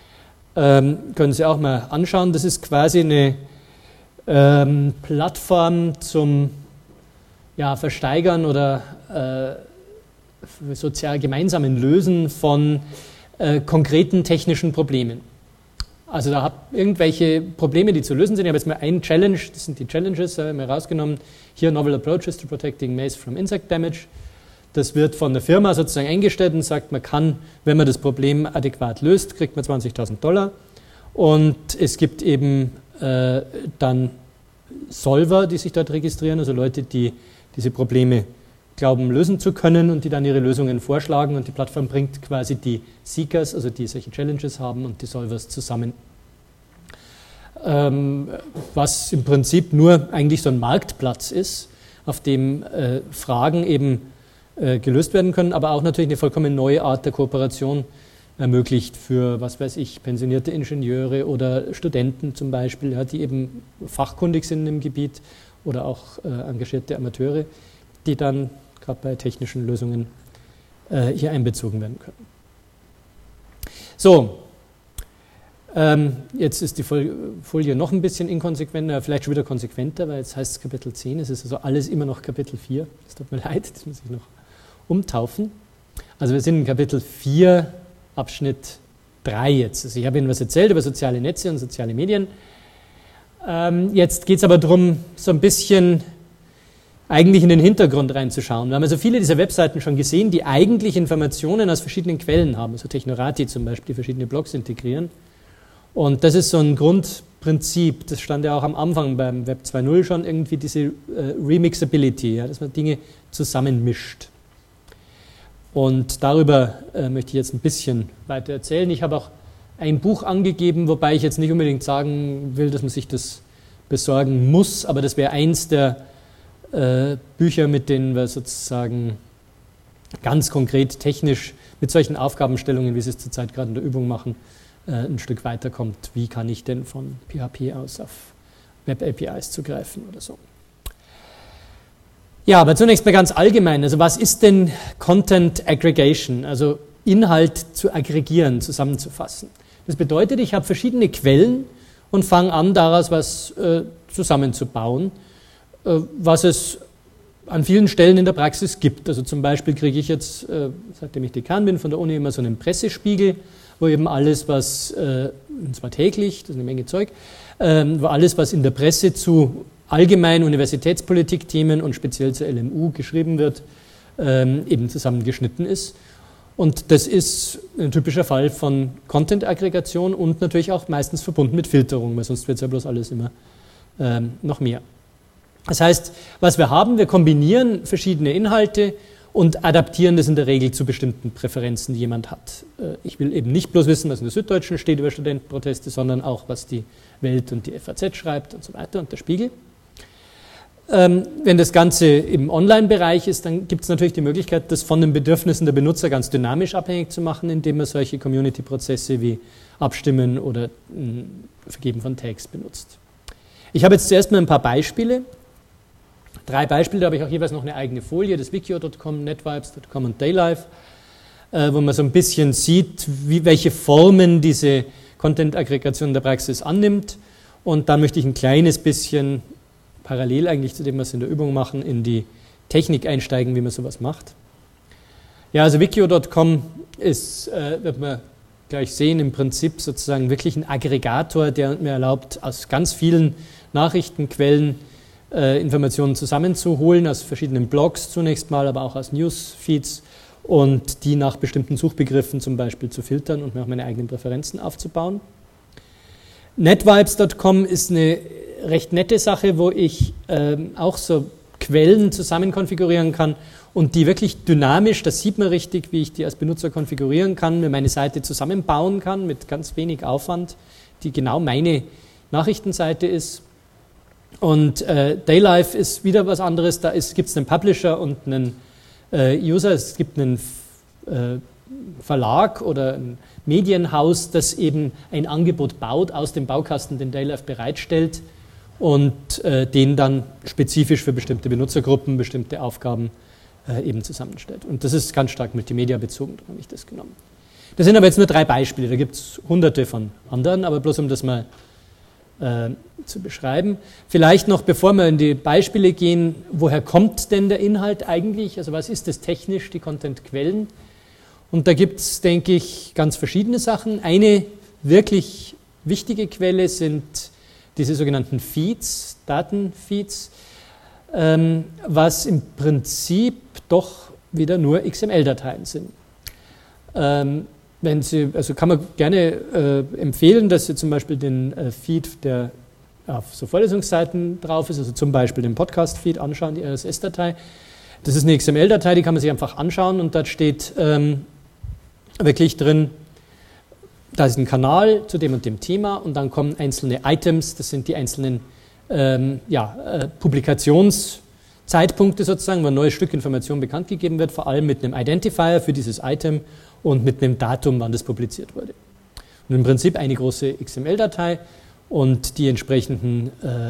Können Sie auch mal anschauen. Das ist quasi eine Plattform zum Versteigern oder sozial gemeinsamen Lösen von konkreten technischen Problemen. Also da habe irgendwelche Probleme, die zu lösen sind. Ich habe jetzt mal ein Challenge, das sind die Challenges, habe ich mal rausgenommen. Hier Novel Approaches to Protecting Maize from Insect Damage. Das wird von der Firma sozusagen eingestellt und sagt, man kann, wenn man das Problem adäquat löst, kriegt man $20.000. Und es gibt eben dann Solver, die sich dort registrieren, also Leute, die diese Probleme glauben, lösen zu können und die dann ihre Lösungen vorschlagen und die Plattform bringt quasi die Seekers, also die solche Challenges haben und die Solvers zusammen. Was im Prinzip nur eigentlich so ein Marktplatz ist, auf dem Fragen eben gelöst werden können, aber auch natürlich eine vollkommen neue Art der Kooperation ermöglicht für, was weiß ich, pensionierte Ingenieure oder Studenten zum Beispiel, die eben fachkundig sind im Gebiet oder auch engagierte Amateure, die dann gerade bei technischen Lösungen hier einbezogen werden können. So, jetzt ist die Folie noch ein bisschen inkonsequenter, vielleicht schon wieder konsequenter, weil jetzt heißt es Kapitel 10, es ist also alles immer noch Kapitel 4. Es tut mir leid, das muss ich noch umtaufen. Also wir sind in Kapitel 4, Abschnitt 3 jetzt. Also ich habe Ihnen was erzählt über soziale Netze und soziale Medien. Jetzt geht es aber darum, so ein bisschen eigentlich in den Hintergrund reinzuschauen. Wir haben also viele dieser Webseiten schon gesehen, die eigentlich Informationen aus verschiedenen Quellen haben. Also Technorati zum Beispiel, die verschiedene Blogs integrieren. Und das ist so ein Grundprinzip, das stand ja auch am Anfang beim Web 2.0 schon, irgendwie diese Remixability, ja, dass man Dinge zusammenmischt. Und darüber möchte ich jetzt ein bisschen weiter erzählen. Ich habe auch ein Buch angegeben, wobei ich jetzt nicht unbedingt sagen will, dass man sich das besorgen muss, aber das wäre eins der Bücher, mit denen wir sozusagen ganz konkret technisch mit solchen Aufgabenstellungen, wie Sie es zurzeit gerade in der Übung machen, ein Stück weiterkommt. Wie kann ich denn von PHP aus auf Web-APIs zugreifen oder so. Ja, aber zunächst mal ganz allgemein. Also was ist denn Content Aggregation? Also Inhalt zu aggregieren, zusammenzufassen. Das bedeutet, ich habe verschiedene Quellen und fange an, daraus was zusammenzubauen, was es an vielen Stellen in der Praxis gibt. Also zum Beispiel kriege ich jetzt, seitdem ich Dekan bin, von der Uni immer so einen Pressespiegel, wo eben alles, was, und zwar täglich, das ist eine Menge Zeug, wo alles, was in der Presse zu allgemeinen Universitätspolitikthemen und speziell zur LMU geschrieben wird, eben zusammengeschnitten ist. Und das ist ein typischer Fall von Content-Aggregation und natürlich auch meistens verbunden mit Filterung, weil sonst wird es ja bloß alles immer noch mehr. Das heißt, was wir haben, wir kombinieren verschiedene Inhalte und adaptieren das in der Regel zu bestimmten Präferenzen, die jemand hat. Ich will eben nicht bloß wissen, was in der Süddeutschen steht über Studentenproteste, sondern auch, was die Welt und die FAZ schreibt und so weiter und der Spiegel. Wenn das Ganze im Online-Bereich ist, dann gibt es natürlich die Möglichkeit, das von den Bedürfnissen der Benutzer ganz dynamisch abhängig zu machen, indem man solche Community-Prozesse wie Abstimmen oder Vergeben von Tags benutzt. Ich habe jetzt zuerst mal ein paar Beispiele. 3 Beispiele, da habe ich auch jeweils noch eine eigene Folie, das Wikio.com, Netvibes.com und Daylife, wo man so ein bisschen sieht, welche Formen diese Content-Aggregation in der Praxis annimmt. Und dann möchte ich ein kleines bisschen parallel eigentlich zu dem, was wir in der Übung machen, in die Technik einsteigen, wie man sowas macht. Ja, also Wikio.com ist, wird man gleich sehen, im Prinzip sozusagen wirklich ein Aggregator, der mir erlaubt, aus ganz vielen Nachrichtenquellen Informationen zusammenzuholen, aus verschiedenen Blogs zunächst mal, aber auch aus Newsfeeds und die nach bestimmten Suchbegriffen zum Beispiel zu filtern und mir auch meine eigenen Präferenzen aufzubauen. Netvibes.com ist eine recht nette Sache, wo ich auch so Quellen zusammen konfigurieren kann und die wirklich dynamisch, das sieht man richtig, wie ich die als Benutzer konfigurieren kann, mir meine Seite zusammenbauen kann mit ganz wenig Aufwand, die genau meine Nachrichtenseite ist. Und Daylife ist wieder was anderes, da gibt es einen Publisher und einen User, es gibt einen Verlag oder ein Medienhaus, das eben ein Angebot baut aus dem Baukasten, den Daylife bereitstellt und den dann spezifisch für bestimmte Benutzergruppen, bestimmte Aufgaben eben zusammenstellt. Und das ist ganz stark Multimedia bezogen, darum habe ich das genommen. Das sind aber jetzt nur 3 Beispiele, da gibt es hunderte von anderen, aber bloß um das mal zu beschreiben. Vielleicht noch, bevor wir in die Beispiele gehen, woher kommt denn der Inhalt eigentlich? Also was ist das technisch, die Content-Quellen? Und da gibt es, denke ich, ganz verschiedene Sachen. Eine wirklich wichtige Quelle sind diese sogenannten Feeds, Datenfeeds, was im Prinzip doch wieder nur XML-Dateien sind. Wenn Sie, also kann man gerne empfehlen, dass Sie zum Beispiel den Feed, der auf so Vorlesungsseiten drauf ist, also zum Beispiel den Podcast-Feed anschauen, die RSS-Datei. Das ist eine XML-Datei, die kann man sich einfach anschauen und dort steht wirklich drin, da ist ein Kanal zu dem und dem Thema und dann kommen einzelne Items, das sind die einzelnen Publikationszeitpunkte sozusagen, wo ein neues Stück Information bekannt gegeben wird, vor allem mit einem Identifier für dieses Item und mit einem Datum, wann das publiziert wurde. Und im Prinzip eine große XML-Datei und die entsprechenden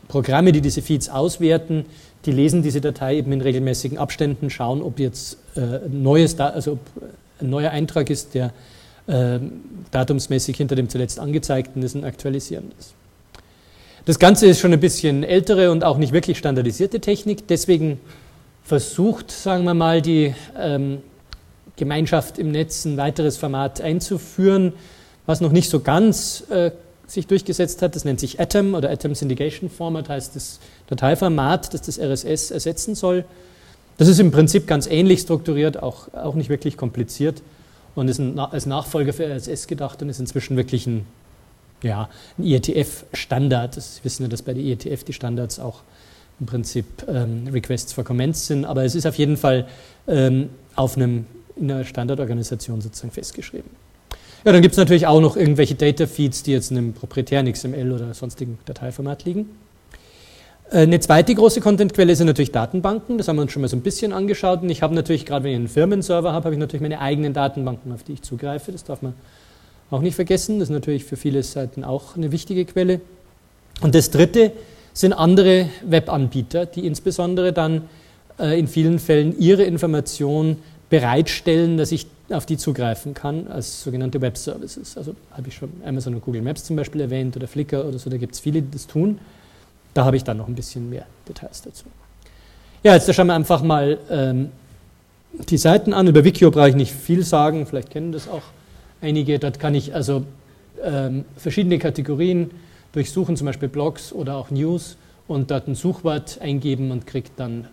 Programme, die diese Feeds auswerten, die lesen diese Datei eben in regelmäßigen Abständen, schauen, ob jetzt ein neuer Eintrag ist, der datumsmäßig hinter dem zuletzt angezeigten ist und aktualisieren das. Das Ganze ist schon ein bisschen ältere und auch nicht wirklich standardisierte Technik, deswegen versucht, sagen wir mal, die Gemeinschaft im Netz ein weiteres Format einzuführen, was noch nicht so ganz sich durchgesetzt hat. Das nennt sich Atom oder Atom Syndication Format, heißt das Dateiformat, das das RSS ersetzen soll. Das ist im Prinzip ganz ähnlich strukturiert, auch nicht wirklich kompliziert und ist als Nachfolger für RSS gedacht und ist inzwischen wirklich ein IETF-Standard. Sie wissen ja, dass bei der IETF die Standards auch im Prinzip Requests for Comments sind, aber es ist auf jeden Fall in einer Standardorganisation sozusagen festgeschrieben. Ja, dann gibt es natürlich auch noch irgendwelche Data-Feeds, die jetzt in einem proprietären XML oder sonstigen Dateiformat liegen. Eine zweite große Content-Quelle sind natürlich Datenbanken, das haben wir uns schon mal so ein bisschen angeschaut und ich habe natürlich, gerade wenn ich einen Firmenserver habe, habe ich natürlich meine eigenen Datenbanken, auf die ich zugreife, das darf man auch nicht vergessen, das ist natürlich für viele Seiten auch eine wichtige Quelle. Und das dritte sind andere Webanbieter, die insbesondere dann in vielen Fällen ihre Informationen bereitstellen, dass ich auf die zugreifen kann als sogenannte Web-Services. Also habe ich schon Amazon und Google Maps zum Beispiel erwähnt oder Flickr oder so, da gibt es viele, die das tun. Da habe ich dann noch ein bisschen mehr Details dazu. Ja, jetzt schauen wir einfach mal die Seiten an. Über Wikio brauche ich nicht viel sagen, vielleicht kennen das auch einige. Dort kann ich also verschiedene Kategorien durchsuchen, zum Beispiel Blogs oder auch News und dort ein Suchwort eingeben und kriege dann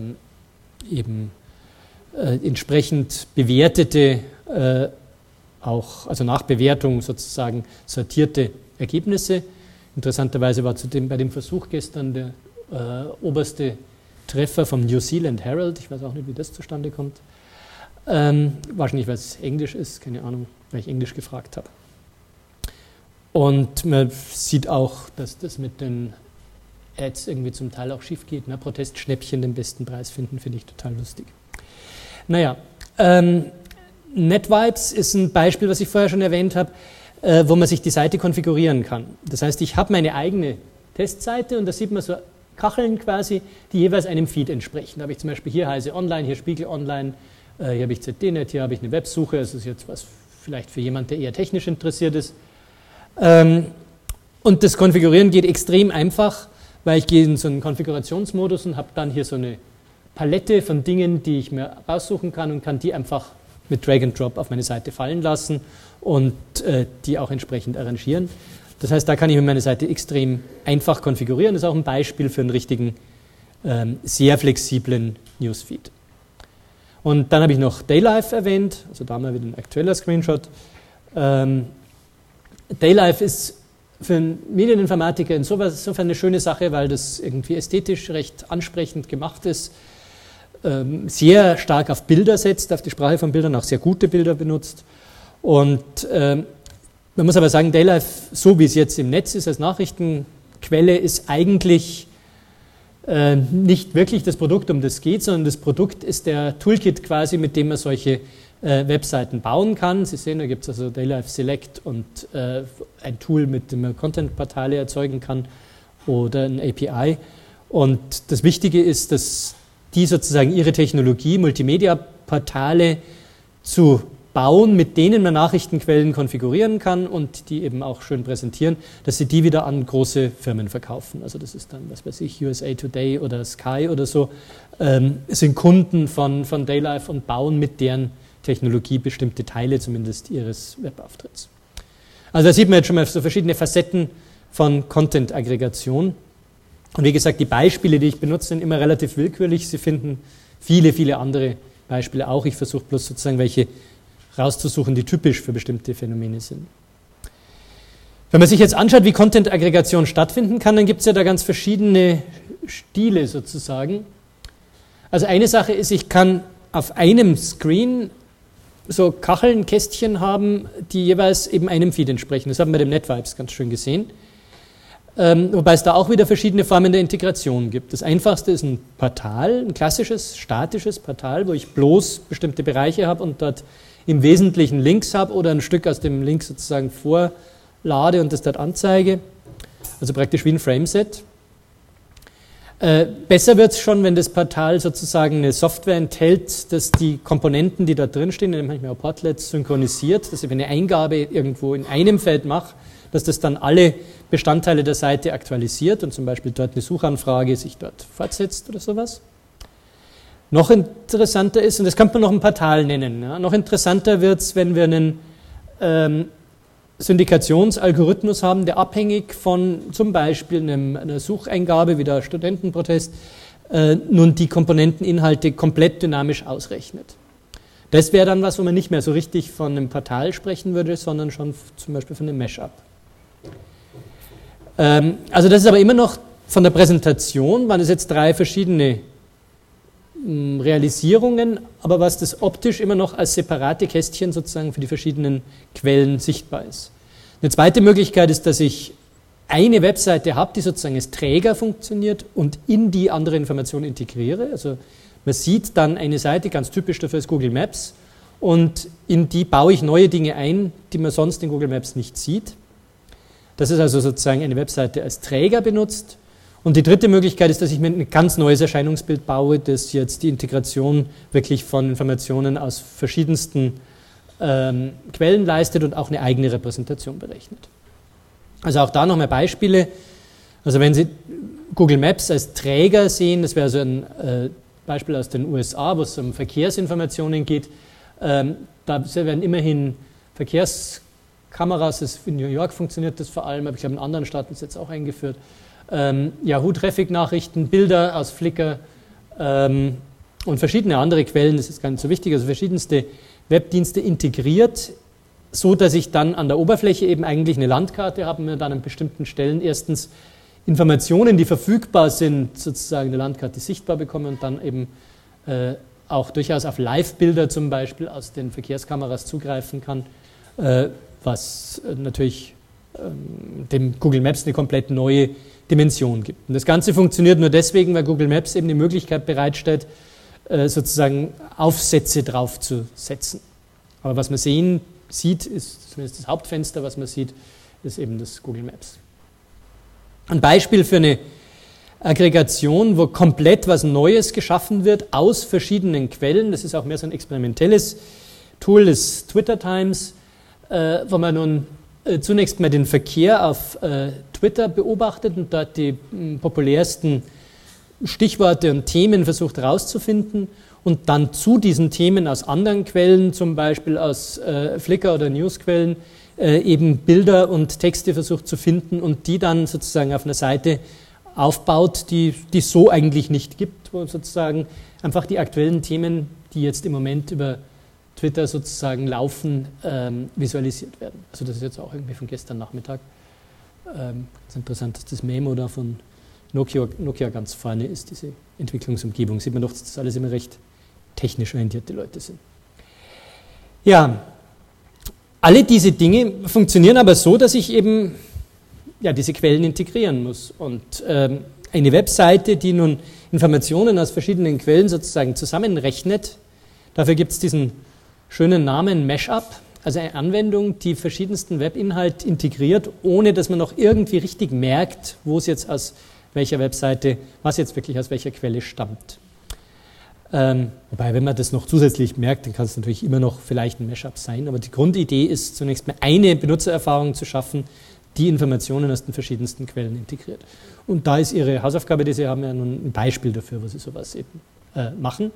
entsprechend bewertete, also nach Bewertung sozusagen sortierte Ergebnisse. Interessanterweise war bei dem Versuch gestern der oberste Treffer vom New Zealand Herald. Ich weiß auch nicht, wie das zustande kommt. Wahrscheinlich, weil es Englisch ist, keine Ahnung, weil ich Englisch gefragt habe. Und man sieht auch, dass das mit den Ads irgendwie zum Teil auch schief geht. Ne? Protestschnäppchen den besten Preis finden, finde ich total lustig. Naja, NetVibes ist ein Beispiel, was ich vorher schon erwähnt habe, wo man sich die Seite konfigurieren kann. Das heißt, ich habe meine eigene Testseite und da sieht man so Kacheln quasi, die jeweils einem Feed entsprechen. Da habe ich zum Beispiel hier Heise Online, hier Spiegel Online, hier habe ich ZDNet, hier habe ich eine Websuche. Das ist jetzt was vielleicht für jemand, der eher technisch interessiert ist. Und das Konfigurieren geht extrem einfach, weil ich gehe in so einen Konfigurationsmodus und habe dann hier so eine Palette von Dingen, die ich mir raussuchen kann und kann die einfach mit Drag and Drop auf meine Seite fallen lassen und die auch entsprechend arrangieren. Das heißt, da kann ich mir meine Seite extrem einfach konfigurieren. Das ist auch ein Beispiel für einen richtigen, sehr flexiblen Newsfeed. Und dann habe ich noch Daylife erwähnt, also da mal wieder ein aktueller Screenshot. Daylife ist für einen Medieninformatiker insofern eine schöne Sache, weil das irgendwie ästhetisch recht ansprechend gemacht ist, sehr stark auf Bilder setzt, auf die Sprache von Bildern, auch sehr gute Bilder benutzt. Und man muss aber sagen, Daylife, so wie es jetzt im Netz ist als Nachrichtenquelle, ist eigentlich nicht wirklich das Produkt, um das es geht, sondern das Produkt ist der Toolkit quasi, mit dem man solche Webseiten bauen kann. Sie sehen, da gibt es also Daylife Select und ein Tool, mit dem man Content-Portale erzeugen kann oder ein API. Und das Wichtige ist, dass die sozusagen ihre Technologie, Multimedia-Portale zu bauen, mit denen man Nachrichtenquellen konfigurieren kann und die eben auch schön präsentieren, dass sie die wieder an große Firmen verkaufen. Also das ist dann, was weiß ich, USA Today oder Sky oder so, sind Kunden von Daylife und bauen mit deren Technologie bestimmte Teile zumindest ihres Webauftritts. Also da sieht man jetzt schon mal so verschiedene Facetten von Content-Aggregation. Und wie gesagt, die Beispiele, die ich benutze, sind immer relativ willkürlich. Sie finden viele, viele andere Beispiele auch. Ich versuche bloß sozusagen welche rauszusuchen, die typisch für bestimmte Phänomene sind. Wenn man sich jetzt anschaut, wie Content-Aggregation stattfinden kann, dann gibt es ja da ganz verschiedene Stile sozusagen. Also eine Sache ist, ich kann auf einem Screen so Kacheln, Kästchen haben, die jeweils eben einem Feed entsprechen. Das haben wir bei dem NetVibes ganz schön gesehen. Wobei es da auch wieder verschiedene Formen der Integration gibt. Das einfachste ist ein Portal, ein klassisches, statisches Portal, wo ich bloß bestimmte Bereiche habe und dort im Wesentlichen Links habe oder ein Stück aus dem Link sozusagen vorlade und das dort anzeige. Also praktisch wie ein Frameset. Besser wird es schon, wenn das Portal sozusagen eine Software enthält, dass die Komponenten, die da drin stehen, manchmal auch Portlets, synchronisiert, dass ich, wenn ich eine Eingabe irgendwo in einem Feld mache, dass das dann alle Bestandteile der Seite aktualisiert und zum Beispiel dort eine Suchanfrage sich dort fortsetzt oder sowas. Noch interessanter ist, und das könnte man noch ein Portal nennen, ja, noch interessanter wird es, wenn wir einen Syndikationsalgorithmus haben, der abhängig von zum Beispiel einer Sucheingabe wie der Studentenprotest nun die Komponenteninhalte komplett dynamisch ausrechnet. Das wäre dann was, wo man nicht mehr so richtig von einem Portal sprechen würde, sondern schon zum Beispiel von einem Mashup. Also das ist aber immer noch von der Präsentation, waren es jetzt 3 verschiedene Realisierungen, aber was das optisch immer noch als separate Kästchen sozusagen für die verschiedenen Quellen sichtbar ist. Eine zweite Möglichkeit ist, dass ich eine Webseite habe, die sozusagen als Träger funktioniert und in die andere Information integriere. Also man sieht dann eine Seite, ganz typisch dafür ist Google Maps, und in die baue ich neue Dinge ein, die man sonst in Google Maps nicht sieht. Das ist also sozusagen eine Webseite als Träger benutzt. Und die dritte Möglichkeit ist, dass ich mir ein ganz neues Erscheinungsbild baue, das jetzt die Integration wirklich von Informationen aus verschiedensten Quellen leistet und auch eine eigene Repräsentation berechnet. Also auch da nochmal Beispiele. Also wenn Sie Google Maps als Träger sehen, das wäre so ein Beispiel aus den USA, wo es um Verkehrsinformationen geht, da werden immerhin Verkehrskameras, in New York funktioniert das vor allem, aber ich glaube in anderen Staaten ist es jetzt auch eingeführt, Yahoo-Traffic-Nachrichten, Bilder aus Flickr und verschiedene andere Quellen, das ist gar nicht so wichtig, also verschiedenste Webdienste integriert, so dass ich dann an der Oberfläche eben eigentlich eine Landkarte habe und mir dann an bestimmten Stellen erstens Informationen, die verfügbar sind, sozusagen eine Landkarte sichtbar bekomme und dann eben auch durchaus auf Live-Bilder zum Beispiel aus den Verkehrskameras zugreifen kann, was natürlich dem Google Maps eine komplett neue Dimension gibt. Und das Ganze funktioniert nur deswegen, weil Google Maps eben die Möglichkeit bereitstellt, sozusagen Aufsätze draufzusetzen. Aber was man sieht, ist zumindest das Hauptfenster, was man sieht, ist eben das Google Maps. Ein Beispiel für eine Aggregation, wo komplett was Neues geschaffen wird aus verschiedenen Quellen, das ist auch mehr so ein experimentelles Tool des Twitter Times, wo man nun zunächst mal den Verkehr auf Twitter beobachtet und dort die populärsten Stichworte und Themen versucht herauszufinden und dann zu diesen Themen aus anderen Quellen, zum Beispiel aus Flickr oder Newsquellen, eben Bilder und Texte versucht zu finden und die dann sozusagen auf einer Seite aufbaut, die es so eigentlich nicht gibt, wo sozusagen einfach die aktuellen Themen, die jetzt im Moment über Twitter sozusagen laufen, visualisiert werden. Also das ist jetzt auch irgendwie von gestern Nachmittag. Das ist interessant, dass das Memo da von Nokia ganz vorne ist, diese Entwicklungsumgebung. Sieht man doch, dass das alles immer recht technisch orientierte Leute sind. Ja, alle diese Dinge funktionieren aber so, dass ich eben diese Quellen integrieren muss. Und eine Webseite, die nun Informationen aus verschiedenen Quellen sozusagen zusammenrechnet, dafür gibt es diesen schönen Namen Mashup, also eine Anwendung, die verschiedensten Webinhalt integriert, ohne dass man noch irgendwie richtig merkt, wo es jetzt aus welcher Webseite, was jetzt wirklich aus welcher Quelle stammt. Wobei, wenn man das noch zusätzlich merkt, dann kann es natürlich immer noch vielleicht ein Mashup sein, aber die Grundidee ist zunächst mal eine Benutzererfahrung zu schaffen, die Informationen aus den verschiedensten Quellen integriert. Und da ist Ihre Hausaufgabe, die Sie haben, ja nun ein Beispiel dafür, wo Sie sowas eben machen.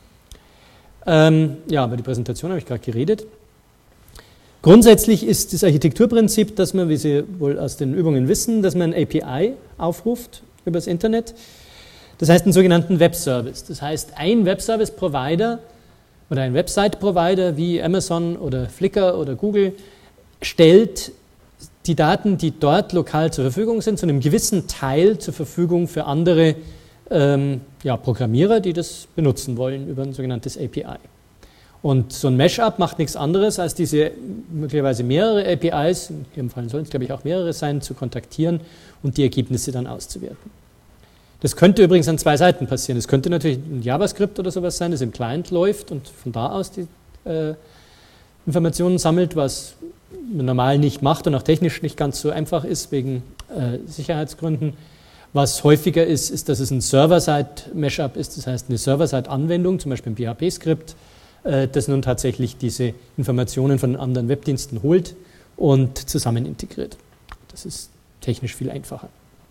Über die Präsentation habe ich gerade geredet. Grundsätzlich ist das Architekturprinzip, dass man, wie Sie wohl aus den Übungen wissen, dass man ein API aufruft über das Internet. Das heißt einen sogenannten Webservice. Das heißt, ein Webservice-Provider oder ein Website-Provider wie Amazon oder Flickr oder Google stellt die Daten, die dort lokal zur Verfügung sind, zu einem gewissen Teil zur Verfügung für andere Programmierer, die das benutzen wollen über ein sogenanntes API. Und so ein Mashup macht nichts anderes, als diese möglicherweise mehrere APIs, in jedem Fall sollen es, glaube ich, auch mehrere sein, zu kontaktieren und die Ergebnisse dann auszuwerten. Das könnte übrigens an 2 Seiten passieren. Es könnte natürlich ein JavaScript oder sowas sein, das im Client läuft und von da aus die Informationen sammelt, was man normal nicht macht und auch technisch nicht ganz so einfach ist, wegen Sicherheitsgründen. Was häufiger ist, ist, dass es ein Server-Side-Mashup ist, das heißt eine Server-Side-Anwendung, zum Beispiel ein PHP-Skript, das nun tatsächlich diese Informationen von anderen Webdiensten holt und zusammen integriert. Das ist technisch viel einfacher.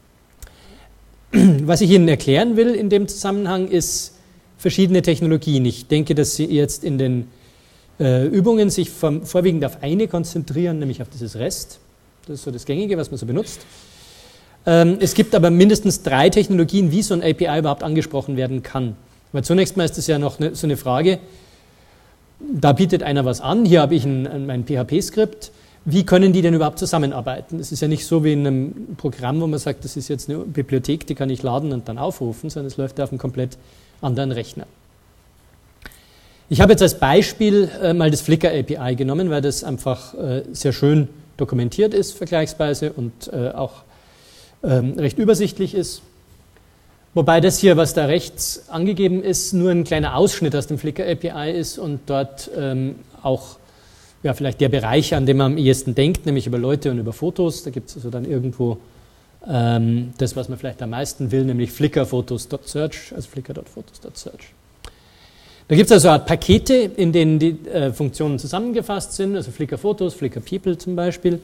Was ich Ihnen erklären will in dem Zusammenhang ist verschiedene Technologien. Ich denke, dass Sie jetzt in den Übungen sich vorwiegend auf eine konzentrieren, nämlich auf dieses REST. Das ist so das Gängige, was man so benutzt. Es gibt aber mindestens 3 Technologien, wie so ein API überhaupt angesprochen werden kann. Aber zunächst mal ist das ja noch so eine Frage, da bietet einer was an, hier habe ich mein PHP-Skript, wie können die denn überhaupt zusammenarbeiten? Das ist ja nicht so wie in einem Programm, wo man sagt, das ist jetzt eine Bibliothek, die kann ich laden und dann aufrufen, sondern es läuft auf einem komplett anderen Rechner. Ich habe jetzt als Beispiel mal das Flickr API genommen, weil das einfach sehr schön dokumentiert ist, vergleichsweise, und auch recht übersichtlich ist. Wobei das hier, was da rechts angegeben ist, nur ein kleiner Ausschnitt aus dem Flickr API ist und dort auch vielleicht der Bereich, an dem man am ehesten denkt, nämlich über Leute und über Fotos. Da gibt es also dann irgendwo das, was man vielleicht am meisten will, nämlich flickrphotos.search, also flickr.photos.search. Da gibt es also Pakete, in denen die Funktionen zusammengefasst sind, also Flickr Photos, Flickr People zum Beispiel.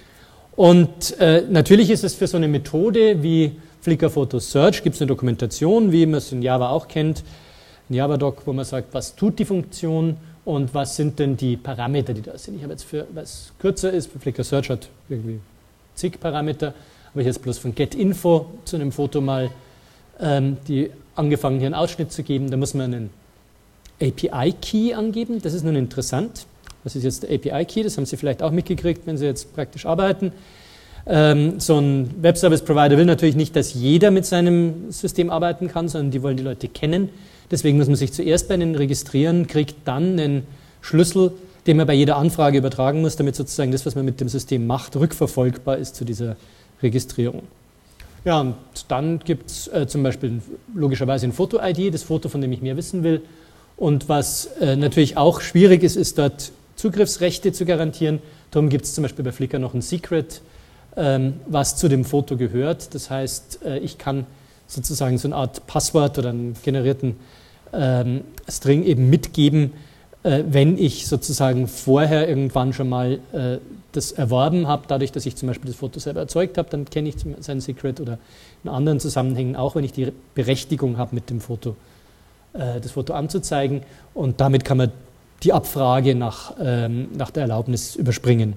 Und natürlich ist es für so eine Methode wie Flickr Photos Search, gibt es eine Dokumentation, wie man es in Java auch kennt, ein Java-Doc, wo man sagt, was tut die Funktion und was sind denn die Parameter, die da sind. Ich habe jetzt was kürzer ist, für Flickr Search hat irgendwie zig Parameter, habe ich jetzt bloß von GetInfo zu einem Foto mal die angefangen, hier einen Ausschnitt zu geben. Da muss man einen API-Key angeben, das ist nun interessant. Was ist jetzt der API-Key? Das haben Sie vielleicht auch mitgekriegt, wenn Sie jetzt praktisch arbeiten. So ein Web-Service-Provider will natürlich nicht, dass jeder mit seinem System arbeiten kann, sondern die wollen die Leute kennen. Deswegen muss man sich zuerst bei ihnen registrieren, kriegt dann einen Schlüssel, den man bei jeder Anfrage übertragen muss, damit sozusagen das, was man mit dem System macht, rückverfolgbar ist zu dieser Registrierung. Ja, und dann gibt es zum Beispiel logischerweise ein Foto-ID, das Foto, von dem ich mehr wissen will. Und was natürlich auch schwierig ist, ist dort Zugriffsrechte zu garantieren. Darum gibt es zum Beispiel bei Flickr noch ein Secret, was zu dem Foto gehört. Das heißt, ich kann sozusagen so eine Art Passwort oder einen generierten String eben mitgeben, wenn ich sozusagen vorher irgendwann schon mal das erworben habe, dadurch, dass ich zum Beispiel das Foto selber erzeugt habe, dann kenne ich sein Secret, oder in anderen Zusammenhängen auch, wenn ich die Berechtigung habe, mit dem Foto das Foto anzuzeigen, und damit kann man die Abfrage nach der Erlaubnis überspringen.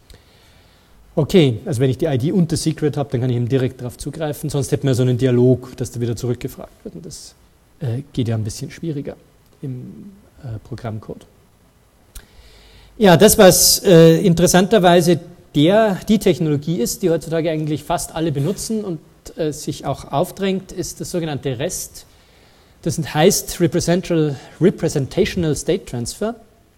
Okay, also wenn ich die ID und das Secret habe, dann kann ich eben direkt darauf zugreifen, sonst hätten wir so einen Dialog, dass da wieder zurückgefragt wird, und das geht ja ein bisschen schwieriger im Programmcode. Ja, das, was interessanterweise die Technologie ist, die heutzutage eigentlich fast alle benutzen und sich auch aufdrängt, ist das sogenannte REST. Das heißt Representational State Transfer,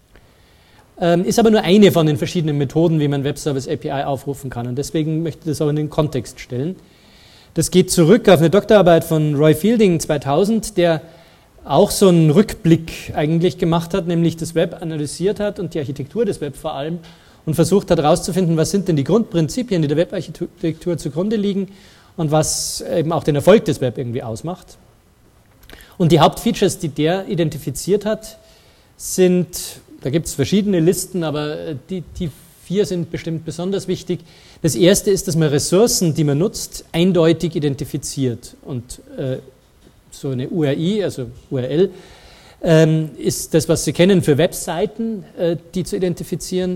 ist aber nur eine von den verschiedenen Methoden, wie man Web Service API aufrufen kann, und deswegen möchte ich das auch in den Kontext stellen. Das geht zurück auf eine Doktorarbeit von Roy Fielding 2000, der auch so einen Rückblick eigentlich gemacht hat, nämlich das Web analysiert hat und die Architektur des Web vor allem, und versucht hat herauszufinden, was sind denn die Grundprinzipien, die der Webarchitektur zugrunde liegen und was eben auch den Erfolg des Web irgendwie ausmacht. Und die Hauptfeatures, die der identifiziert hat, sind, da gibt es verschiedene Listen, aber die 4 sind bestimmt besonders wichtig. Das erste ist, dass man Ressourcen, die man nutzt, eindeutig identifiziert. Und so eine URI, also URL, ist das, was Sie kennen für Webseiten, die zu identifizieren.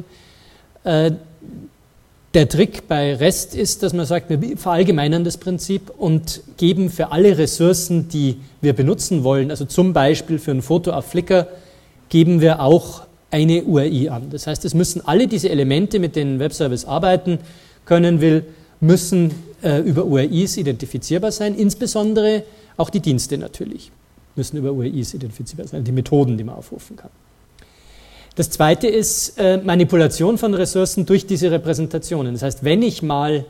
Der Trick bei REST ist, dass man sagt, wir verallgemeinern das Prinzip und geben für alle Ressourcen, die wir benutzen wollen, also zum Beispiel für ein Foto auf Flickr, geben wir auch eine URI an. Das heißt, es müssen alle diese Elemente, mit denen ein Webservice arbeiten können will, müssen über URIs identifizierbar sein, insbesondere auch die Dienste natürlich müssen über URIs identifizierbar sein, die Methoden, die man aufrufen kann. Das zweite ist Manipulation von Ressourcen durch diese Repräsentationen. Das heißt, wenn ich mal,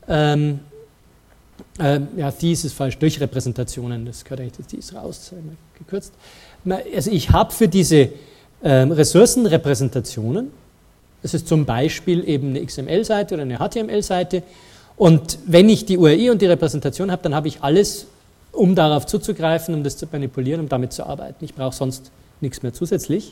dies ist falsch, durch Repräsentationen, das gehört eigentlich, die ist raus, gekürzt. Also ich habe für diese Ressourcen Repräsentationen, das ist zum Beispiel eben eine XML-Seite oder eine HTML-Seite, Und wenn ich die URI und die Repräsentation habe, dann habe ich alles, um darauf zuzugreifen, um das zu manipulieren, um damit zu arbeiten. Ich brauche sonst nichts mehr zusätzlich.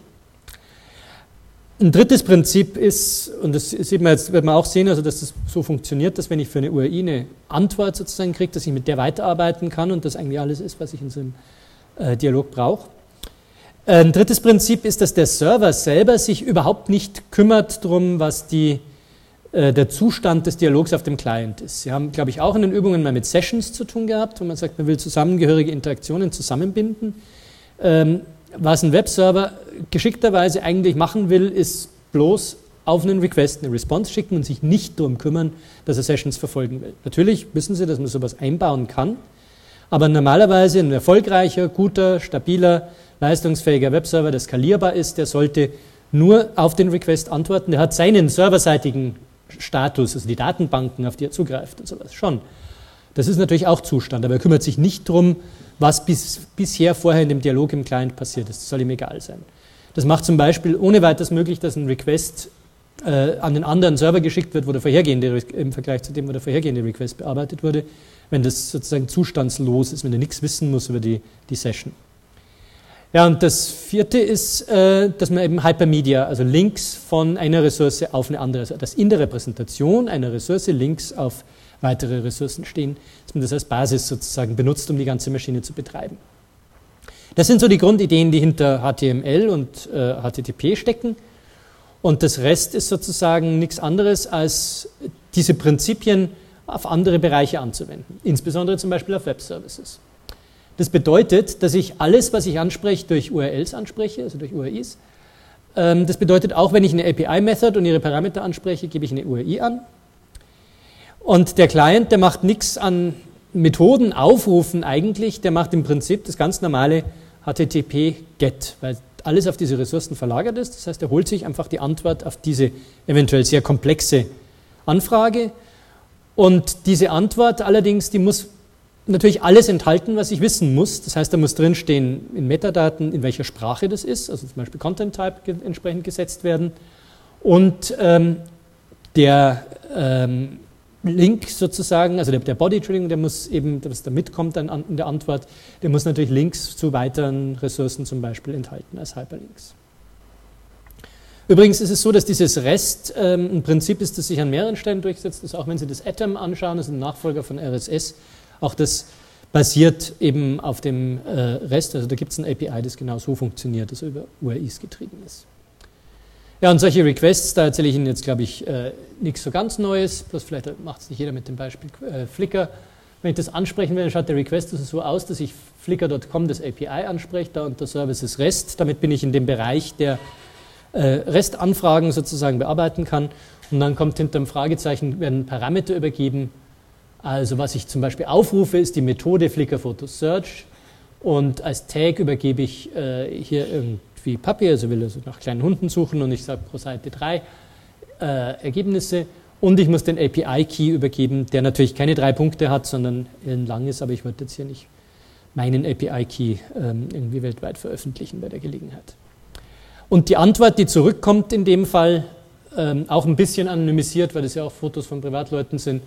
Ein drittes Prinzip ist, und das sieht man jetzt, wird man auch sehen, also dass das so funktioniert, dass wenn ich für eine URI eine Antwort sozusagen kriege, dass ich mit der weiterarbeiten kann und das eigentlich alles ist, was ich in so einem Dialog brauche. Ein drittes Prinzip ist, dass der Server selber sich überhaupt nicht kümmert darum, was der Zustand des Dialogs auf dem Client ist. Sie haben, glaube ich, auch in den Übungen mal mit Sessions zu tun gehabt, wo man sagt, man will zusammengehörige Interaktionen zusammenbinden. Was ein Webserver geschickterweise eigentlich machen will, ist bloß auf einen Request eine Response schicken und sich nicht darum kümmern, dass er Sessions verfolgen will. Natürlich wissen Sie, dass man sowas einbauen kann, aber normalerweise ein erfolgreicher, guter, stabiler, leistungsfähiger Webserver, der skalierbar ist, der sollte nur auf den Request antworten. Der hat seinen serverseitigen Status, also die Datenbanken, auf die er zugreift und sowas schon. Das ist natürlich auch Zustand, aber er kümmert sich nicht darum, was bisher vorher in dem Dialog im Client passiert ist. Das soll ihm egal sein. Das macht zum Beispiel ohne weiteres möglich, dass ein Request an den anderen Server geschickt wird, wo der vorhergehende, im Vergleich zu dem, wo der vorhergehende Request bearbeitet wurde, wenn das sozusagen zustandslos ist, wenn er nichts wissen muss über die Session. Ja, und das vierte ist, dass man eben Hypermedia, also Links von einer Ressource auf eine andere, dass in der Repräsentation einer Ressource Links auf weitere Ressourcen stehen, dass man das als Basis sozusagen benutzt, um die ganze Maschine zu betreiben. Das sind so die Grundideen, die hinter HTML und HTTP stecken. Und das Rest ist sozusagen nichts anderes, als diese Prinzipien auf andere Bereiche anzuwenden, insbesondere zum Beispiel auf Web-Services. Das bedeutet, dass ich alles, was ich anspreche, durch URLs anspreche, also durch URIs. Das bedeutet auch, wenn ich eine API-Method und ihre Parameter anspreche, gebe ich eine URI an. Und der Client, der macht nichts an Methoden aufrufen eigentlich, der macht im Prinzip das ganz normale HTTP-GET, weil alles auf diese Ressourcen verlagert ist. Das heißt, er holt sich einfach die Antwort auf diese eventuell sehr komplexe Anfrage. Und diese Antwort allerdings, die muss natürlich alles enthalten, was ich wissen muss. Das heißt, da muss drinstehen in Metadaten, in welcher Sprache das ist, also zum Beispiel Content Type entsprechend gesetzt werden. Und der Link sozusagen, also der Body, Entschuldigung, der muss eben, was da mitkommt dann in der Antwort, der muss natürlich Links zu weiteren Ressourcen zum Beispiel enthalten als Hyperlinks. Übrigens ist es so, dass dieses REST ein Prinzip ist, das sich an mehreren Stellen durchsetzt. Also auch wenn Sie das Atom anschauen, das ist ein Nachfolger von RSS, auch das basiert eben auf dem REST. Also da gibt es ein API, das genau so funktioniert, das über URIs getrieben ist. Ja, und solche Requests, da erzähle ich Ihnen jetzt, glaube ich, nichts so ganz Neues, bloß vielleicht macht es nicht jeder mit dem Beispiel Flickr. Wenn ich das ansprechen will, dann schaut der Request so aus, dass ich flickr.com das API anspreche, da unter Services REST. Damit bin ich in dem Bereich, der REST-Anfragen sozusagen bearbeiten kann. Und dann kommt hinter dem Fragezeichen, werden Parameter übergeben. Also was ich zum Beispiel aufrufe, ist die Methode Flickr Photo Search. Und als Tag übergebe ich hier irgendwie Puppy, also will also nach kleinen Hunden suchen und ich sage pro Seite 3 Ergebnisse. Und ich muss den API-Key übergeben, der natürlich keine 3 Punkte hat, sondern lang ist, aber ich wollte jetzt hier nicht meinen API-Key irgendwie weltweit veröffentlichen bei der Gelegenheit. Und die Antwort, die zurückkommt in dem Fall, auch ein bisschen anonymisiert, weil das ja auch Fotos von Privatleuten sind,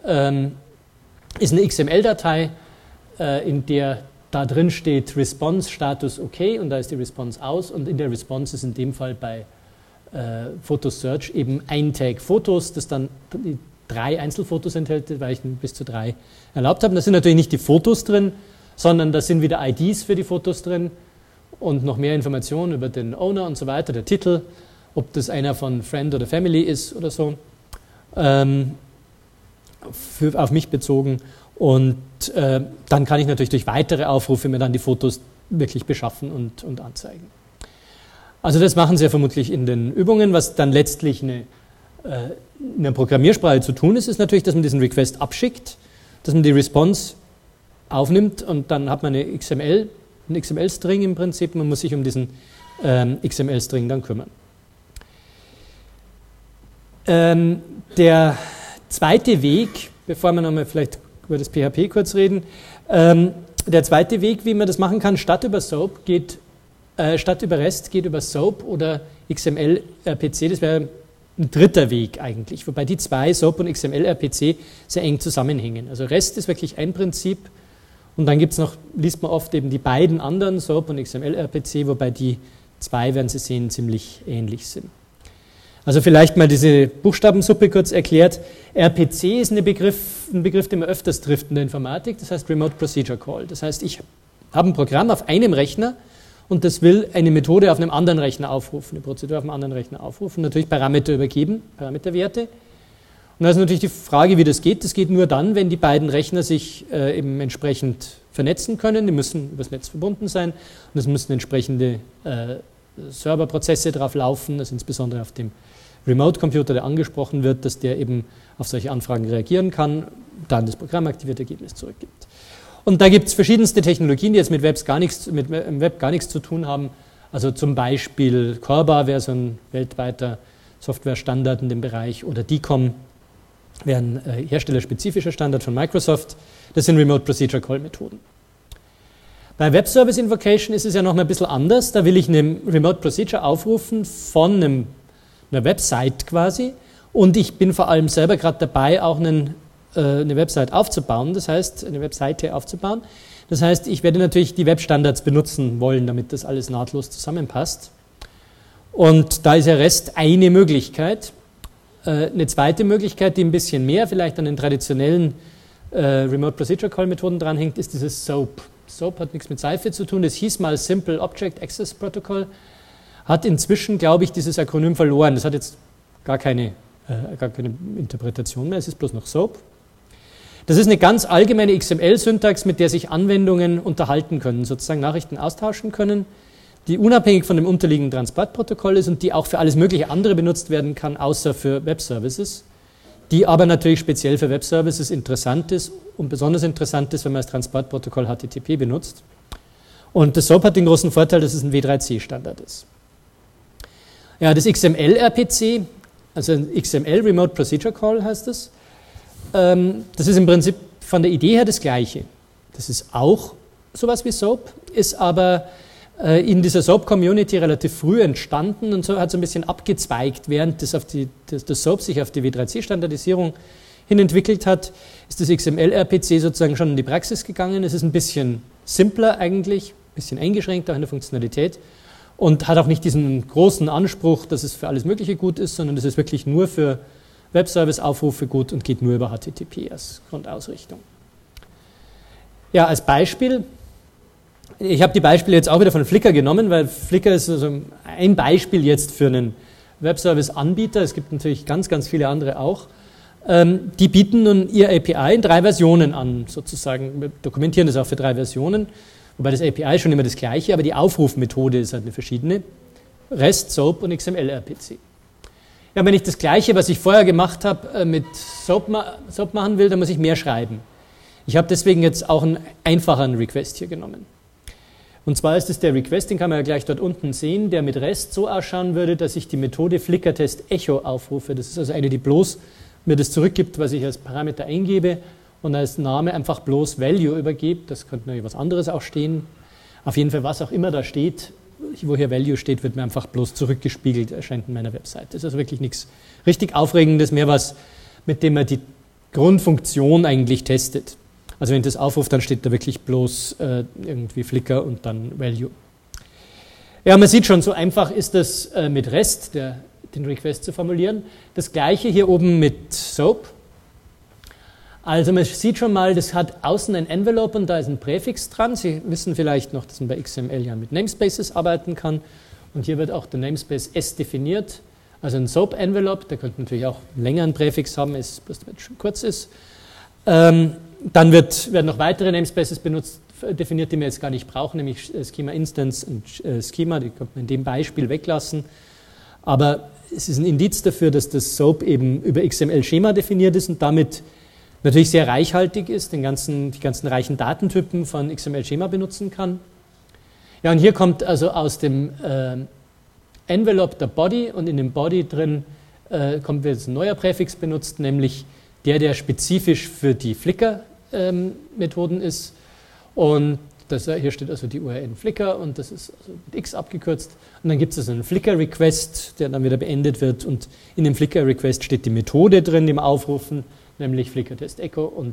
ist eine XML-Datei, in der da drin steht Response Status OK und da ist die Response aus und in der Response ist in dem Fall bei Photo Search eben ein Tag Fotos, das dann die 3 Einzelfotos enthält, weil ich bis zu 3 erlaubt habe. Da sind natürlich nicht die Fotos drin, sondern da sind wieder IDs für die Fotos drin und noch mehr Informationen über den Owner und so weiter, der Titel, ob das einer von Friend oder Family ist oder so, auf mich bezogen. Und dann kann ich natürlich durch weitere Aufrufe mir dann die Fotos wirklich beschaffen und anzeigen. Also das machen Sie ja vermutlich in den Übungen. Was dann letztlich in einer Programmiersprache zu tun ist, ist natürlich, dass man diesen Request abschickt, dass man die Response aufnimmt und dann hat man einen XML-String im Prinzip. Man muss sich um diesen XML-String dann kümmern. Der zweite Weg, bevor wir nochmal vielleicht über das PHP kurz reden, der zweite Weg, wie man das machen kann, statt über REST geht über SOAP oder XML-RPC. Das wäre ein dritter Weg eigentlich, wobei die zwei, SOAP und XML-RPC, sehr eng zusammenhängen. Also REST ist wirklich ein Prinzip und dann gibt es noch, liest man oft eben die beiden anderen, SOAP und XML-RPC, wobei die zwei, werden Sie sehen, ziemlich ähnlich sind. Also vielleicht mal diese Buchstabensuppe kurz erklärt. RPC ist ein Begriff, den man öfters trifft in der Informatik, das heißt Remote Procedure Call. Das heißt, ich habe ein Programm auf einem Rechner und das will eine Methode auf einem anderen Rechner aufrufen, eine Prozedur auf einem anderen Rechner aufrufen, natürlich Parameter übergeben, Parameterwerte. Und da ist natürlich die Frage, wie das geht. Das geht nur dann, wenn die beiden Rechner sich eben entsprechend vernetzen können. Die müssen übers Netz verbunden sein und es müssen entsprechende Serverprozesse drauf laufen, also insbesondere auf dem Remote-Computer, der angesprochen wird, dass der eben auf solche Anfragen reagieren kann, dann das Programm aktiviert, Ergebnis zurückgibt. Und da gibt es verschiedenste Technologien, die jetzt mit Web gar nichts zu tun haben. Also zum Beispiel Corba wäre so ein weltweiter Softwarestandard in dem Bereich oder DCOM wäre ein herstellerspezifischer Standard von Microsoft. Das sind Remote Procedure Call Methoden. Bei Web Service Invocation ist es ja noch mal ein bisschen anders. Da will ich eine Remote Procedure aufrufen von einer Website quasi und ich bin vor allem selber gerade dabei, auch eine Website aufzubauen, das heißt, eine Webseite aufzubauen. Das heißt, ich werde natürlich die Webstandards benutzen wollen, damit das alles nahtlos zusammenpasst. Und da ist ja REST eine Möglichkeit. Eine zweite Möglichkeit, die ein bisschen mehr vielleicht an den traditionellen Remote Procedure Call Methoden dranhängt, ist dieses SOAP. SOAP hat nichts mit Seife zu tun, das hieß mal Simple Object Access Protocol, hat inzwischen, glaube ich, dieses Akronym verloren. Das hat jetzt gar keine Interpretation mehr, es ist bloß noch SOAP. Das ist eine ganz allgemeine XML-Syntax, mit der sich Anwendungen unterhalten können, sozusagen Nachrichten austauschen können, die unabhängig von dem unterliegenden Transportprotokoll ist und die auch für alles mögliche andere benutzt werden kann, außer für Web-Services, die aber natürlich speziell für Web-Services interessant ist und besonders interessant ist, wenn man das Transportprotokoll HTTP benutzt. Und das SOAP hat den großen Vorteil, dass es ein W3C-Standard ist. Ja, das XML-RPC, also ein XML Remote Procedure Call heißt das, das ist im Prinzip von der Idee her das Gleiche. Das ist auch sowas wie SOAP, ist aber in dieser SOAP-Community relativ früh entstanden und so hat so ein bisschen abgezweigt, während das SOAP sich auf die W3C-Standardisierung hin entwickelt hat, ist das XML-RPC sozusagen schon in die Praxis gegangen. Es ist ein bisschen simpler eigentlich, ein bisschen eingeschränkter in der Funktionalität und hat auch nicht diesen großen Anspruch, dass es für alles Mögliche gut ist, sondern es ist wirklich nur für Webservice-Aufrufe gut und geht nur über HTTP als Grundausrichtung. Ja, als Beispiel, ich habe die Beispiele jetzt auch wieder von Flickr genommen, weil Flickr ist also ein Beispiel jetzt für einen Webservice-Anbieter. Es gibt natürlich ganz, ganz viele andere auch. Die bieten nun ihr API in 3 Versionen an, sozusagen. Wir dokumentieren das auch für 3 Versionen, wobei das API ist schon immer das gleiche, aber die Aufrufmethode ist halt eine verschiedene. REST, SOAP und XML-RPC. Ja, wenn ich das Gleiche, was ich vorher gemacht habe, mit SOAP machen will, dann muss ich mehr schreiben. Ich habe deswegen jetzt auch einen einfacheren Request hier genommen. Und zwar ist es der Request, den kann man ja gleich dort unten sehen, der mit REST so ausschauen würde, dass ich die Methode Flickr-Test Echo aufrufe. Das ist also eine, die bloß mir das zurückgibt, was ich als Parameter eingebe und als Name einfach bloß Value übergebe. Das könnte natürlich was anderes auch stehen. Auf jeden Fall, was auch immer da steht, wo hier Value steht, wird mir einfach bloß zurückgespiegelt, erscheint in meiner Webseite. Das ist also wirklich nichts richtig Aufregendes, mehr was, mit dem man die Grundfunktion eigentlich testet. Also wenn ich das aufrufe, dann steht da wirklich bloß irgendwie Flickr und dann Value. Ja, man sieht schon, so einfach ist das mit REST, den Request zu formulieren. Das gleiche hier oben mit SOAP. Also man sieht schon mal, das hat außen ein Envelope und da ist ein Präfix dran. Sie wissen vielleicht noch, dass man bei XML ja mit Namespaces arbeiten kann. Und hier wird auch der Namespace S definiert. Also ein SOAP-Envelope, der könnte natürlich auch einen längeren Präfix haben, bloß damit es schon kurz ist. Dann werden noch weitere Namespaces definiert, die wir jetzt gar nicht brauchen, nämlich Schema Instance und Schema, die könnte man in dem Beispiel weglassen. Aber es ist ein Indiz dafür, dass das SOAP eben über XML-Schema definiert ist und damit natürlich sehr reichhaltig ist, die ganzen reichen Datentypen von XML-Schema benutzen kann. Ja, und hier kommt also aus dem Envelope der Body und in dem Body drin kommt jetzt ein neuer Präfix benutzt, nämlich der spezifisch für die Flickr-Methoden ist. Und hier steht also die URL Flickr und das ist also mit X abgekürzt. Und dann gibt es also einen Flickr-Request, der dann wieder beendet wird. Und in dem Flickr-Request steht die Methode drin, die wir aufrufen, nämlich Flickr-Test-Echo. Und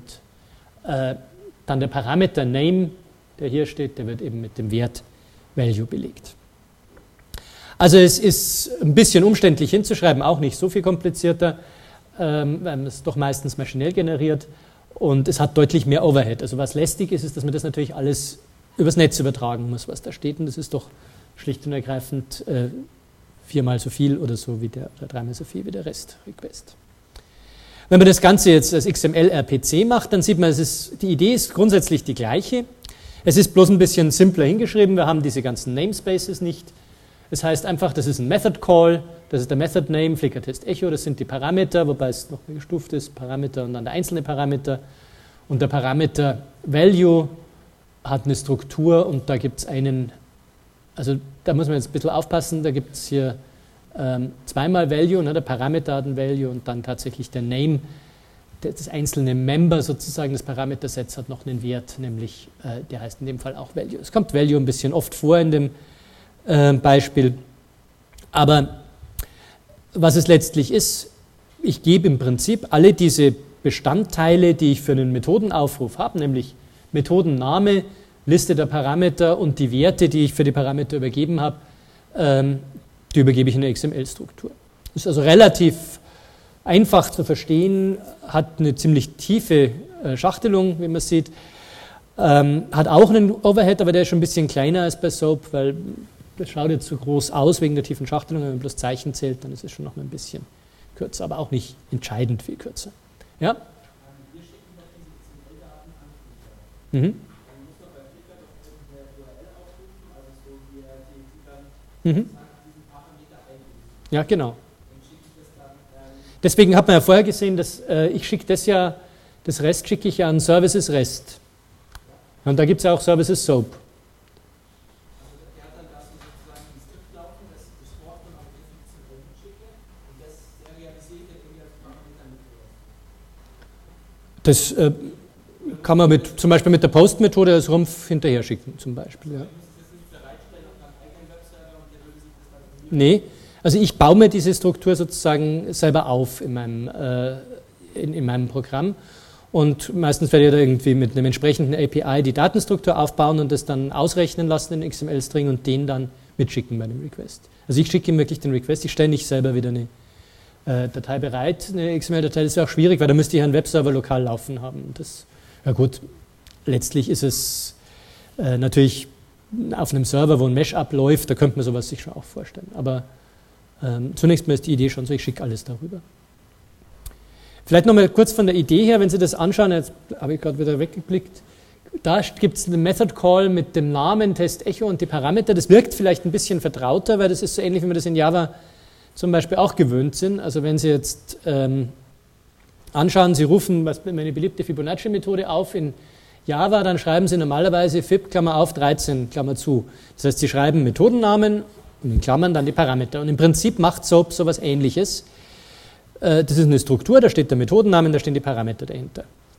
dann der Parameter Name, der hier steht, der wird eben mit dem Wert Value belegt. Also es ist ein bisschen umständlich hinzuschreiben, auch nicht so viel komplizierter, weil man es doch meistens maschinell generiert. Und es hat deutlich mehr Overhead. Also was lästig ist, ist, dass man das natürlich alles übers Netz übertragen muss, was da steht. Und das ist doch schlicht und ergreifend 4-mal so viel oder so wie oder 3-mal so viel wie der REST-Request. Wenn man das Ganze jetzt als XML-RPC macht, dann sieht man, die Idee ist grundsätzlich die gleiche. Es ist bloß ein bisschen simpler hingeschrieben. Wir haben diese ganzen Namespaces nicht. Es heißt einfach, das ist ein Method Call, das ist der Method Name, Flickr Test Echo, das sind die Parameter, wobei es noch gestuft ist, Parameter und dann der einzelne Parameter. Und der Parameter Value hat eine Struktur und da gibt es also da muss man jetzt ein bisschen aufpassen, da gibt es hier 2-mal Value, ne, der Parameter hat ein Value und dann tatsächlich der Name, das einzelne Member sozusagen des Parametersets hat noch einen Wert, nämlich der heißt in dem Fall auch Value. Es kommt Value ein bisschen oft vor in dem Beispiel. Aber was es letztlich ist, ich gebe im Prinzip alle diese Bestandteile, die ich für einen Methodenaufruf habe, nämlich Methodenname, Liste der Parameter und die Werte, die ich für die Parameter übergeben habe, die übergebe ich in eine XML-Struktur. Das ist also relativ einfach zu verstehen, hat eine ziemlich tiefe Schachtelung, wie man sieht, hat auch einen Overhead, aber der ist schon ein bisschen kleiner als bei SOAP, weil das schaut jetzt so groß aus wegen der tiefen Schachtelung. Wenn man bloß Zeichen zählt, dann ist es schon noch mal ein bisschen kürzer, aber auch nicht entscheidend viel kürzer. Ja? Wir schicken doch diese XML-Daten an Flickr. Dann muss man bei Flickr doch eine URL aufrufen, also so wie die diesen Parameter eingeben. Ja, genau. Deswegen hat man ja vorher gesehen, dass ich schicke das REST schicke ich ja an Services REST. Und da gibt es ja auch Services SOAP. Das kann man zum Beispiel mit der Post-Methode als Rumpf hinterher schicken, zum Beispiel. Ja. Nee, also ich baue mir diese Struktur sozusagen selber auf in meinem Programm und meistens werde ich da irgendwie mit einem entsprechenden API die Datenstruktur aufbauen und das dann ausrechnen lassen in XML-String und den dann mitschicken bei dem Request. Also ich schicke ihm wirklich den Request, ich stelle nicht selber wieder eine Datei bereit, eine XML-Datei, das wäre auch schwierig, weil da müsste ich einen Webserver lokal laufen haben. Ja gut, letztlich ist es natürlich auf einem Server, wo ein Mesh abläuft, da könnte man sowas sich schon auch vorstellen. Aber zunächst mal ist die Idee schon so, ich schicke alles darüber. Vielleicht nochmal kurz von der Idee her, wenn Sie das anschauen, jetzt habe ich gerade wieder weggeblickt, da gibt es einen Method Call mit dem Namen Test Echo und die Parameter. Das wirkt vielleicht ein bisschen vertrauter, weil das ist so ähnlich, wie man das in Java zum Beispiel auch gewöhnt sind. Also wenn Sie jetzt anschauen, Sie rufen meine beliebte Fibonacci-Methode auf in Java, dann schreiben Sie normalerweise fib, Klammer auf, 13, Klammer zu. Das heißt, Sie schreiben Methodennamen und in Klammern dann die Parameter. Und im Prinzip macht SOAP so etwas Ähnliches. Das ist eine Struktur, da steht der Methodennamen, da stehen die Parameter dahinter.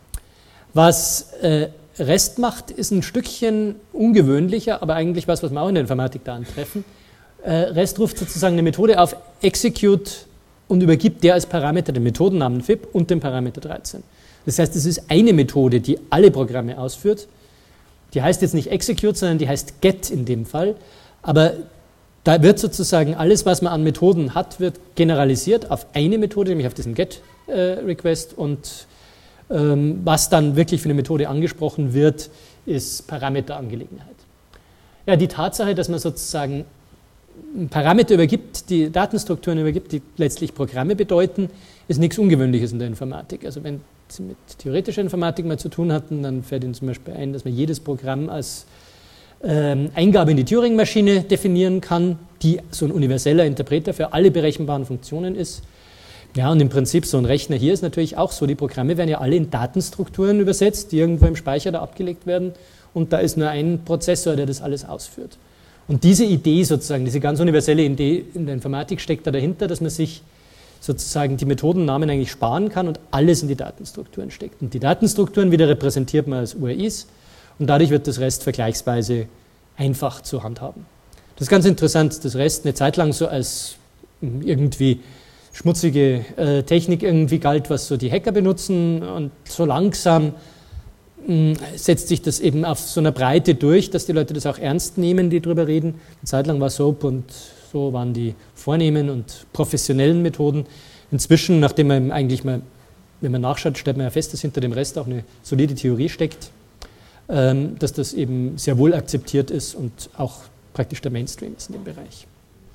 Was REST macht, ist ein Stückchen ungewöhnlicher, aber eigentlich was wir auch in der Informatik da antreffen. REST ruft sozusagen eine Methode auf, execute und übergibt der als Parameter den Methodennamen fib und den Parameter 13. Das heißt, es ist eine Methode, die alle Programme ausführt. Die heißt jetzt nicht execute, sondern die heißt get in dem Fall. Aber da wird sozusagen alles, was man an Methoden hat, wird generalisiert auf eine Methode, nämlich auf diesen get-Request. Und was dann wirklich für eine Methode angesprochen wird, ist Parameterangelegenheit. Ja, die Tatsache, dass man sozusagen Parameter übergibt, die Datenstrukturen übergibt, die letztlich Programme bedeuten, ist nichts Ungewöhnliches in der Informatik. Also wenn Sie mit theoretischer Informatik mal zu tun hatten, dann fällt Ihnen zum Beispiel ein, dass man jedes Programm als Eingabe in die Turing-Maschine definieren kann, die so ein universeller Interpreter für alle berechenbaren Funktionen ist. Ja, und im Prinzip so ein Rechner hier ist natürlich auch so, die Programme werden ja alle in Datenstrukturen übersetzt, die irgendwo im Speicher da abgelegt werden und da ist nur ein Prozessor, der das alles ausführt. Und diese Idee sozusagen, diese ganz universelle Idee in der Informatik steckt da dahinter, dass man sich sozusagen die Methodennamen eigentlich sparen kann und alles in die Datenstrukturen steckt. Und die Datenstrukturen wieder repräsentiert man als URIs und dadurch wird das REST vergleichsweise einfach zu handhaben. Das ist ganz interessant, dass REST eine Zeit lang so als irgendwie schmutzige Technik irgendwie galt, was so die Hacker benutzen, und so langsam setzt sich das eben auf so einer Breite durch, dass die Leute das auch ernst nehmen, die darüber reden. Eine Zeit lang war SOAP und so waren die vornehmen und professionellen Methoden. Inzwischen, nachdem man eigentlich mal, wenn man nachschaut, stellt man ja fest, dass hinter dem Rest auch eine solide Theorie steckt, dass das eben sehr wohl akzeptiert ist und auch praktisch der Mainstream ist in dem Bereich.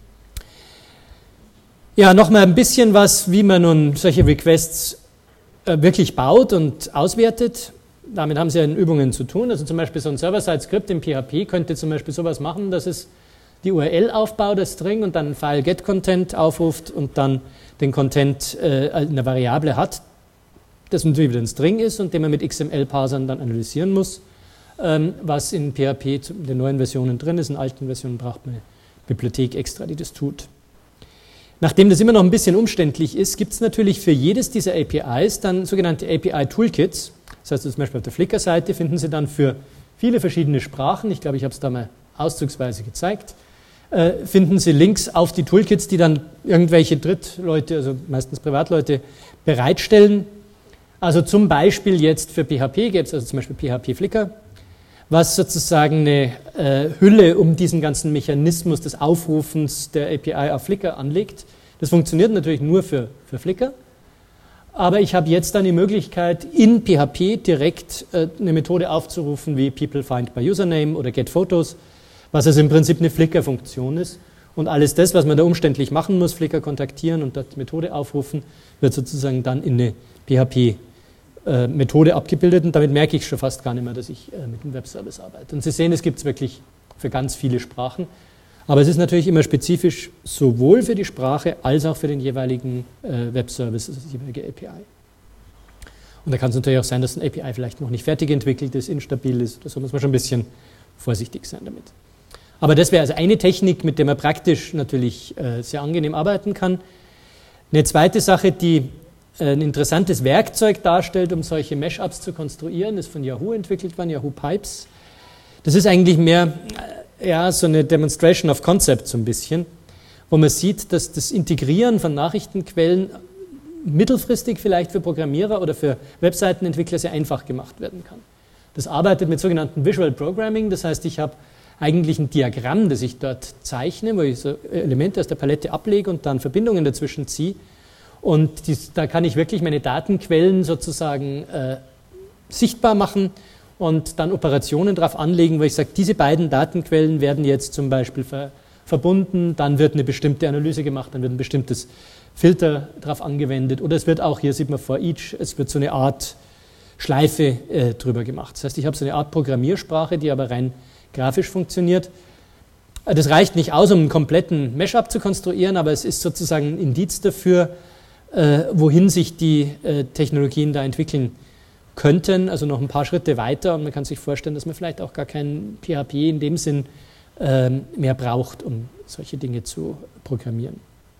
Ja, nochmal ein bisschen was, wie man nun solche Requests wirklich baut und auswertet. Damit haben Sie ja in Übungen zu tun. Also zum Beispiel so ein Server-Side-Skript im PHP könnte zum Beispiel sowas machen, dass es die URL aufbaut, das String, und dann ein File get-Content aufruft und dann den Content in einer Variable hat, das natürlich wieder ein String ist und den man mit XML-Parsern dann analysieren muss, was in PHP in den neuen Versionen drin ist. In alten Versionen braucht man eine Bibliothek extra, die das tut. Nachdem das immer noch ein bisschen umständlich ist, gibt es natürlich für jedes dieser APIs dann sogenannte API-Toolkits. Das heißt, zum Beispiel auf der Flickr-Seite finden Sie dann für viele verschiedene Sprachen, ich glaube, ich habe es da mal auszugsweise gezeigt, finden Sie Links auf die Toolkits, die dann irgendwelche Drittleute, also meistens Privatleute, bereitstellen. Also zum Beispiel jetzt für PHP gäbe es also zum Beispiel PHP Flickr, was sozusagen eine Hülle um diesen ganzen Mechanismus des Aufrufens der API auf Flickr anlegt. Das funktioniert natürlich nur für Flickr. Aber ich habe jetzt dann die Möglichkeit, in PHP direkt eine Methode aufzurufen wie People Find by Username oder Get Photos, was also im Prinzip eine Flickr-Funktion ist. Und alles das, was man da umständlich machen muss, Flickr kontaktieren und dort Methode aufrufen, wird sozusagen dann in eine PHP-Methode abgebildet. Und damit merke ich schon fast gar nicht mehr, dass ich mit einem Webservice arbeite. Und Sie sehen, es gibt es wirklich für ganz viele Sprachen. Aber es ist natürlich immer spezifisch sowohl für die Sprache als auch für den jeweiligen Webservice, also die jeweilige API. Und da kann es natürlich auch sein, dass ein API vielleicht noch nicht fertig entwickelt ist, instabil ist. Da muss man schon ein bisschen vorsichtig sein damit. Aber das wäre also eine Technik, mit der man praktisch natürlich sehr angenehm arbeiten kann. Eine zweite Sache, die ein interessantes Werkzeug darstellt, um solche Mashups zu konstruieren, ist von Yahoo entwickelt worden, Yahoo Pipes. Das ist eigentlich mehr so eine Demonstration of Concept so ein bisschen, wo man sieht, dass das Integrieren von Nachrichtenquellen mittelfristig vielleicht für Programmierer oder für Webseitenentwickler sehr einfach gemacht werden kann. Das arbeitet mit sogenannten Visual Programming, das heißt, ich habe eigentlich ein Diagramm, das ich dort zeichne, wo ich so Elemente aus der Palette ablege und dann Verbindungen dazwischen ziehe. Und da kann ich wirklich meine Datenquellen sozusagen sichtbar machen und dann Operationen darauf anlegen, wo ich sage, diese beiden Datenquellen werden jetzt zum Beispiel verbunden, dann wird eine bestimmte Analyse gemacht, dann wird ein bestimmtes Filter darauf angewendet oder es wird auch, hier sieht man for each, es wird so eine Art Schleife drüber gemacht. Das heißt, ich habe so eine Art Programmiersprache, die aber rein grafisch funktioniert. Das reicht nicht aus, um einen kompletten Mashup zu konstruieren, aber es ist sozusagen ein Indiz dafür, wohin sich die Technologien da entwickeln könnten, also noch ein paar Schritte weiter, und man kann sich vorstellen, dass man vielleicht auch gar kein PHP in dem Sinn mehr braucht, um solche Dinge zu programmieren.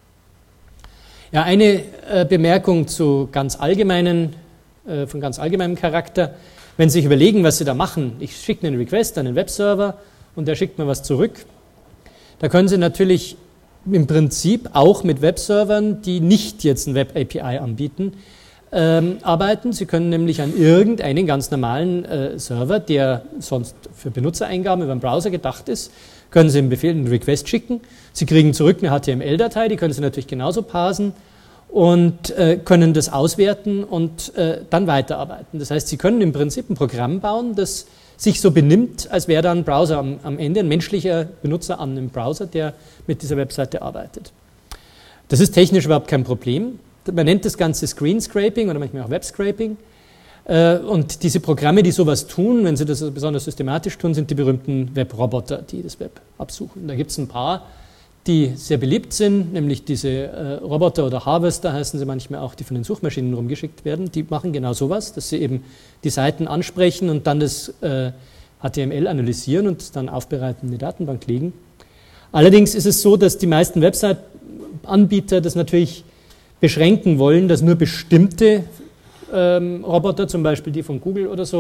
Ja, eine Bemerkung zu von ganz allgemeinem Charakter. Wenn Sie sich überlegen, was Sie da machen, ich schicke einen Request an den Webserver und der schickt mir was zurück, da können Sie natürlich im Prinzip auch mit Webservern, die nicht jetzt ein Web-API anbieten, arbeiten. Sie können nämlich an irgendeinen ganz normalen Server, der sonst für Benutzereingaben über einen Browser gedacht ist, können Sie einen Befehl, einen Request schicken. Sie kriegen zurück eine HTML-Datei, die können Sie natürlich genauso parsen und können das auswerten und dann weiterarbeiten. Das heißt, Sie können im Prinzip ein Programm bauen, das sich so benimmt, als wäre da ein Browser am Ende, ein menschlicher Benutzer an einem Browser, der mit dieser Webseite arbeitet. Das ist technisch überhaupt kein Problem. Man nennt das Ganze Screen Scraping oder manchmal auch Web Scraping. Und diese Programme, die sowas tun, wenn sie das besonders systematisch tun, sind die berühmten Webroboter, die das Web absuchen. Da gibt es ein paar, die sehr beliebt sind, nämlich diese Roboter oder Harvester heißen sie manchmal auch, die von den Suchmaschinen rumgeschickt werden. Die machen genau sowas, dass sie eben die Seiten ansprechen und dann das HTML analysieren und dann aufbereiten, in die Datenbank legen. Allerdings ist es so, dass die meisten Website-Anbieter das natürlich beschränken wollen, dass nur bestimmte Roboter, zum Beispiel die von Google oder so,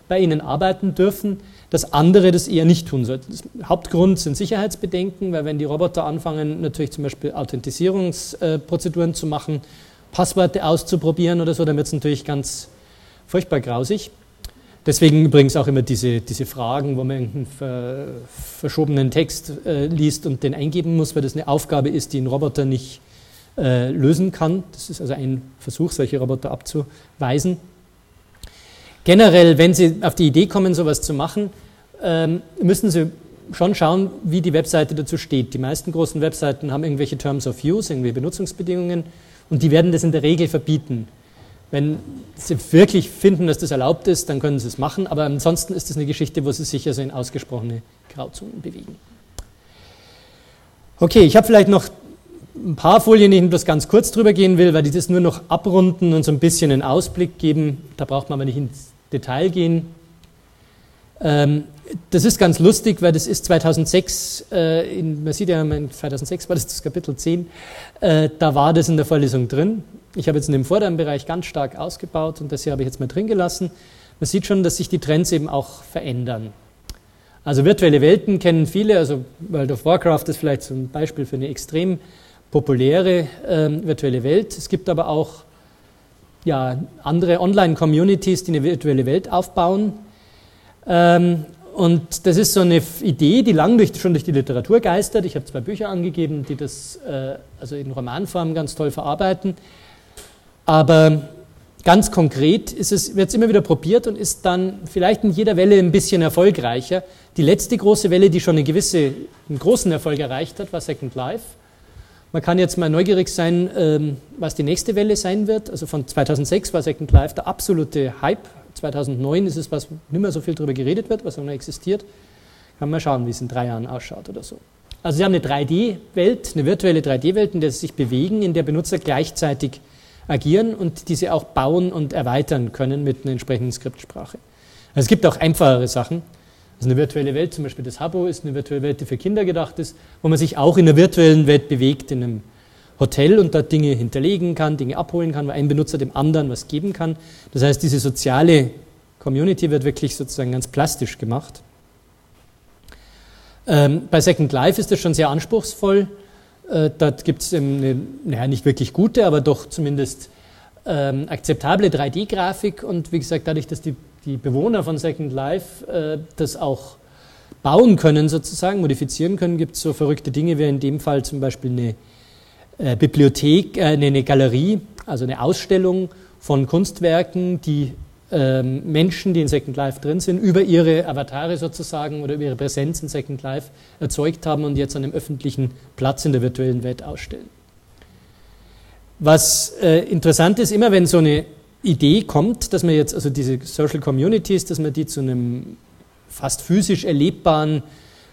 bei ihnen arbeiten dürfen, dass andere das eher nicht tun sollten. Der Hauptgrund sind Sicherheitsbedenken, weil wenn die Roboter anfangen, natürlich zum Beispiel Authentisierungsprozeduren zu machen, Passwörter auszuprobieren oder so, dann wird es natürlich ganz furchtbar grausig. Deswegen übrigens auch immer diese Fragen, wo man einen verschobenen Text liest und den eingeben muss, weil das eine Aufgabe ist, die ein Roboter nicht lösen kann. Das ist also ein Versuch, solche Roboter abzuweisen. Generell, wenn Sie auf die Idee kommen, sowas zu machen, müssen Sie schon schauen, wie die Webseite dazu steht. Die meisten großen Webseiten haben irgendwelche Terms of Use, irgendwelche Benutzungsbedingungen, und die werden das in der Regel verbieten. Wenn Sie wirklich finden, dass das erlaubt ist, dann können Sie es machen, aber ansonsten ist das eine Geschichte, wo Sie sich also in ausgesprochene Grauzonen bewegen. Okay, ich habe vielleicht noch ein paar Folien, in denen ich bloß ganz kurz drüber gehen will, weil die das nur noch abrunden und so ein bisschen einen Ausblick geben. Da braucht man aber nicht ins Detail gehen. Das ist ganz lustig, weil das ist 2006, man sieht ja, 2006 war das Kapitel 10, da war das in der Vorlesung drin. Ich habe jetzt in dem vorderen Bereich ganz stark ausgebaut und das hier habe ich jetzt mal drin gelassen. Man sieht schon, dass sich die Trends eben auch verändern. Also virtuelle Welten kennen viele, also World of Warcraft ist vielleicht so ein Beispiel für eine extrem populäre virtuelle Welt. Es gibt aber auch andere Online-Communities, die eine virtuelle Welt aufbauen. Und das ist so eine Idee, die lang schon durch die Literatur geistert. Ich habe 2 Bücher angegeben, die das also in Romanform ganz toll verarbeiten. Aber ganz konkret wird es immer wieder probiert und ist dann vielleicht in jeder Welle ein bisschen erfolgreicher. Die letzte große Welle, die schon einen großen Erfolg erreicht hat, war Second Life. Man kann jetzt mal neugierig sein, was die nächste Welle sein wird. Also von 2006 war Second Life der absolute Hype. 2009 ist es, was nicht mehr so viel darüber geredet wird, was auch noch existiert. Kann man mal schauen, wie es in 3 Jahren ausschaut oder so. Also Sie haben eine 3D-Welt, eine virtuelle 3D-Welt, in der Sie sich bewegen, in der Benutzer gleichzeitig agieren und diese auch bauen und erweitern können mit einer entsprechenden Skriptsprache. Also es gibt auch einfachere Sachen. Also eine virtuelle Welt, zum Beispiel das Habbo, ist eine virtuelle Welt, die für Kinder gedacht ist, wo man sich auch in der virtuellen Welt bewegt, in einem Hotel und dort Dinge hinterlegen kann, Dinge abholen kann, weil ein Benutzer dem anderen was geben kann. Das heißt, diese soziale Community wird wirklich sozusagen ganz plastisch gemacht. Bei Second Life ist das schon sehr anspruchsvoll. Dort gibt es nicht wirklich gute, aber doch zumindest akzeptable 3D-Grafik und wie gesagt, dadurch, dass die Bewohner von Second Life das auch bauen können, sozusagen, modifizieren können, gibt es so verrückte Dinge wie in dem Fall zum Beispiel eine Bibliothek, eine Galerie, also eine Ausstellung von Kunstwerken, die Menschen, die in Second Life drin sind, über ihre Avatare sozusagen oder über ihre Präsenz in Second Life erzeugt haben und jetzt an einem öffentlichen Platz in der virtuellen Welt ausstellen. Was interessant ist, immer wenn so eine Idee kommt, dass man jetzt, also diese Social Communities, dass man die zu einem fast physisch erlebbaren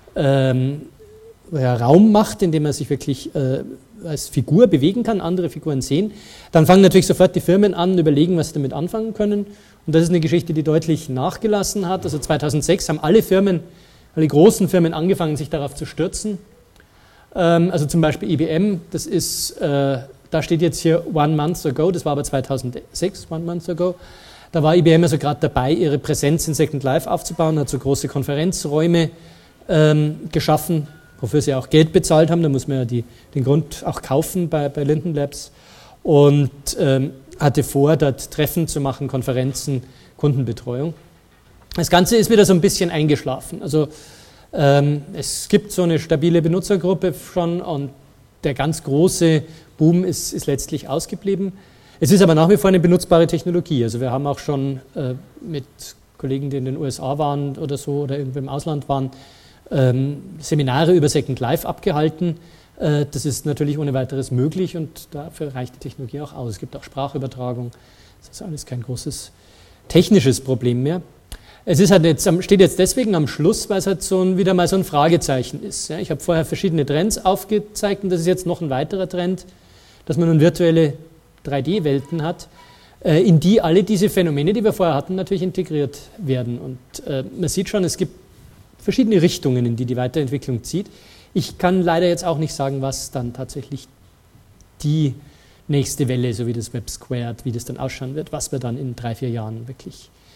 Raum macht, in dem man sich wirklich als Figur bewegen kann, andere Figuren sehen, dann fangen natürlich sofort die Firmen an, überlegen, was sie damit anfangen können. Und das ist eine Geschichte, die deutlich nachgelassen hat. Also 2006 haben alle großen Firmen angefangen, sich darauf zu stürzen. Also zum Beispiel IBM, das ist, da steht jetzt hier 1 month ago, das war aber 2006, 1 month ago. Da war IBM also gerade dabei, ihre Präsenz in Second Life aufzubauen, hat so große Konferenzräume geschaffen, wofür sie auch Geld bezahlt haben. Da muss man ja den Grund auch kaufen bei Linden Labs. Und hatte vor, dort Treffen zu machen, Konferenzen, Kundenbetreuung. Das Ganze ist wieder so ein bisschen eingeschlafen. Also es gibt so eine stabile Benutzergruppe schon und der ganz große Boom ist letztlich ausgeblieben. Es ist aber nach wie vor eine benutzbare Technologie. Also wir haben auch schon mit Kollegen, die in den USA waren oder so oder irgendwo im Ausland waren, Seminare über Second Life abgehalten. Das ist natürlich ohne weiteres möglich und dafür reicht die Technologie auch aus. Es gibt auch Sprachübertragung. Das ist alles kein großes technisches Problem mehr. Es ist halt steht jetzt deswegen am Schluss, weil es halt wieder mal so ein Fragezeichen ist. Ja, ich habe vorher verschiedene Trends aufgezeigt und das ist jetzt noch ein weiterer Trend, dass man nun virtuelle 3D-Welten hat, in die alle diese Phänomene, die wir vorher hatten, natürlich integriert werden. Und man sieht schon, es gibt verschiedene Richtungen, in die Weiterentwicklung zieht. Ich kann leider jetzt auch nicht sagen, was dann tatsächlich die nächste Welle, so wie das Web Squared, wie das dann ausschauen wird, was wir dann in 3-4 Jahren wirklich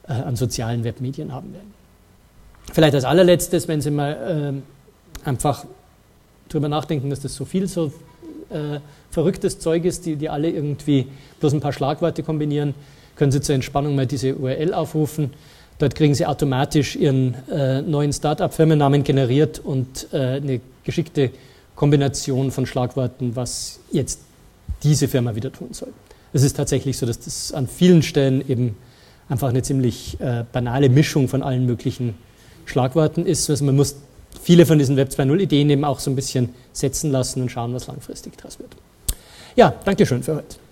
an sozialen Webmedien haben werden. Vielleicht als allerletztes, wenn Sie mal einfach drüber nachdenken, dass das so viel so verrücktes Zeug ist, die alle irgendwie bloß ein paar Schlagworte kombinieren, können Sie zur Entspannung mal diese URL aufrufen. Dort kriegen Sie automatisch Ihren neuen Startup-Firmennamen generiert und eine geschickte Kombination von Schlagworten, was jetzt diese Firma wieder tun soll. Es ist tatsächlich so, dass das an vielen Stellen eben einfach eine ziemlich banale Mischung von allen möglichen Schlagworten ist. Also man muss viele von diesen Web 2.0 Ideen eben auch so ein bisschen setzen lassen und schauen, was langfristig daraus wird. Ja, danke schön für heute.